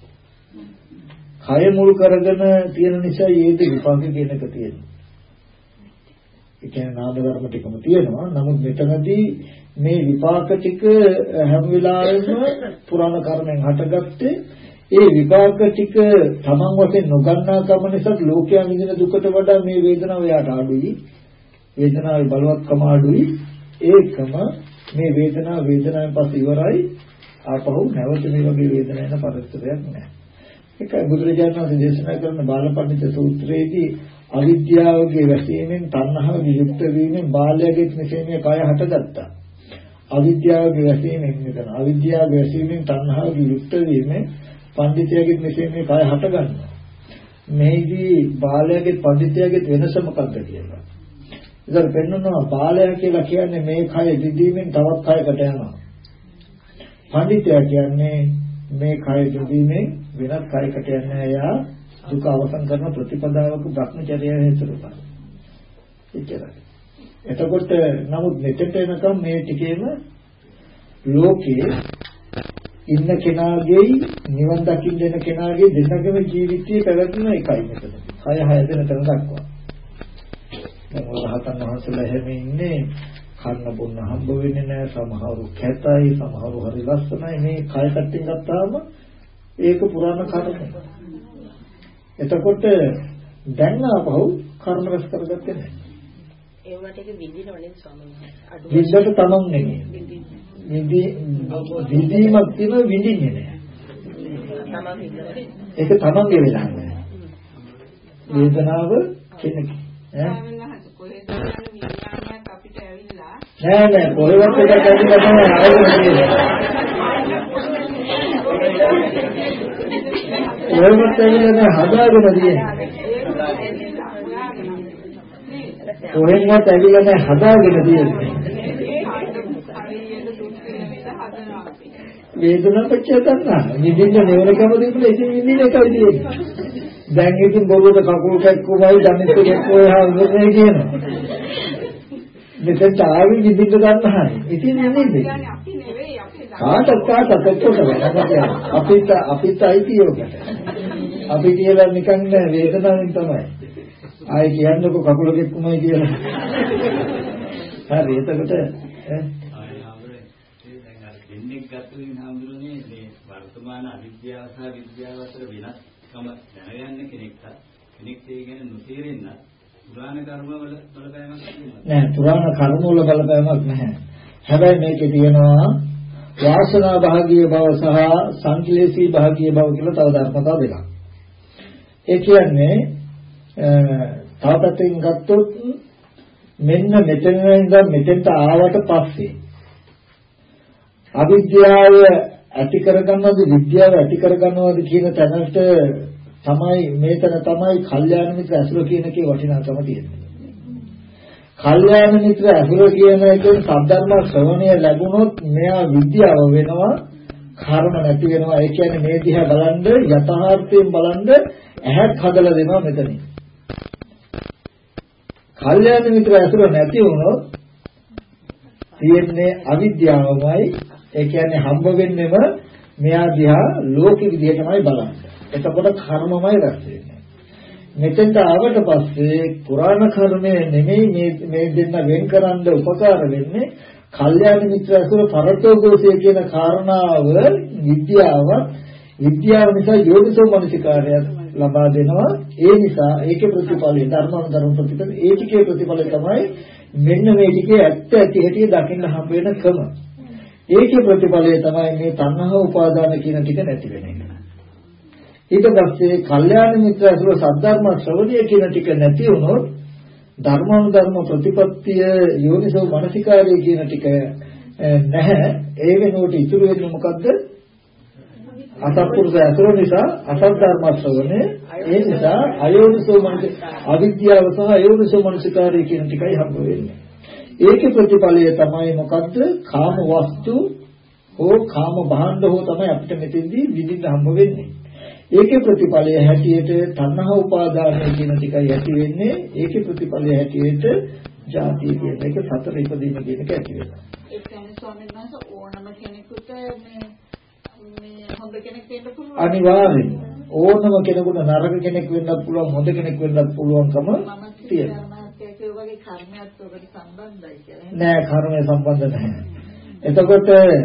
කය මුල් කරගෙන තියෙන නිසා ඊට විපාක කියන එක තියෙනවා. ඒ කියන්නේ නාම ධර්ම ටිකම තියෙනවා. නමුත් මෙතනදී මේ විපාක ටික හැම වෙලාවෙම පුරාණ කර්මෙන් හටගත්තේ ඒ විපාක ටික තමන් වශයෙන් නොගන්නා කම නිසා ලෝකයා විඳින දුකට වඩා මේ වේදනාව යාට අඩුයි. වේදනාවේ බලවත්කම අඩුයි. ඒකම මේ වේදනාව වේදනාවෙන් පස්සේ ඉවරයි. ආපහු නැවත මේ වගේ වේදනාවක් එන පරිස්සරයක් නැහැ. ඒකයි බුදුරජාණන් වහන්සේ දේශනා කරන බාලපඬිත සූත්‍රයේදී අවිද්‍යාවගේ වැසීමෙන් තණ්හාවගේ යුක්ත වීමෙන් බාලයාගේ මෙසේ මේ කය හටගත්තා. අවිද්‍යාවගේ වැසීමෙන් මෙතන අවිද්‍යාවගේ වැසීමෙන් තණ්හාවගේ යුක්ත වීමෙන් පඬිතයාගේ මෙසේ මේ කය හටගන්නවා. මේදී බාලයාගේ පඬිතයාගේ වෙනස මොකක්ද කියලා. ඉතින් පෙන්වනවා බාලයා කියලා කියන්නේ මේ කය දිදීමෙන් තවත් කයකට යනවා. පඬිතයා කියන්නේ මේ කය දිදීමෙන් වෙනත් කයකට යන්නේ යා දුක අවසන් කරන ප්‍රතිපදාවක භ්‍රමචර්යය හේතුරුපා. එච්චරයි. එතකොට නමුත් මෙතෙට එනකම් මේ ටිකේම ලෝකයේ ඉන්න කෙනාගේ නිවන් දකින්න දෙන කෙනාගේ දෙන්නගම ජීවිතයේ පැවැත්ම එකයි මෙතන. කය හය දෙන තැන දක්වා. දැන් රහතන් වහන්සේලා හැම ඉන්නේ කන්න බොන්න හම්බ වෙන්නේ නැහැ. සමහරු කැතයි, සමහරු හරි ලස්සනයි. මේ කය කට්ටින් ගත්තාම ඒක පුරාණ කර්මය. එතකොට දැන් ආපහු කර්ම රැස් කරගත්තේ නැහැ. ඒවට එක විඳිනවනේ ස්වාමීන් වහන්සේ. විඳින්න තමන් නෙමෙයි. විඳි විඳීමක් තියෙන විඳින්නේ නැහැ. තමන් විඳිනවා. ඒක තමන්ගේ වෙලා නැහැ. වේදනාව කෙනෙක් ඈ නෑ නෑ කොහෙවත් එකක් ඇවිල්ලා තමයි ආවෙන්නේ. කොහෙවත් ඇවිල්ලා හදාගෙන තියෙන්නේ. කොහෙවත් ඇවිල්ලා නැහැ හදාගෙන තියෙන්නේ. වේදනාව පච්චය තණ්හා. නිදින්න නෙවරකම දෙන්න ඉතින් නිදින්න එකයි තියෙන්නේ. දැන් ඉතින් බොරුවට කකුල් කැක්කුමයි ධනිත් කැක්කුමයි හාමුදුරනේ කියනවා. මෙතෙන් ආවි නිදින්න තණ්හායි. ඉතින් නිදින්නේ. කාටත් කාටත් ඔක්කොම අපිට අපිට අයිති යෝගට. අපි කියලා නිකන් නෑ වේදනාවෙන් තමයි. ආයි කියන්නකො කකුල කැක්කුමයි කියලා. හරි එතකොට ඈ ගතුලින් හඳුරන්නේ මේ වර්තමාන අවිද්‍යාව සහ විද්‍යාව අතර වෙනස්කම දැනගන්න කෙනෙක්ට කෙනෙක් ඒ ගැන නොතේරෙන්න පුරාණ කර්ම වල බලපෑමක් තියෙනවා නෑ පුරාණ කර්ම වල බලපෑමක් නැහැ. හැබැයි මේකේ තියෙනවා වාසනා භාගීය බව සහ සංක්ලේශී භාගීය බව කියලා තව ධර්මතාව දෙකක්. ඒ කියන්නේ තාපතෙන් ගත්තොත් මෙන්න මෙතන ඉඳන් මෙතෙන්ට ආවට පස්සේ අවිද්‍යාව ඇති කරගන්නවද විද්‍යාව ඇති කරගන්නවද කියන තැනට තමයි මේතන තමයි කල්යාණ මිත්‍ර ඇසුර කියන එකේ වටිනාකම තියෙන්නේ. කල්යාණ මිත්‍ර ඇසුර කියන එකෙන් සද්ධර්ම ශ්‍රවණය ලැබුණොත් මෙයා විද්‍යාව වෙනවා කර්ම නැති වෙනවා. ඒ කියන්නේ මේ දිහා බලන්ද යථාර්ථයෙන් බලන්ද ඇහක් හදලා දෙනවා මෙතනින්. කල්යාණ මිත්‍ර ඇසුර නැති වුණොත් තියෙන්නේ අවිද්‍යාවමයි. ඒ කියන්නේ හම්බ වෙන්නෙම මෙයා දිහා ලෝක විදිහටමයි බලන්නේ. එතකොට කර්මමයි රැස් වෙන්නේ. මෙතෙන්ට ආවට පස්සේ පුරාණ කර්මය නෙමෙයි මේ මේ දෙන්න වෙන් කරන්න උපකාර වෙන්නේ කල්යාණ මිත්‍ර ඇසුර පරතෝගෝසය කියන කාරණාව විද්‍යාව විද්‍යාව නිසා යෝනිසෝ මනසිකාරය ලබා දෙනවා. ඒ නිසා ඒකේ ප්‍රතිඵලය ධර්මානුධර්ම ප්‍රතිඵල ඒ ටිකේ ප්‍රතිඵලය තමයි මෙන්න මේ ටිකේ ඇත්ත ඇති හැටි දකින්න හම්බ වෙන ක්‍රම. ඒකේ ප්‍රතිඵලය තමයි මේ තණ්හා උපාදාන කියන ටික නැති වෙන එක. ඊට පස්සේ කල්යාණ මිත්‍ර ඇසුර සද්ධර්ම ශ්‍රවණය කියන ටික නැති වුණොත් ධර්මානුධර්ම ප්‍රතිපත්තිය යෝනිසෝ මනසිකාරය කියන ටික නැහැ. ඒ වෙනුවට ඉතුරු වෙන්නේ මොකද්ද? අසත්පුරුෂ ඇසුර නිසා අසත් ධර්ම ශ්‍රවණය. ඒ නිසා අයෝනිසෝ මනස අවිද්‍යාව සහ අයෝනිසෝ මනසිකාරය කියන ටිකයි හම්බ වෙන්නේ. ඒකේ ප්‍රතිඵලය තමයි මොකද්ද? කාම වස්තු හෝ කාම භාණ්ඩ හෝ තමයි අපිට මෙතෙන්දී විඳින්න හම්බ වෙන්නේ. ඒකේ ප්‍රතිඵලය හැටියට තණ්හා උපාදානය කියන ටිකයි ඇති වෙන්නේ. ඒකේ ප්‍රතිඵලය හැටියට ජාතිය කියන එක සතර ඉපදීම කියන එක ඇති වෙනවා. ඒ කියන්නේ ස්වාමීන් වහන්සේ ඕනම කෙනෙකුට මේ මේ හොඳ කෙනෙක් වෙන්න පුළුවන්. අනිවාර්යයෙන් ඕනම කෙනෙකුට නරක කෙනෙක් වෙන්නත් පුළුවන්, හොඳ කෙනෙක් වෙන්නත් පුළුවන්කම තියෙනවා. ඒ වගේ කර්මයක් ඔබට සම්බන්ධයි කියලා. නෑ කර්මය සම්බන්ධ නැහැ. එතකොට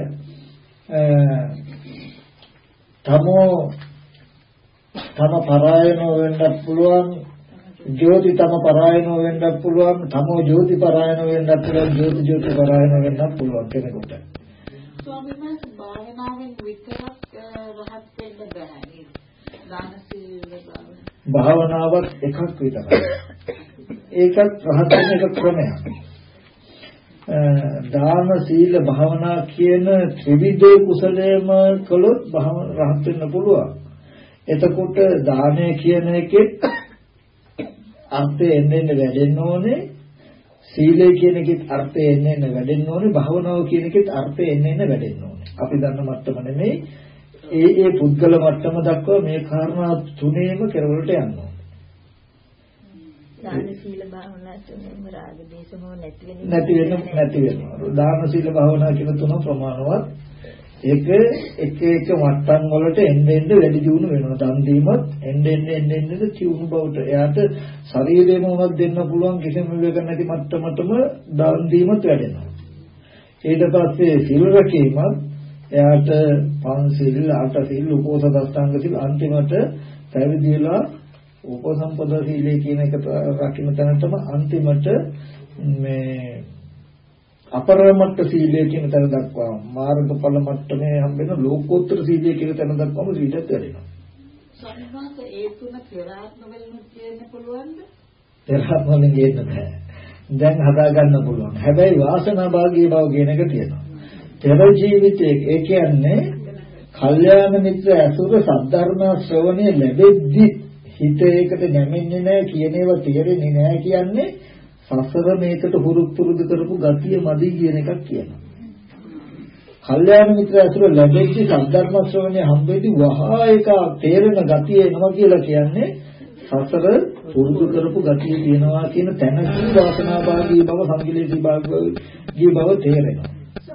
තමෝ තම පරායන වෙන්නත් පුළුවන්, ජෝති තම පරායන වෙන්නත් පුළුවන්, තමෝ ජෝති පරායන වෙන්නත් පුළුවන්, ජෝති ජෝති පරායන වෙන්නත් පුළුවන් කෙනෙකුට. ස්වාමීන් වහන්සේ භාවනාවෙන් විතරක් රහත් වෙන්න බෑ නේද? දාන සීල භාවනාවක් එකක් විතරයි. ඒකත් රහත් වෙන එක ක්‍රමයක්. දාන සීල භාවනා කියන ත්‍රිවිධ කුසලයේම කළොත් රහත් වෙන්න පුළුවන්. එතකොට දානය කියන එකේ අර්ථය එන්නේ වැඩෙන්න ඕනේ. සීලය කියන එකේ අර්ථය එන්නේ වැඩෙන්න ඕනේ. භාවනාව කියන එකේ අර්ථය එන්නේ වැඩෙන්න ඕනේ. අපි දන්න මට්ටම නෙමෙයි. ඒ ඒ පුද්ගල මට්ටම දක්වා මේ කාරණා තුනේම කෙරවලට යන්න ඕනේ. දාන සීල භාවනා තුනම රාග දේශ මොහ නැති වෙන නැති වෙන නැති වෙනවා. දාන සීල භාවනා කියන තුන ප්‍රමාණවත්. ඒක එක එක මට්ටම් වලට එන්න එන්න වැඩි දියුණු වෙනවා. දන් දීමත් එන්න එන්න එන්න එන්න දියුණු බවට. එයාට ශරීරේම උනත් දෙන්න පුළුවන් කිසිම විවේක නැති මට්ටමටම දන් දීමත් වැඩෙනවා. ඊට පස්සේ සිල් රැකීමත් එයාට පංචශීල, අටශීල, උපෝසථ අෂ්ටාංග සීල අන්තිමට පැවිදිලා උපසම්පදා සීලය කියන එක රකින්න තැනටම අන්තිමට මේ අපරමත්ත සීලය කියන තැන දක්වා මාර්ගඵල මට්ටමේ හම්බෙන ලෝකෝත්තර සීලය කියන තැන දක්වාම සීලත් වැඩෙනවා. සම්මාස ඒ තුන පෙරාත්ම වලින් කියන්න පුළුවන්ද? පෙරාත්ම වලින් කියන්න බෑ. දැන් හදා ගන්න පුළුවන්. හැබැයි වාසනා භාගී බව කියන එක තියෙනවා. පෙර ජීවිතයේ ඒ කියන්නේ කල්යාණ මිත්‍ර ඇසුර සද්ධර්ම ශ්‍රවණය ලැබෙද්දි හිත ඒකට නැමෙන්නේ නැහැ කියන ඒවා තේරෙන්නේ නැහැ කියන්නේ සසර මේකට හුරු පුරුදු කරපු ගතිය මදි කියන එකක් කියනවා. කල්යාණ මිත්‍ර ඇසුර ලැබෙද්දි සද්ධර්ම ශ්‍රවණය හම්බෙද්දි වහා ඒක තේරෙන ගතිය එනවා කියලා කියන්නේ සසර පුරුදු කරපු ගතිය තියෙනවා කියන තැනකින් වාසනාභාගී බව සංකලේශී භාගී බව තේරෙනවා.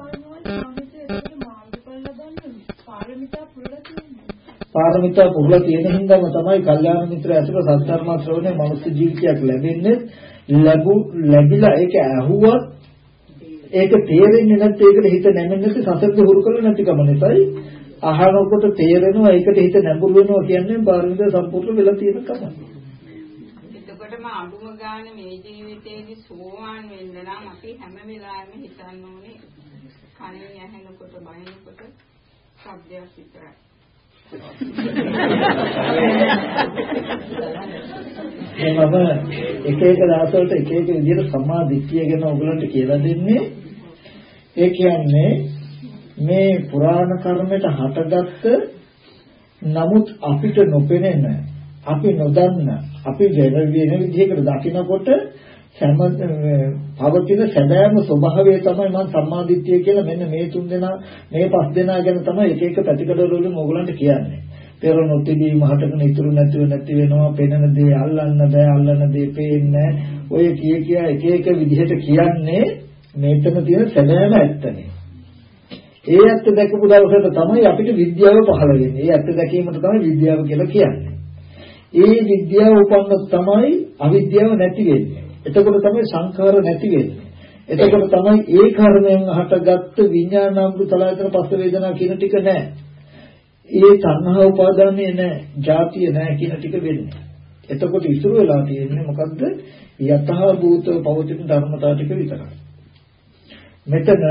පාරමිතා පුරලා තියෙන හින්දාම තමයි කල්යාණ මිත්‍ර ඇසුර සද්ධර්ම ශ්‍රවණය මනුස්ස ජීවිතයක් ලැබෙන්නේ. ලැබු ලැබිලා ඒක ඇහුවත් ඒක තේරෙන්නේ නැත්නම් ඒකට හිත නැමෙන්නේ නැති සසරද හුරු කරලා නැතිකම නිසායි අහනකොට තේරෙනවා ඒකට හිත නැඹුරු වෙනවා කියන්නේ පාරමිතා සම්පූර්ණ වෙලා තියෙන කම. එතකොටම අඳුම ගන්න මේ ජීවිතේදී සෝවාන් වෙන්න නම් අපි හැම වෙලාවෙම හිතන්න ඕනේ කණේ ඇහෙනකොට බයිනකොට ශබ්දයක් විතරයි. මම එක එක දවස්වලට එක එක විදිහට සම්මා දිට්ඨිය ගැන ඔයගලන්ට කියලා දෙන්නේ. ඒ කියන්නේ මේ පුරාණ කර්මයට හටගත්ත නමුත් අපිට නොපෙනෙන, අපි නොදන්න, අපි වෙන වෙන විදිහකට දකිනකොට සම පවතින සැබෑම ස්වභාවය තමයි මම සම්මා දිට්ඨිය කියලා මෙන්න මේ තුන් දෙනා මේ පස් දෙනා ගැන තමයි එක එක පැතිකඩ වලින් ඕගලන්ට කියන්නේ. පෙර නොතිබී මහතකන ඉතුරු නැතිව නැති වෙනවා, පෙනෙන දේ අල්ලන්න බෑ, අල්ලන දේ පේන්නේ ඔය කිය කියා එක එක විදිහට කියන්නේ මේතන තියෙන සැබෑම ඇත්තනේ. ඒ ඇත්ත දැකපු දවසට තමයි අපිට විද්‍යාව පහළ වෙන්නේ. ඒ ඇත්ත දැකීමට තමයි විද්‍යාව කියලා කියන්නේ. ඒ විද්‍යාව උපන්නොත් තමයි අවිද්‍යාව නැති වෙන්නේ. එතකොට තමයි සංඛාර නැති වෙන්නේ. එතකොට තමයි ඒ කර්මයෙන් හටගත්තු විඥානාංගු තලයතන පස්ස වේදනා කියන ටික නැහැ. ඒ තණ්හා උපාදානයේ නැහැ, ජාතිය නැහැ කියන ටික වෙන්නේ. එතකොට ඉතුරු වෙලා තියෙන්නේ මොකද්ද? යතහ භූතව පවතින ධර්මතාව ටික විතරයි. මෙතන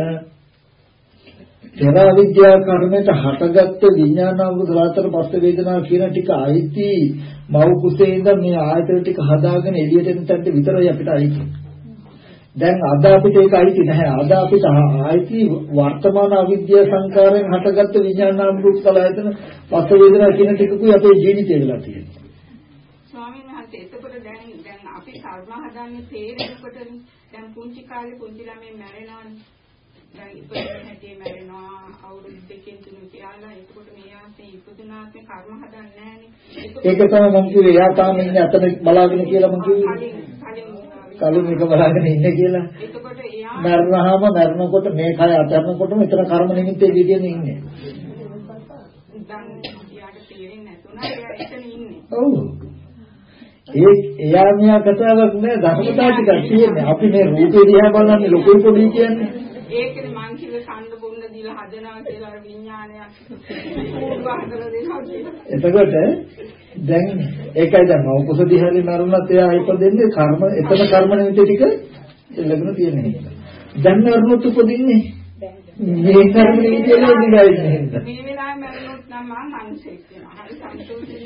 තේරා විද්‍යා කර්මයට හටගත්තු විඥානාංගු තලයතන පස්ස වේදනා කියන ටික අයිති මව් කුසේ ඉඳන් මේ ආයතන ටික හදාගෙන එළියට එන තැනට විතරයි අපිට අයිති. දැන් අද අපිට ඒක අයිති නැහැ. අද අපිට අයිති වර්තමාන අවිද්‍යා සංකාරයෙන් හටගත්ත විඥානාම රූප සලආයතන පස්ස වේදනා කියන ටිකකුයි අපේ ජීවිතේ වෙලා තියෙන්නේ. ස්වාමීන් වහන්සේ එතකොට දැන් දැන් අපි කර්ම හදන්නේ තේරෙනකොටනේ. දැන් පුංචි කාලේ පුංචි ළමයි මැරෙනවානේ. දැන් ඉපදෙන හැටි මැරෙනවා අවුරුදු දෙකකින් තුනකින් කියලා. එතකොට මේ ආසේ ඉපදුනාසේ කර්ම හදන්නේ නැහනේ. ඒක තමයි මම කිව්වේ. එයා තාම ඉන්නේ අතන බලාගෙන කියලා මම කිව්වේ. කලින් එක බලාගෙන ඉන්නේ කියලා. එතකොට එයා මරණහම මරණකොට මේ කය අතරනකොටම එතන කර්ම නිමිත්තේ විදියෙන් ඉන්නේ. දැන් එයාට තේරෙන්නේ නැතුණා එයා එතන ඉන්නේ. ඔව්. ඒ එයා මෙයා කතාවක් නෑ ධර්මතාව ටිකක් තියෙන්නේ. අපි මේ රූපේ දිහා බලන්නේ ලොකු පොඩි කියන්නේ. ඒකනේ මං කිව්ව කන්න බොන්න දීලා හදනවා කියලා විඥානයක් පූර්වහතර දෙනවා කියලා. එතකොට දැන් ඒකයි දැන් මෞකස දිහාදී මරුණත් එයා ඉපදෙන්නේ කර්ම එතන කර්ම නිමිති ටික ලැබුණ තියෙන නිසා. දැන් මරුණොත් උපදින්නේ මේ කර්ම නිමිති වල දිගයි නේද? මේ වෙලාවේ මරුණොත් නම් මම මිනිසෙක් වෙනවා. හරි සන්තෝෂයි.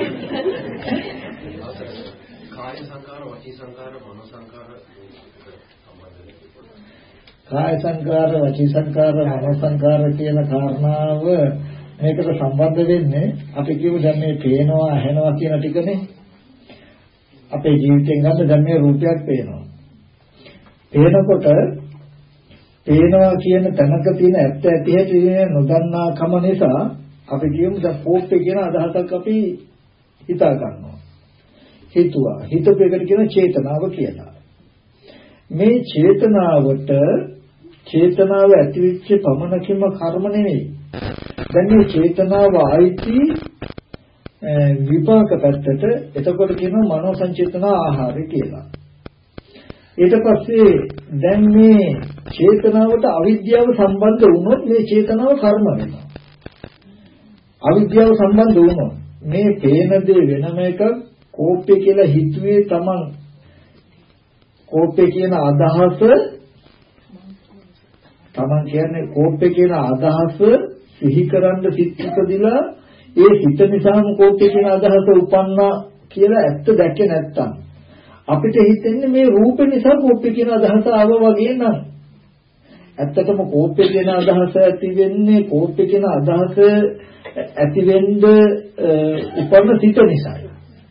කාය සංකාර, වචී සංකාර, මනෝ සංකාර කාය සංකාර, වචී සංකාර, මනෝ සංකාර කියන කාරණාව මේකට සම්බන්ධ වෙන්නේ අපි කියමු දැන් මේ පේනවා ඇහෙනවා කියන ටිකනේ. අපේ ජීවිතෙන් ගන්න දැන් මේ රූපයක් පේනවා. පේනකොට පේනවා කියන තැනක තියෙන ඇත්ත ඇති හැටි නොදන්නා කම නිසා අපි කියමු දැන් කෝප්පේ කියන අදහසක් අපි හිතා ගන්නවා. හිතුවා. හිතපු එකට කියන චේතනාව කියලා. මේ චේතනාවට චේතනාව ඇතිවෙච්ච පමණකින්ම කර්ම නෙවෙයි. දැන් මේ චේතනාව ආйти විපාක පැත්තට. එතකොට කියනවා මනෝ සංචේතන ආහාරය කියලා. ඊට පස්සේ දැන් මේ චේතනාවට අවිද්‍යාව සම්බන්ධ වුණොත් මේ චේතනාව කර්ම වෙනවා. අවිද්‍යාව සම්බන්ධ වුණොත් මේ පේන දේ වෙනම එකක්. කෝපය කියලා හිතුවේ තමන් කෝපය කියන අදහස තමන් කියන්නේ කෝපය කියන අදහස සිහි කරන්න සිත් උපදිලා ඒ සිත නිසාම කෝපය කියන අදහස උපන්නා කියලා ඇත්ත දැක්කේ නැත්තම් අපිට හිතෙන්නේ මේ රූප නිසා කෝපය කියන අදහස ආවා වගේ නම් ඇත්තටම කෝපය කියන අදහස ඇති වෙන්නේ කෝපය කියන අදහස ඇති වෙන්න උපන්න සිත නිසායි.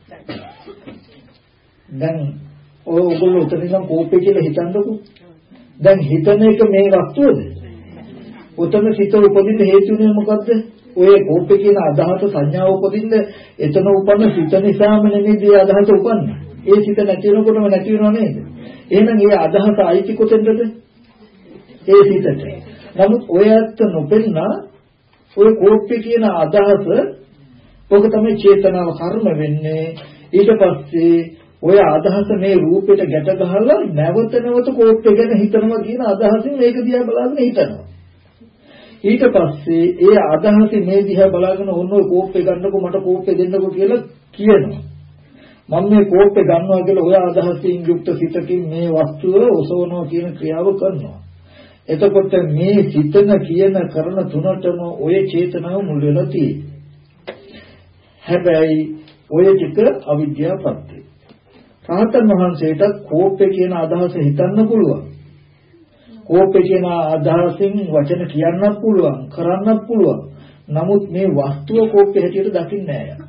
දැන් ඔය ඔයගොල්ලෝ උතන ඉඳන් කෝපය කියලා හිතන්නකෝ. දැන් හිතන එක මේ වස්තුවද? උතන සිත උපදින්න හේතු වෙන්නේ මොකද්ද? ඔය කෝපය කියන අදහස සංඥාව උපදින්න එතන උපන්න සිත නිසාම නෙමෙයි ඒ අදහස උපන්නේ. ඒ සිත නැති වෙනකොටම නැති වෙනව නේද? එහෙනම් ඒ අදහස අයිති කොතෙන්ද? ඒ සිතට. නමුත් ඔය ඇත්ත නොපෙන්නා ඔය කෝපය කියන අදහස ඔක තමයි චේතනාව කර්ම වෙන්නේ. ඊට පස්සේ ඔය අදහස මේ රූපෙට ගැට ගහලා නැවත නැවත කෝපය ගැන හිතනවා කියන අදහසින් මේක දිහා බලාගෙන හිතනවා. ඊට පස්සේ ඒ අදහසින් මේ දිහා බලාගෙන ඔන්න ඔය කෝපය ගන්නකො මට කෝපය දෙන්නකො කියලා කියනවා. මම මේ කෝපය ගන්නවා කියලා ඔය අදහසින් යුක්ත සිතකින් මේ වස්තුව ඔසවනවා කියන ක්‍රියාව කරනවා. එතකොට මේ සිතන කියන කරන තුනටම ඔය චේතනාව මුල් වෙලා තියෙන්නේ. හැබැයි ඔය ටික අවිද්‍යාව ප්‍රත්‍ය. රහතන් වහන්සේට කෝපය කියන අදහස හිතන්න පුළුවන්. කෝපය කියන අදහසින් වචන කියන්නත් පුළුවන්, කරන්නත් පුළුවන්. නමුත් මේ වස්තුව කෝපය හැටියට දකින්නේ නැහැ.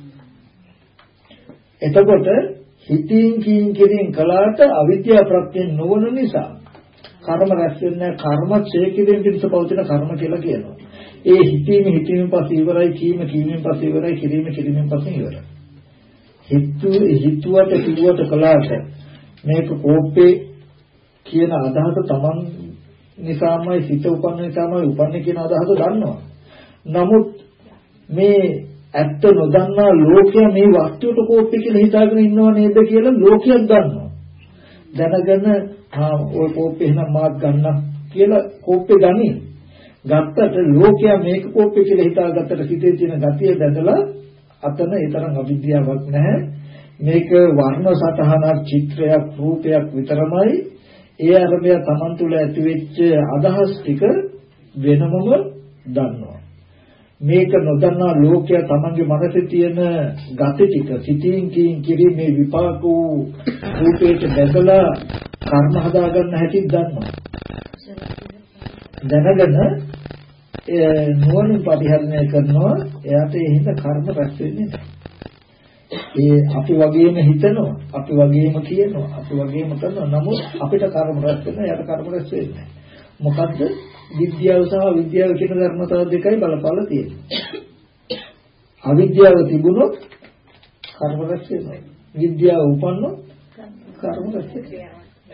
එතකොට හිතින් කින් කිරින් කලකට අවිද්‍යාව ප්‍රත්‍ය නොවන නිසා කර්ම රැස් වෙන්නේ කර්ම ඡේ කිරීම පිණිස පවතින කර්ම කියලා කියනවා. ඒ හිතීම හිතීමෙන් පස්සේ ඉවරයි, කීම කීමෙන් පස්සේ ඉවරයි, කිරීම කිරීමෙන් පස්සේ ඉවරයි. හිතු හිතුවට කිව්වට කලකට මේක කෝපේ කියන අදහස Taman නිසාමයි සිත උපන්න නිසාමයි උපන්නේ කියන අදහස දන්නවා. නමුත් මේ ඇත්ත නොදන්නා ලෝකය මේ වස්තුවට කෝපය කියලා හිතාගෙන ඉන්නව නේද කියලා ලෝකයක් දන්නවා. දැනගෙන ආ ඔය කෝපය එහෙනම් මාත් ගන්න කියලා කෝපය ගනි. ගත්තට ලෝකයා මේක කෝපය කියලා හිතාගත්තට සිතේ තියෙන ගතිය දැකලා අතන ඒ තරම් අවිද්‍යාවක් නැහැ. මේක වර්ණ සතහනක්, චිත්‍රයක්, රූපයක් විතරමයි. ඒ අරබය Taman තුල ඇති වෙච්ච අදහස් ටික වෙනමම දන්නවා. මේක නොදන්නා ලෝකයා Tamanගේ මනසේ තියෙන ගති ටික සිතින් කින් කිරි මේ විපාක වූ රූපයට දැකලා කර්ම හදාගන්න හැටි දන්නවා. දැනගෙන නුවණින් පරිහරණය කරනවා. එයාට ඒ හිත කර්ම රැස් වෙන්නේ නැහැ. ඒ අපි වගේම හිතනවා, අපි වගේම කියනවා, අපි වගේම කරනවා. නමුත් අපිට කර්ම රැස් වෙනවා, එයාට කර්ම රැස් වෙන්නේ නැහැ. මොකද්ද? විද්‍යාව සහ විද්‍යාව කියන ධර්මතාව දෙකයි බලපාලා තියෙන්නේ. අවිද්‍යාව තිබුණොත් කර්ම රැස් වෙනවා. විද්‍යාව උපන්නොත් කර්ම රැස් වෙනවා.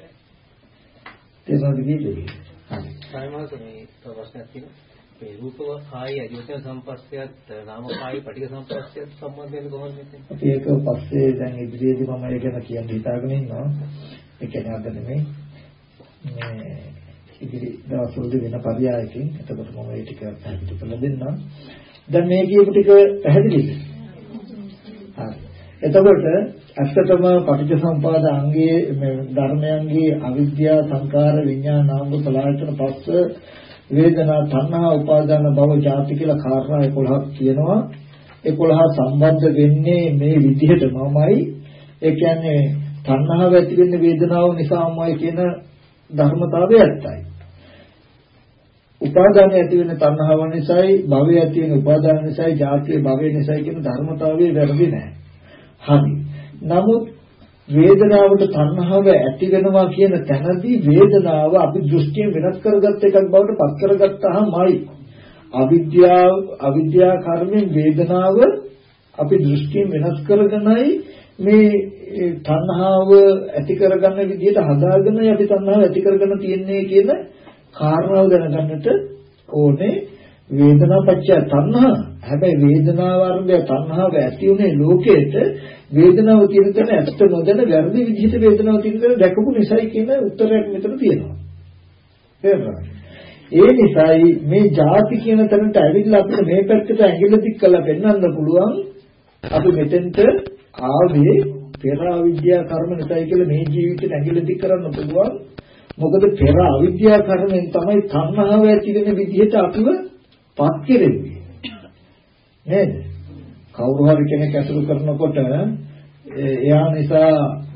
ඒකද කියන්නේ. හරි. සාමාන්‍යයෙන් මේ ප්‍රශ්නයක් තියෙනවා. මේ රූප කාය අධිවචන සම්පස්සයත් නාම කාය පටික සම්පස්සයත් සම්බන්ධ වෙන්නේ කොහොමද මෙතන? අපි ඒක පස්සේ දැන් ඉදිරියේදී මම ඒක ගැන කියන්න හිතාගෙන ඉන්නවා. ඒ කියන්නේ අද නෙමෙයි. මේ ඉදිරි දවස්වලදී වෙන පරියායකින් එතකොට මම ඒ ටික පැහැදිලි කරලා දෙන්නම්. දැන් මේ කියපු ටික පැහැදිලිද? හරි. එතකොට ඇත්තටම පටිච්චසමුපාද අංගයේ ධර්මයන්ගේ අවිද්‍යාව, සංකාර, විඥාන, නාම රූප, ලආයතන, පස්ස, වේදනා, තණ්හා, උපාදාන, භව, ජාති කියලා කාරණා එකොළහක් කියනවා. එකොළහ සම්බන්ධ වෙන්නේ මේ විදිහටමයි. ඒ කියන්නේ තණ්හාව ඇති වෙන්නේ වේදනාව නිසාමයි කියන ධර්මතාවය ඇත්තයි. උපාදානය ඇති වෙන්නේ තණ්හාව නිසායි, භවය ඇති වෙන්නේ උපාදාන නිසායි, ජාතිය භවය නිසායි කියන ධර්මතාවය වැරදි නෑ. හරි. නමුත් වේදනාවට තණ්හාව ඇති වෙනවා කියන තැනදී වේදනාව අපි දෘෂ්ටියෙන් වෙනස් කරගත් එකක් බවට පත් කරගත්තාමයි අවිද්‍යාව අවිද්‍යා කර්මෙන් වේදනාව අපි දෘෂ්ටියෙන් වෙනස් කරගෙනයි මේ තණ්හාව ඇති කරගන්න විදිහට හදාගෙනයි අපි තණ්හාව ඇති කරගෙන තියන්නේ කියන කාරණාව දැනගන්නට ඕනේ. වේදනා පත්‍ය තණ්හා. හැබැයි වේදනාව වර්ගය තණ්හාව ඇති උනේ ලෝකෙට වේදනාව තියෙන තැන ඇත්ත නොදැන වැරදි විදිහට වේදනාව තියෙන තැන දැකපු නිසායි කියන උත්තරයක් මෙතන තියෙනවා. තේරුණාද? ඒ නිසායි මේ ಜಾති කියන තැනට ඇවිල්ලා අපිට මේ පැත්තට ඇඟිල්ල දික් කරලා පෙන්වන්න පුළුවන් අපි මෙතෙන්ට ආවේ පෙර අවිද්‍යා කර්ම නිසායි කියලා මේ ජීවිතේ ඇඟිල්ල දික් කරන්න පුළුවන්. මොකද පෙර අවිද්‍යා කර්මෙන් තමයි තණ්හාව ඇති වෙන විදිහට අපිව පත් කෙරෙන්නේ. නේද? කවුරු හරි කෙනෙක් අසුරු කරනකොට එයා නිසා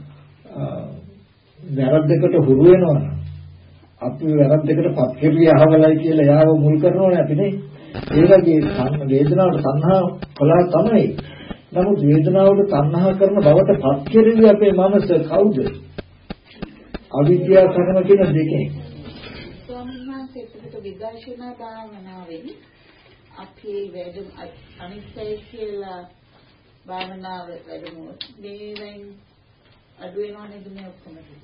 වැරද්දකට හුරු වෙනවා. අපි වැරද්දකට පත් කෙරිය අහවලයි කියලා එයාව මුල් කරනවනේ අපි නේ. ඒ වගේ වේදනාවට තණ්හා කළා තමයි. නමුත් වේදනාවට තණ්හා කරන බවට පත් කෙරෙන්නේ අපේ මනස කවුද? අවිද්‍යාව කර්ම කියන දෙකේ. ස්වාමීන් වහන්සේ පිට විදර්ශනා භාවනාවෙන් අපි වැඩ අනිත්‍යයි කියලා භාවනාව වැඩමුවොත් මේවෙන් අඩු වෙනව නේද මේ ඔක්කොම ටික?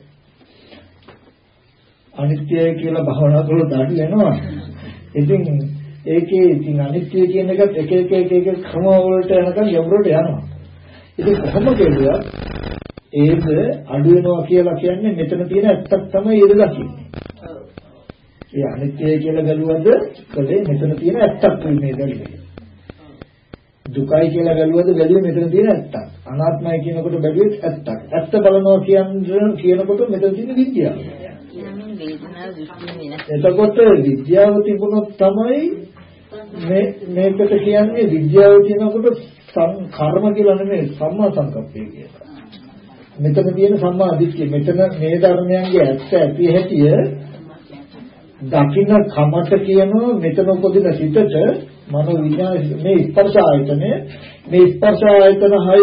අනිත්‍යයි කියලා භාවනා කළොත් අඩු වෙනවා. ඉතින් ඒකේ ඉතින් අනිත්‍ය කියන එකත් එක එක එක එක ක්‍රම වලට යනකම් යවුරට යනවා. ඉතින් කොහොම කෙරුවා ඒක අඩු වෙනවා කියලා කියන්නේ මෙතන තියෙන ඇත්තක් තමයි ඒක දකින්නේ. ඒ අනිත්‍ය කියලා බැලුවද කලේ මෙතන තියෙන ඇත්තක් මේ බැලුවේ. දුකයි කියලා බැලුවද බැලුවේ මෙතන තියෙන ඇත්තක්. අනාත්මයි කියනකොට බැලුවේ ඇත්තක්. ඇත්ත බලනවා කියන්නේ කියනකොට මෙතන තියෙන විද්‍යාව. එතකොට විද්‍යාව තිබුණොත් තමයි මේ මේකට කියන්නේ විද්‍යාව කියනකොට කර්ම කියලා නෙමෙයි සම්මා සංකප්පය කියලා. මෙතන තියෙන සම්මා දිට්ඨිය මෙතන මේ ධර්මයන්ගේ ඇත්ත ඇති හැටිය දකින්න කමට කියනවා මෙතන උපදින සිතට මනෝ විඥාන මේ ස්පර්ශ ආයතනය මේ ස්පර්ශ ආයතන හය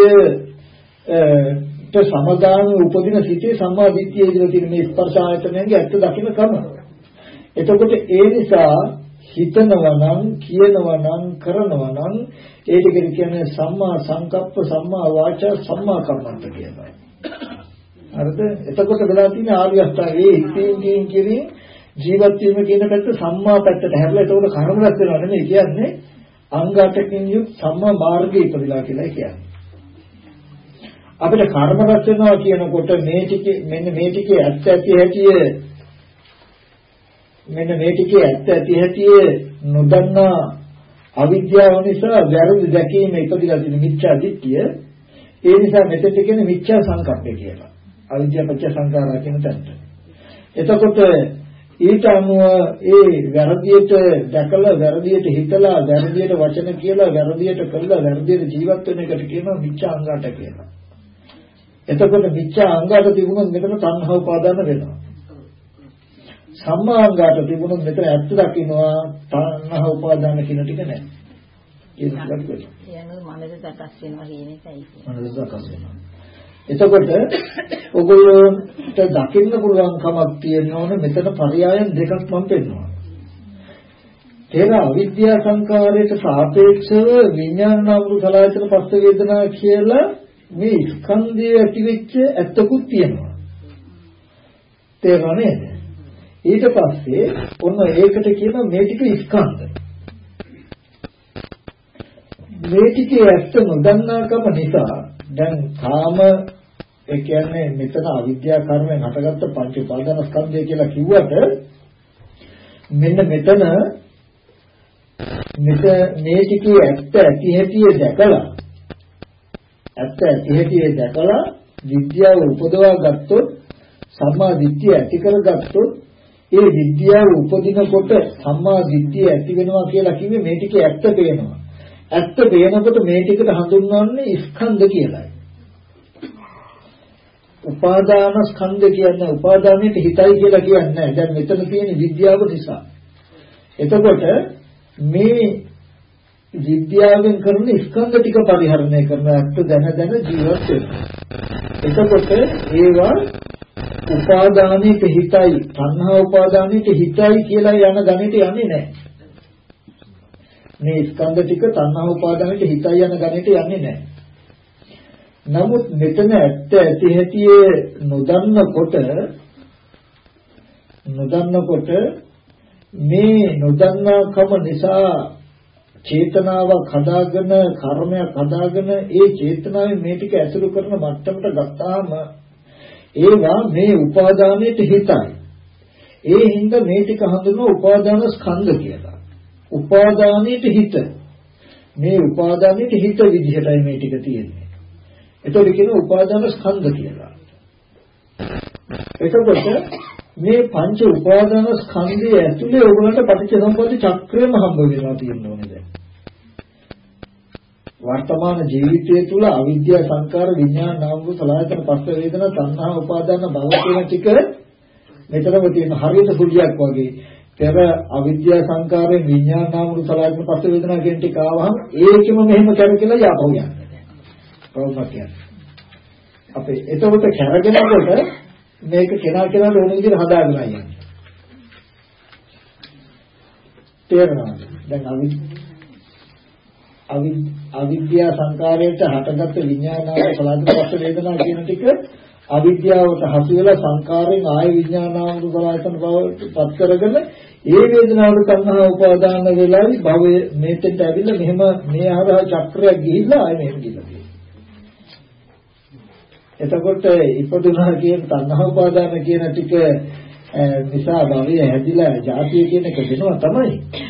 ට සමගාමී උපදින සිතේ සම්මා දිට්ඨිය ඉදිරියට තියෙන මේ ස්පර්ශ ආයතනයන්ගේ ඇත්ත දකින්න කම. එතකොට ඒ නිසා හිතනවා නම් කියනවා නම් කරනවා නම් ඒ ටික කියන්නේ සම්මා සංකප්ප සම්මා වාචා සම්මා කම්මන්ත කියලා. හරිද? එතකොට වෙලා තියෙන ආර්ය අෂ්ටාංගයේ ඉතින් කියන කියන්නේ ජීවත් වීම කියන පැත්ත සම්මා පැත්තට හැරලා එතකොට කර්ම රැස් වෙනවා නෙමෙයි කියන්නේ අංග අටකින් යුත් සම්මා මාර්ගයේ ඉපදලා කියලා කියන්නේ. අපිට කර්ම රැස් වෙනවා කියනකොට මේ ටිකේ මෙන්න මේ ටිකේ ඇත්ත ඇති හැටිය මෙන්න මේ ටිකේ ඇත්ත ඇති හැටිය නොදන්නා අවිද්‍යාව නිසා වැරදි දැකීම ඉපදලා තියෙන මිත්‍යා දිට්ඨිය ඒ නිසා මෙතෙට කියන්නේ මිත්‍යා සංකප්පය කියලා. අවිද්‍යාව පත්‍ය සංඛාරා කියන තැනට. එතකොට ඊට අනුව ඒ වැරදියට දැකලා වැරදියට හිතලා වැරදියට වචන කියලා වැරදියට කළා වැරදියට ජීවත් වෙන එකට කියනවා මිච්ඡා අංගාට කියලා. එතකොට මිච්ඡා අංගාට තිබුණොත් මෙතන තණ්හා උපාදාන වෙනවා. සම්මා අංගාට තිබුණොත් මෙතන ඇත්ත දකින්නවා තණ්හා උපාදාන කියන ටික නැහැ. ඒක පිළිගන්න. යනු මනස සකස් වෙනවා කියන එකයි. මනස සකස් වෙනවා. එතකොට ඔගොල්ලන්ට දකින්න පුළුවන් කමක් තියෙනවනේ මෙතන පරයයන් දෙකක් මම පෙන්නනවා. තේර අවිද්‍යා සංකාරයට සාපේක්ෂව විඥාන නාම සලආයතන පස්ස වේදනා කියලා මේ ස්කන්ධය ඇතිවෙච්ච ඇත්තකුත් තියෙනවා. තේරුණා නේද? ඊට පස්සේ ඔන්න ඒකට කියනවා මේ ටික ස්කන්ධ. මේ ටිකේ ඇත්ත නොදන්නාකම නිසා දැන් කාම ඒ කියන්නේ මෙතන අවිද්‍යා කර්මයෙන් හටගත්ත පංච උපාදාන ස්කන්ධය කියලා කිව්වට මෙන්න මෙතන මෙත මේ ටිකේ ඇත්ත ඇති හැටි දැකලා ඇත්ත ඇති හැටි දැකලා විද්‍යාව උපදවා ගත්තොත් සම්මා දිට්ඨිය ඇති කරගත්තොත් ඒ විද්‍යාව උපදිනකොට සම්මා දිට්ඨිය ඇති වෙනවා කියලා කිව්වේ මේ ටිකේ ඇත්ත පේනවා. ඇත්ත පේනකොට මේ ටිකට හඳුන්වන්නේ ස්කන්ධ කියලායි. උපාදාන ස්කන්ධ කියන්නේ උපාදානයේ හිතයි කියලා කියන්නේ. දැන් මෙතන තියෙන විද්‍යාව නිසා. එතකොට මේ විද්‍යාවෙන් කරන ස්කන්ධ ටික පරිහරණය කරන අත් දැන දැන ජීවත් වෙනවා. එතකොට ඒවා උපාදානයේ හිතයි තණ්හා උපාදානයේ හිතයි කියලා යන ගණිතය යන්නේ නැහැ. මේ ස්කන්ධ ටික තණ්හා උපාදානයේ හිතයි යන ගණිතය යන්නේ නැහැ. නමුත් මෙතන ඇත්ත ඇති හැටි නොදන්නකොට නොදන්නකොට මේ නොදන්නාකම නිසා චේතනාවක් හදාගෙන කර්මයක් හදාගෙන ඒ චේතනාවෙන් මේ ටික ඇසුරු කරන මට්ටමට ගත්තාම ඒවා මේ උපාදානයට හිතයි. ඒ හින්දා මේ ටික හඳුන්වන උපාදාන ස්කන්ධ කියලා. උපාදානයට හිත. මේ උපාදානයට හිත විදිහටයි මේ ටික තියෙන්නේ. ඒතකොට කියන උපාදාන ස්කන්ධ කියලා. එතකොට මේ පංච උපාදාන ස්කන්ධය ඇතුලේ ඕගොල්ලන්ට පටිච්චසමුප්පාද චක්‍රයම හම්බ වෙනවා තියෙන්න ඕනේ දැන්. වර්තමාන ජීවිතය තුළ අවිද්‍යා සංකාර විඥාන නාම රූප සලආයතන පස්ස වේදනා තණ්හා උපාදාන භව කියන ටික මෙතනම තියෙන හරියට සුලියක් වගේ. පෙර අවිද්‍යා සංකාරයෙන් විඥාන නාම රූප සලආයතන පස්ස වේදනා කියන ටික ආවහම ඒකෙම මෙහෙම කරකලා යපහුව යන්නේ. ප්‍රවෘත්ති කියන්නේ. අපේ එතකොට කරගෙනකොට මේක කෙනා කෙනාට ඕන විදිහට හදාගෙන යන්නේ. තේරෙනවද? දැන් අවි අවි අවිද්‍යා සංකාරයට හටගත්ත විඥානාව සලආයතන පස්ස වේදනා කියන ටික අවිද්‍යාවට හසු වෙලා සංකාරයෙන් ආය විඥානාව සලආයතන බවට පත් කරගෙන ඒ වේදනාවට තණ්හා උපාදාන වෙලාවි භවය මේතෙන්ට ඇවිල්ලා මෙහෙම මේ ආහාර චක්‍රයක් ගිහිල්ලා ආය මෙහෙම ගිහිල්ලා තියෙනවා. එතකොට ඉපදුනා කියන තණ්හා උපාදාන කියන ටික නිසා භවය හැදිලා ජාතිය කියන එක වෙනවා තමයි.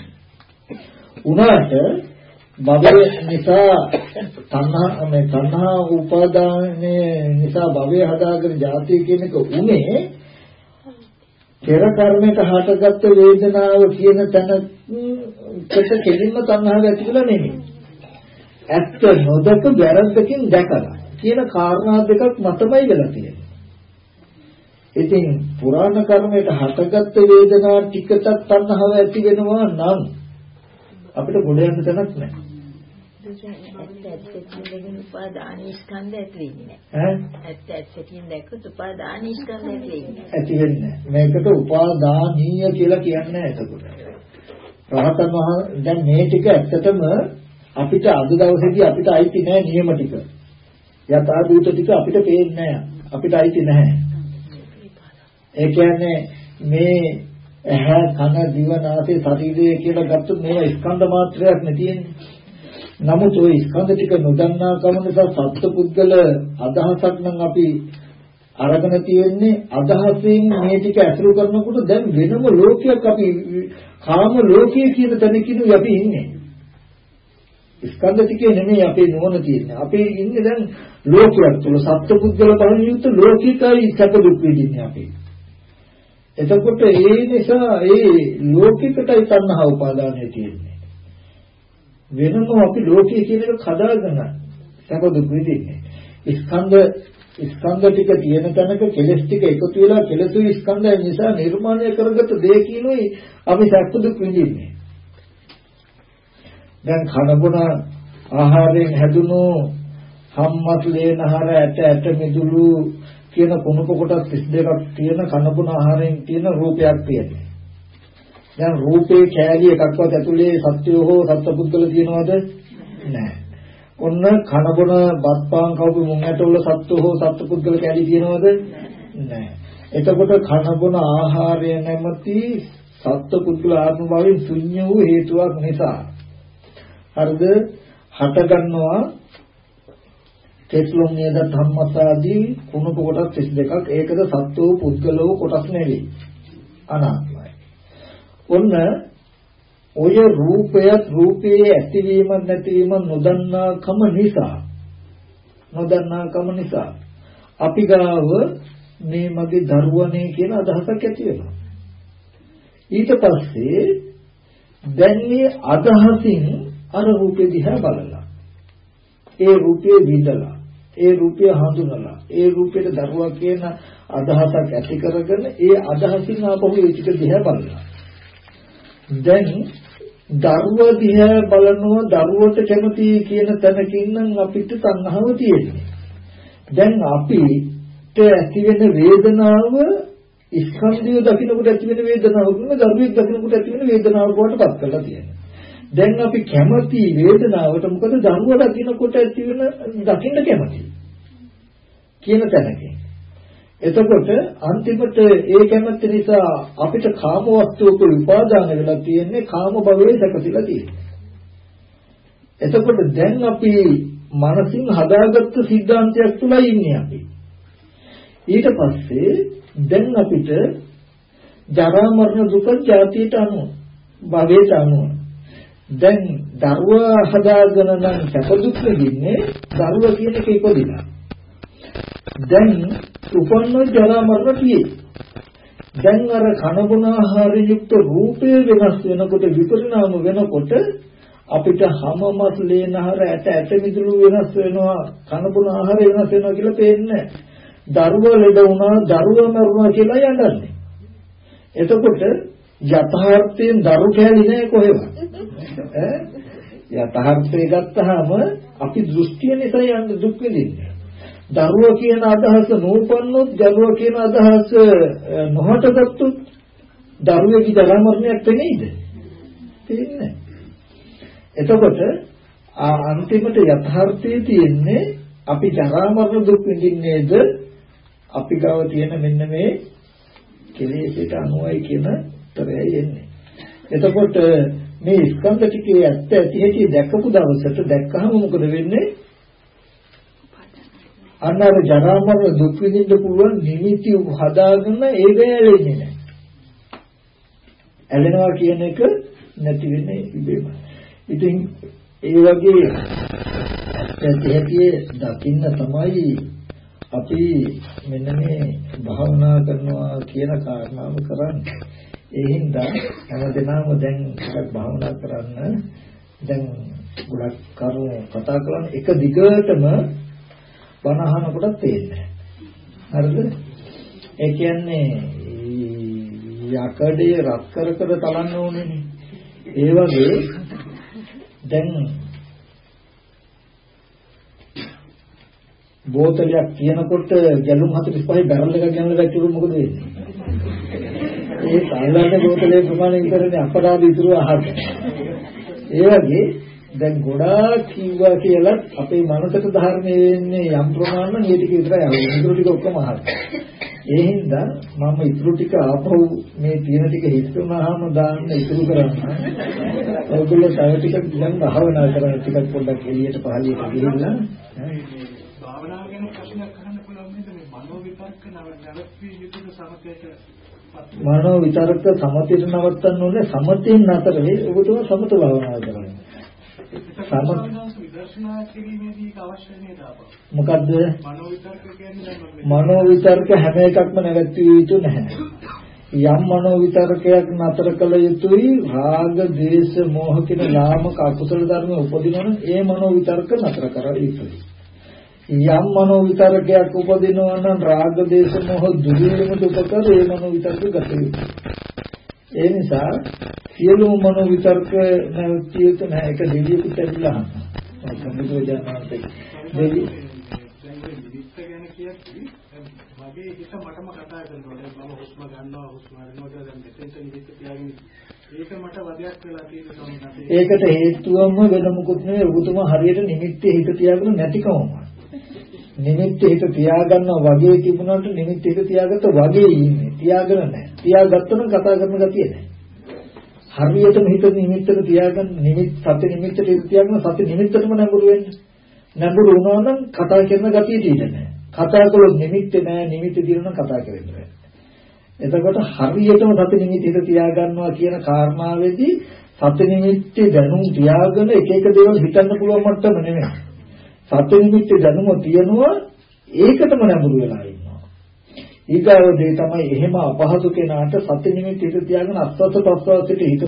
උනාට භවය නිසා තණ්හා මේ තණ්හා උපාදානයේ නිසා භවය හදාගෙන ජාතිය කියන එක උනේ පෙර කර්මයක හටගත්ත වේදනාව කියන තැනකට කෙලින්ම තණ්හාව ඇති වෙලා නෙමෙයි. ඇත්ත නොදක වැරද්දකින් දැකලා කියන කාරණා දෙකක් මතමයි වෙලා තියෙන්නේ. ඉතින් පුරාණ කර්මයට හටගත්ත වේදනා ටිකට තණ්හාව ඇති වෙනවා නම් අපිට ගොඩ යන්න තැනක් නැහැ. ඇත්ත ඇත්තකින් උපාදාන ස්කන්ධ ඇති වෙන්නේ නැහැ. ඈ? ඇත්ත ඇත්තකින් දැක්කොත් උපාදාන ස්කන්ධ ඇති වෙන්නේ ඇති වෙන්නේ නැහැ. මේකට උපාදානීය කියලා කියන්නේ එතකොට. රහතන් වහන්සේ දැන් මේ ටික ඇත්තටම අපිට අද දවසේදී අපිට අයිති නැහැ නියම ටික. යථා භූත ටික අපිට පේන්නේ නැහැ. අපිට අයිති නැහැ. ඒ කියන්නේ මේ ඇහැ කන දිව නාසය ශරීරය කියලා ගත්තොත් මේවා ස්කන්ධ මාත්‍රයක් නේ තියෙන්නේ. නමුත් ওই ස්කන්ධ ටික නොදන්නා කම නිසා සත්පුද්ගල අදහසක් නම් අපි අරගෙන තියෙන්නේ අදහසෙන් මේ ටික අසුරු කරනකොට දැන් වෙනම ලෝකයක් අපි කාම ලෝකයේ කියන තැනකින් අපි ඉන්නේ. ස්කන්ධ ටිකේ නෙමෙයි අපේ නුවණ තියෙන්නේ. අපි ඉන්නේ දැන් ලෝකයක් තුළ සත්පුද්ගල බලන යුක්ත ලෝකිකයි සැප දුක් විඳින්නේ අපි. එතකොට ඒ නිසා ඒ ලෝකිකටයි තණ්හා උපාදානය තියෙන්නේ. වෙනම අපි ලෝකයේ කියන එක හදාගෙන සැප දුක් විඳින්නේ. ස්කන්ධ ස්කන්ධ ටික තියෙන තැනක කෙලස් ටික එකතු වෙලා කෙලසුයි ස්කන්ධය නිසා නිර්මාණය කරගත්ත දේ කියනෝයි අපි සැප දුක් විඳින්නේ. දැන් කන බොන ආහාරයෙන් හැදුණු හම්මත් ලේනහර ඇට ඇට මිදුළු කියන කුණප කොටස් තිස් දෙකක් තියෙන කන බොන ආහාරයෙන් තියෙන රූපයක් තියෙනවා. දැන් රූපේ කෑලි එකක්වත් ඇතුලේ සත්‍යය හෝ සත්පුද්ගල තියෙනවද? නැහැ. ඔන්න කන බොන බත්පාන් කවුරු මුං ඇටවල සත්ව හෝ සත්පුද්ගල කෑලි තියෙනවද? නැහැ. එතකොට කන බොන ආහාරය නැමැති සත්පුද්ගල ආත්ම භාවයෙන් ශුන්‍ය වූ හේතුවක් නිසා හරිද හට ගන්නවා කෙස්ලොම් නේද ධම්මසාදී කුණප කොටස් තිස් දෙකක්. ඒකද සත්වෝ පුද්ගලෝ කොටස් නෙවෙයි, අනාත්මයි. ඔන්න ඔය රූපයත් රූපයේ ඇතිවීම නැතිවීම නොදන්නාකම නිසා නොදන්නාකම නිසා අපි ගාව මේ මගේ දරුවනේ කියන අදහසක් ඇති වෙනවා. ඊට පස්සේ දැන් මේ අදහසින් අර රූපේ දිහා බලලා ඒ රූපේ විඳලා ඒ රූපය හඳුනලා ඒ රූපේට දරුවා කියන අදහසක් ඇති කරගෙන ඒ අදහසින් ආපහු ඒ ටික දිහා බලලා දැන් දරුවා දිහා බලනවා දරුවට කැමති කියන තැනකින් නම් අපිට තණ්හාව තියෙන්නේ. දැන් අපිට ඇති වෙන වේදනාව ස්කන්ධය දකින්නකොට ඇති වෙන වේදනාව නෙමෙයි දරුවෙක් දකින්නකොට ඇති වෙන වේදනාව බවට පත් කරලා තියෙනවා. දැන් අපි කැමති වේදනාවට මොකද දරුවා දකින්නකොට ඇති වෙන දකින්න කැමති කියන තැනකින්. එතකොට අන්තිමට ඒ කැමැත්ත නිසා අපිට කාම වස්තුවක උපාදාන වෙලා තියෙන්නේ කාම භවයේ සැකසීලා තියෙන්නේ. එතකොට දැන් අපි මනසින් හදාගත්ත සිද්ධාන්තයක් තුලයි ඉන්නේ අපි. ඊට පස්සේ දැන් අපිට ජරා මරණ දුක ජාතියට අනුව භවයට අනුව දැන් දරුවා හදාගෙන නම් සැප දුක් විඳින්නේ දරුවා කියන එක ඉපදිනා. දැන් උපන්න ජරා මරණ පියේ. දැන් අර කන බොන ආහාරයෙන් යුක්ත රූපය වෙනස් වෙනකොට විපරිණාම වෙනකොට අපිට හැම මස් ලේනහර ඇට ඇට මිදුළු වෙනස් වෙනවා කන බොන ආහාරය වෙනස් වෙනවා කියලා පේන්නේ. දරුවා ලෙඩ වුණා දරුවා මරුණා කියලා යන්නේ. එතකොට යථාර්ථයෙන් දරු කැලි නෑ කොහෙවත්. ඈ යථාර්ථය ගත්තාම අපි දෘෂ්ටිය නිසා යන්නේ දුක් විඳින්නේ. දරුවා කියන අදහස නූපන්නොත් දරුවා කියන අදහස නොහටගත්තොත් දරුවේගේ ජරා මරණයක් වෙන්නේද? තේරෙන්නේ. එතකොට අන්තිමට යථාර්ථයේ තියෙන්නේ අපි ජරා මරණ දුක් විඳින්නේද අපි ගාව තියෙන මෙන්න මේ කෙලෙසට අනුවයි කියන උත්තරයයි එන්නේ. එතකොට මේ ස්කන්ධ ටිකේ ඇත්ත ඇති හැටි දැකපු දවසට දැක්කහම මොකද වෙන්නේ? අන්නර ජරා මරණ දුක් විඳින්න පුළුවන් නිමිති හදාගෙන ඒක ඇලෙන්නේ නැහැ. ඇලෙනවා කියන එක නැති වෙන්නේ ඉබේම. ඉතින් ඒ වගේ ඇත්ත ඇති දකින්න තමයි අපි මෙන්න මේ භාවනා කරනවා කියන කාරණාව කරන්නේ. ඒ හින්දා හැමදෙනාම දැන් ටිකක් භාවනා කරන්න දැන් ගොඩක් කරුණු කතා කරන එක දිගටම බණ අහනකොට තේරෙන්නේ. හරිද? ඒ කියන්නේ යකඩේ රත් කර කර තලන්න ඕනේනේ. ඒ වගේ දැන් බෝතලයක් කියනකොට ගැලුම් හතළිස් පහයි බැරල් එකක් ගෙනල්ලා දැක්කුවොත් මොකද වෙන්නේ? ඒ සාමාන්‍ය බෝතලේ ප්‍රමාණය විතරනේ අපරාධ ඉතුරු අහන්න. ඒ වගේ දැන් ගොඩාක් කිව්වා කියලා අපේ මනසට ධර්මයේ වෙන්නේ යම් ප්‍රමාණයක් මේ ටික විතරයි අහන්නේ. ඉතුරු ටික ඔක්කොම අහන්නේ. ඒ හින්දා මම ඉතුරු ටික ආපහු මේ තියෙන ටික හිතුනාම දාන්න ඉතුරු කරන්න. ඔයගොල්ලෝ තව ටිකක් දැන් භාවනා කරන්න ටිකක් පොඩ්ඩක් එළියට පහළියට ගිහිල්ලා භාවනාව ගැන ප්‍රශ්නයක් අහන්න පුළුවන් නේද? මේ මනෝ විතර්ක නවත්වී යුතු සමතේට මනෝ විතර්ක සමතේට නවත්තන්න ඕනේ. සමතෙන් නතර වෙයි. ඔබතුම සමත භාවනාව කරන්න. සමත විදර්ශනා කිරීමේදී අවශ්‍ය නේද අප? මොකද්ද? මනෝ විතර්ක කියන්නේ මනෝ විතර්ක හැම එකක්ම නැවැත්විය යුතු නැහැ. යම් මනෝ විතර්කයක් නතර කළ යුතුයි. රාග, දේශ, මෝහ කියන ලාමක අකුසල ධර්ම උපදිනවනම් ඒ මනෝ විතර්ක නතර කර යුතුයි. යම් මනෝ විතර්කයක් උපදිනවා නම් රාග, දේශ, මෝහ දුරීමට උපකර ඒ මනෝ විතර්ක ගත යුතුයි. ඒ නිසා සියලුම මනෝ විතර්ක නැවතිය යුතු නැහැ. ඒක දෙවියෙකුට ඇවිල්ලා අහන්න. සම්බුදු දහමේ දෙවි විවිධ ගැන කියද්දී මගේ හිත මටම කතා කරනවා. මම හුස්ම ගන්නවා හුස්ම ගන්නවා කියලා දැන් මෙතෙන්ට නිවිත් තියාගෙන ඒක මට වදයක් වෙලා තියෙන සමහරවිට. ඒකට හේතුවම වෙන මොකුත් නෙවෙයි. ඔබතුමා හරියට නිමිත්තේ හිත තියාගෙන නැතිකමම. නිමිත්තේ හිත තියාගන්නවා වගේ තිබුණාට නිමිත්තේ හිත තියාගත්ත වගේ ඉන්නේ. තියාගෙන නැහැ. තියාගත්තම කතා කරන ගතිය නැහැ. හරියටම හිත නිමිත්තට තියාගන්න නිමිත් සති නිමිත්තට හිත තියාගන්න සති නිමිත්තටම නැඹුරු වෙන්න. නැඹුරු වුණා නම් කතා කරන ගතිය තියෙන්නේ නැහැ. කතා කළොත් නිමිත්තේ නැහැ. නිමිත්ත දිනන කතා කරන්නේ නැහැ. එතකොට හරියටම සති නිමිති හිත තියාගන්නවා කියන කාරණාවේදී සති නිමිත්තේ දැනුම් තියාගෙන එක එක දේවල් හිතන්න පුළුවන් මට්ටම නෙමෙයි. සති නිමිත්තේ දැනුම තියනවා ඒකටම නැඹුරු වෙලා ඉන්නවා. ඊගාව දේ තමයි එහෙම අපහසු කෙනාට සති නිමිති හිත තියාගෙන අස්වස්ස ප්‍රස්වාසයට හිත